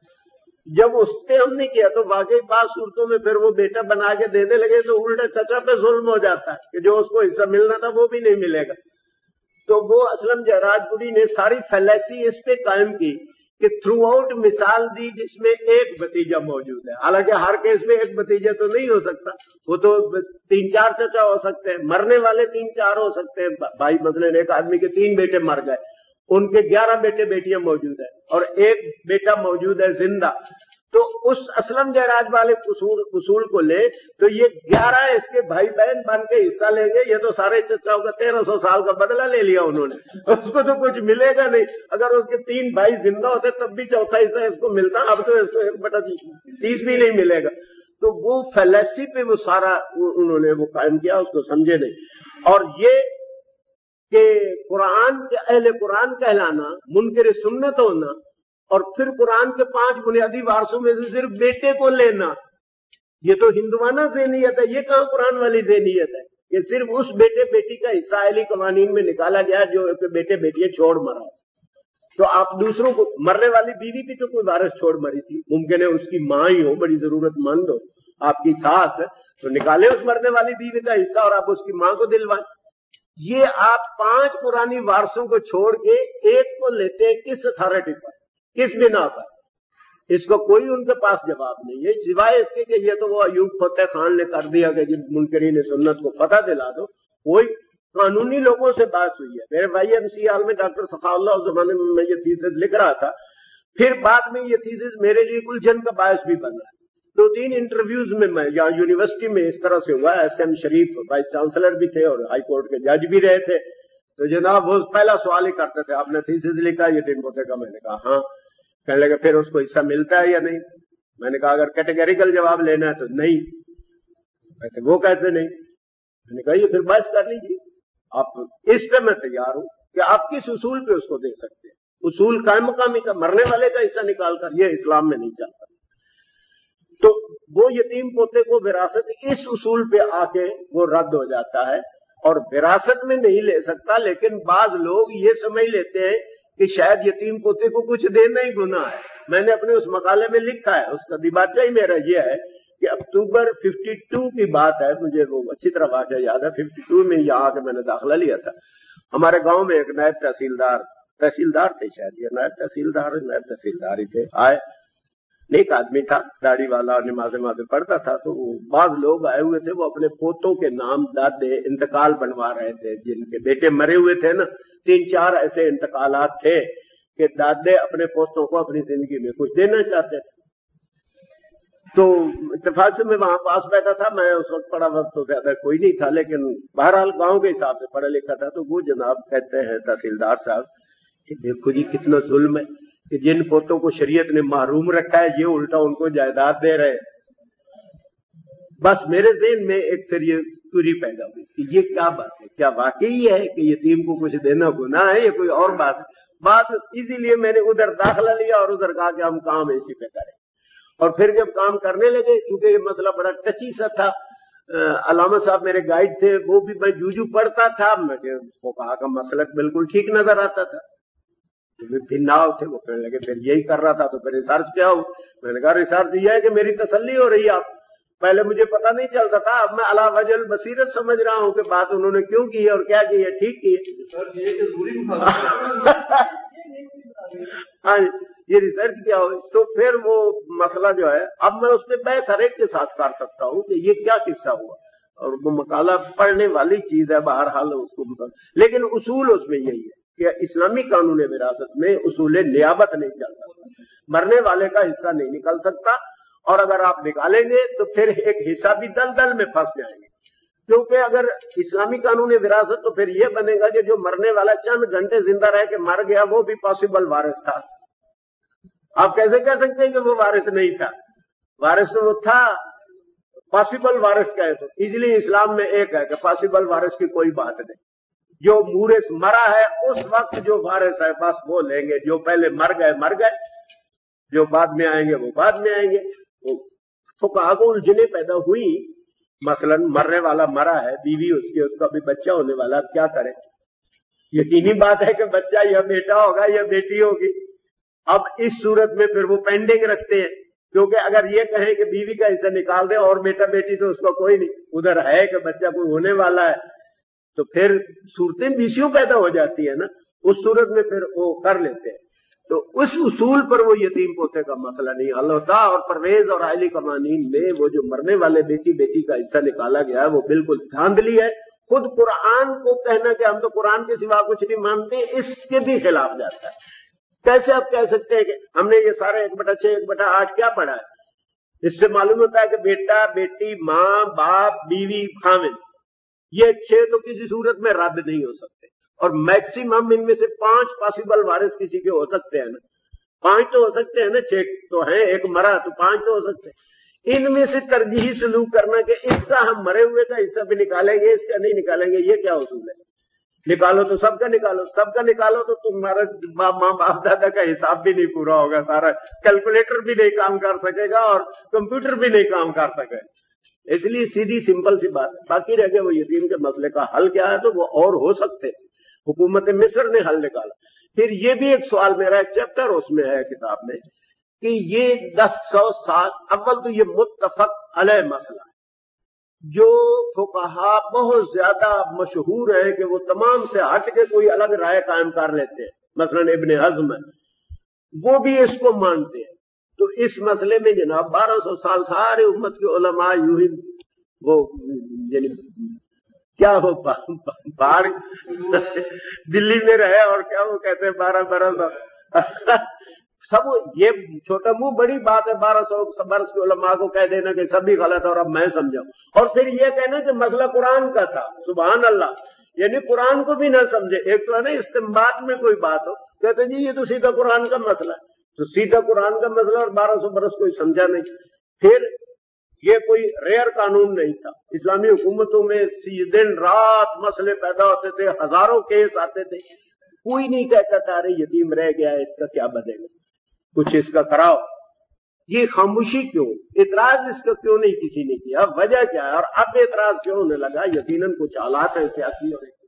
[SPEAKER 1] جب اس پہ ہم نے کیا تو واقعی بعض صورتوں میں پھر وہ بیٹا بنا کے دینے لگے تو الٹا چچا پہ ظلم ہو جاتا ہے کہ جو اس کو حصہ ملنا تھا وہ بھی نہیں ملے گا۔ تو وہ اسلم جراج پوری نے ساری فیلیسی اس پہ قائم کی کہ تھرو آؤٹ مثال دی جس میں ایک بھتیجا موجود ہے، حالانکہ ہر کیس میں ایک بھتیجا تو نہیں ہو سکتا، وہ تو 3-4 چچا ہو سکتے ہیں، مرنے والے 3-4 ہو سکتے ہیں بھائی، مثلاً ایک آدمی کے 3 بیٹے مر گئے، ان کے 11 بیٹے بیٹیاں موجود ہیں اور ایک بیٹا موجود ہے زندہ، تو اس اسلم جراج والے اصول کو لے تو یہ 11 اس کے بھائی بہن بن کے حصہ لیں گے، یہ تو سارے چچاؤں کا 1300 سال کا بدلہ لے لیا انہوں نے، اس کو تو کچھ ملے گا نہیں۔ اگر اس کے 3 بھائی زندہ ہوتے تب بھی چوتھا حصہ اس کو ملتا، اب تو اس کو 1/30 بھی نہیں ملے گا۔ تو وہ فیلیسی پہ وہ سارا انہوں نے وہ قائم کیا، اس کو سمجھے نہیں۔ اور یہ کہ قرآن کے اہل قرآن کہلانا، منکر سنت ہونا، اور پھر قرآن کے 5 بنیادی وارثوں میں سے صرف بیٹے کو لینا، یہ تو ہندوانہ ذہنیت ہے، یہ کہاں قرآن والی ذہنیت ہے کہ صرف اس بیٹے بیٹی کا حصہ اہلی قوانین میں نکالا گیا جو بیٹے بیٹیاں چھوڑ مرا۔ تو آپ دوسروں کو، مرنے والی بیوی بھی تو کوئی وارث چھوڑ مری تھی، ممکن ہے اس کی ماں ہی ہو، بڑی ضرورت مند ہو، آپ کی ساس ہے، تو نکالے اس مرنے والی بیوی کا حصہ اور آپ اس کی ماں کو دلوائیں۔ یہ آپ 5 پرانی وارثوں کو چھوڑ کے ایک کو لیتے ہیں، کس اتھارٹی پر، کس بنا پر؟ اس کو کوئی ان کے پاس جواب نہیں ہے، سوائے اس کے کہ یہ تو وہ ایوب فتح خان نے کر دیا کہ جن منکرین سنت کو فتح دلا دو۔ کوئی قانونی لوگوں سے بات ہوئی ہے، میرے بھائی MC ہال میں ڈاکٹر صفا اللہ اس زمانے میں یہ تھیسس لکھ رہا تھا، پھر بعد میں یہ تھیسس میرے لیے الجھن کا باعث بھی بن رہا ہے۔ 2-3 انٹرویوز میں یہاں یونیورسٹی میں اس طرح سے ہوا، SM شریف وائس چانسلر بھی تھے اور ہائی کورٹ کے جج بھی رہے تھے، تو جناب وہ پہلا سوال ہی کرتے تھے، آپ نے تھیسس لکھا یہ دن پوتے کا؟ میں نے کہا ہاں۔ کہنے لگا پھر اس کو حصہ ملتا ہے یا نہیں؟ میں نے کہا اگر کیٹیگریکل جواب لینا ہے تو نہیں، کہتے وہ کہتے نہیں۔ میں نے کہا یہ پھر بحث کر لیجیے، آپ اس پہ میں تیار ہوں کہ آپ کس اصول پہ اس کو دے سکتے ہیں، اصول قائم مقامی کا، مرنے والے کا حصہ نکال کر، یہ اسلام میں نہیں چلتا۔ تو وہ یتیم پوتے کو وراثت اس اصول پہ آ کے وہ رد ہو جاتا ہے اور وراثت میں نہیں لے سکتا، لیکن بعض لوگ یہ سمجھ لیتے ہیں کہ شاید یتیم پوتے کو کچھ دینا ہی گناہ ہے۔ میں نے اپنے اس مقالے میں لکھا ہے، اس کا دیباچہ ہی میرا یہ ہے کہ اکتوبر 52 کی بات ہے، مجھے وہ اچھی طرح واقعہ یاد ہے۔ 52 میں یہاں کے میں نے داخلہ لیا تھا، ہمارے گاؤں میں ایک نائب تحصیلدار تھے، شاید یہ نائب تحصیلدار ہی تھے، آئے، نیک آدمی تھا، داڑھی والا، نمازیں پڑھتا تھا۔ تو بعض لوگ آئے ہوئے تھے، وہ اپنے پوتوں کے نام دادے انتقال بنوا رہے تھے، جن کے بیٹے مرے ہوئے تھے نا، 3-4 ایسے انتقالات تھے کہ دادے اپنے پوتوں کو اپنی زندگی میں کچھ دینا چاہتے تھے۔ تو اتفاق سے میں وہاں پاس بیٹھا تھا، میں اس وقت پڑھا وقت تو زیادہ کوئی نہیں تھا، لیکن بہرحال گاؤں کے حساب سے پڑھا لکھا تھا۔ تو وہ جناب کہتے ہیں تحصیلدار صاحب کہ دیکھو جی کتنا ظلم ہے کہ جن پوتوں کو شریعت نے محروم رکھا ہے یہ الٹا ان کو جائیداد دے رہے۔ بس میرے ذہن میں ایک پھر یہ کوری پیدا ہوئی کہ یہ کیا بات ہے، کیا واقعی ہے کہ یتیم کو کچھ دینا گناہ ہے یا کوئی اور بات ہے؟ बात इसी लिए मैंने उधर दाखिला लिया और उधर कहा कि हम काम इसी पे करें। और फिर जब काम करने लगे, क्योंकि ये मसला बड़ा टची सा था, अलामा साहब मेरे गाइड थे, वो भी मैं जूजू पढ़ता था, मुझे वो कहा का मसलक बिल्कुल ठीक नजर आता था। तो फिर नाव थे, वो कहने लगे फिर यही कर रहा था तो फिर रिसर्च क्या हो। मैंने कहा रिसर्च यह है कि मेरी तसल्ली हो रही है, आप पहले मुझे पता नहीं चलता था, अब मैं अला वजल बसीरत समझ रहा हूं कि बात उन्होंने क्यों की है और क्या की है, ठीक की है। हाँ, ये रिसर्च क्या हो। तो फिर वो मसला जो है, अब मैं उस पर बहस हर एक के साथ कर सकता हूँ कि ये क्या किस्सा हुआ, और वो मकाला पढ़ने वाली चीज है बहरहाल उसको, लेकिन उसूल उसमें यही है कि इस्लामी कानून विरासत में उसूल नियाबत नहीं चल सकता, मरने वाले का हिस्सा नहीं निकल सकता, और अगर आप निकालेंगे तो फिर एक हिस्सा भी दलदल में फंस जाएंगे। क्योंकि अगर इस्लामी कानून विरासत तो फिर यह बनेगा कि जो मरने वाला चंद घंटे जिंदा रह के मर गया वो भी पॉसिबल वारिस था। आप कैसे कह सकते हैं कि वो वारिस नहीं था? वारिस तो वो था, पॉसिबल वारिस कहे तो। इसलिए इस्लाम में एक है कि पॉसिबल वारिस की कोई बात नहीं, जो मूरिस मरा है उस वक्त जो वारिस है बस वो लेंगे, जो पहले मर गए, जो बाद में आएंगे वो बाद में आएंगे। तो कहा को उलझने पैदा हुई, मसलन मरने वाला मरा है, बीवी उसकी, उसका भी बच्चा होने वाला, अब क्या करें? यकीनी बात है कि बच्चा या बेटा होगा या बेटी होगी। अब इस सूरत में फिर वो पेंडिंग रखते हैं, क्योंकि अगर ये कहें कि बीवी का हिस्सा निकाल दे और बेटा बेटी तो उसका कोई नहीं, उधर है कि बच्चा कोई होने वाला है, तो फिर सूरतें बीसियों पैदा हो जाती है ना। उस सूरत में फिर वो कर लेते हैं। तो उस उसूल पर वो यतीम पोते का मसला नहीं हल होता। और परवेज और आइली कवानीन में वो जो मरने वाले बेटी का हिस्सा निकाला गया है वो बिल्कुल धांधली है। खुद कुरान को कहना कि हम तो कुरान के सिवा कुछ नहीं मानते, इसके भी खिलाफ जाता है। कैसे आप कह सकते हैं कि हमने ये सारे 1/6 1/8 क्या पढ़ा है? इससे मालूम होता है कि बेटा बेटी, माँ बाप, बीवी, खामिन, ये 6 तो किसी सूरत में रद्द नहीं हो सकते। और मैक्सिमम इनमें से 5 पॉसिबल वारिस किसी के हो सकते हैं ना, 5 तो हो सकते हैं ना, 6 तो है, एक मरा तो 5 तो हो सकते हैं। इनमें से तरजीही सलूक करना कि इसका हम मरे हुए का हिस्सा भी निकालेंगे, इसका नहीं निकालेंगे, ये क्या उसूल है? निकालो तो सबका निकालो, सबका निकालो तो तुम्हारा माँ बाप दादा का हिसाब भी नहीं पूरा होगा, सारा कैलकुलेटर भी नहीं काम कर सकेगा और कंप्यूटर भी नहीं काम कर सकेगा। इसलिए सीधी सिंपल सी बात है। बाकी रह गया वो यतीम के मसले का हल क्या है, तो वो और हो सकते थे, हुकूमत मिस्र ने हल निकाला। फिर ये भी एक सवाल, मेरा एक चैप्टर उसमें है किताब में, कि ये 10-100 साल, अव्वल तो ये मुत्तफक अलैह मसला है, जो फुकहा बहुत ज्यादा मशहूर है कि वो तमाम से हट के कोई अलग राय कायम कर लेते हैं। मसलन इब्ने हज़्म है, वो भी इसको मानते हैं। तो इस मसले में जनाब 1200 साल सारे उम्मत के उलमा यूं ही वो यानी क्या हो बाहर दिल्ली में रहे और क्या वो कहते हैं 12 बरस सब ये छोटा मुंह बड़ी बात है 1200 बरस के उलमा को कह देना कि सभी गलत और अब मैं समझाऊं, और फिर ये कहना कि मसला कुरान का था। सुभान अल्लाह, यानी कुरान को भी ना समझे। एक तो है ना इस्तिंबात में कोई बात हो, कहते जी ये तो सीधा कुरान का मसला है, तो सीधा कुरान का मसला और 1200 बरस कोई समझा नहीं। फिर ये कोई रेयर कानून नहीं था। इस्लामी हुकूमतों में दिन रात मसले पैदा होते थे, हजारों केस आते थे, कोई नहीं कहता था अरे यतीम रह गया है इसका क्या बनेगा, कुछ इसका कराओ। ये खामोशी क्यों, इतराज इसका क्यों नहीं किसी ने किया, वजह क्या है? और अब एतराज क्यों होने लगा? यकीनन कुछ हालात है सियासी और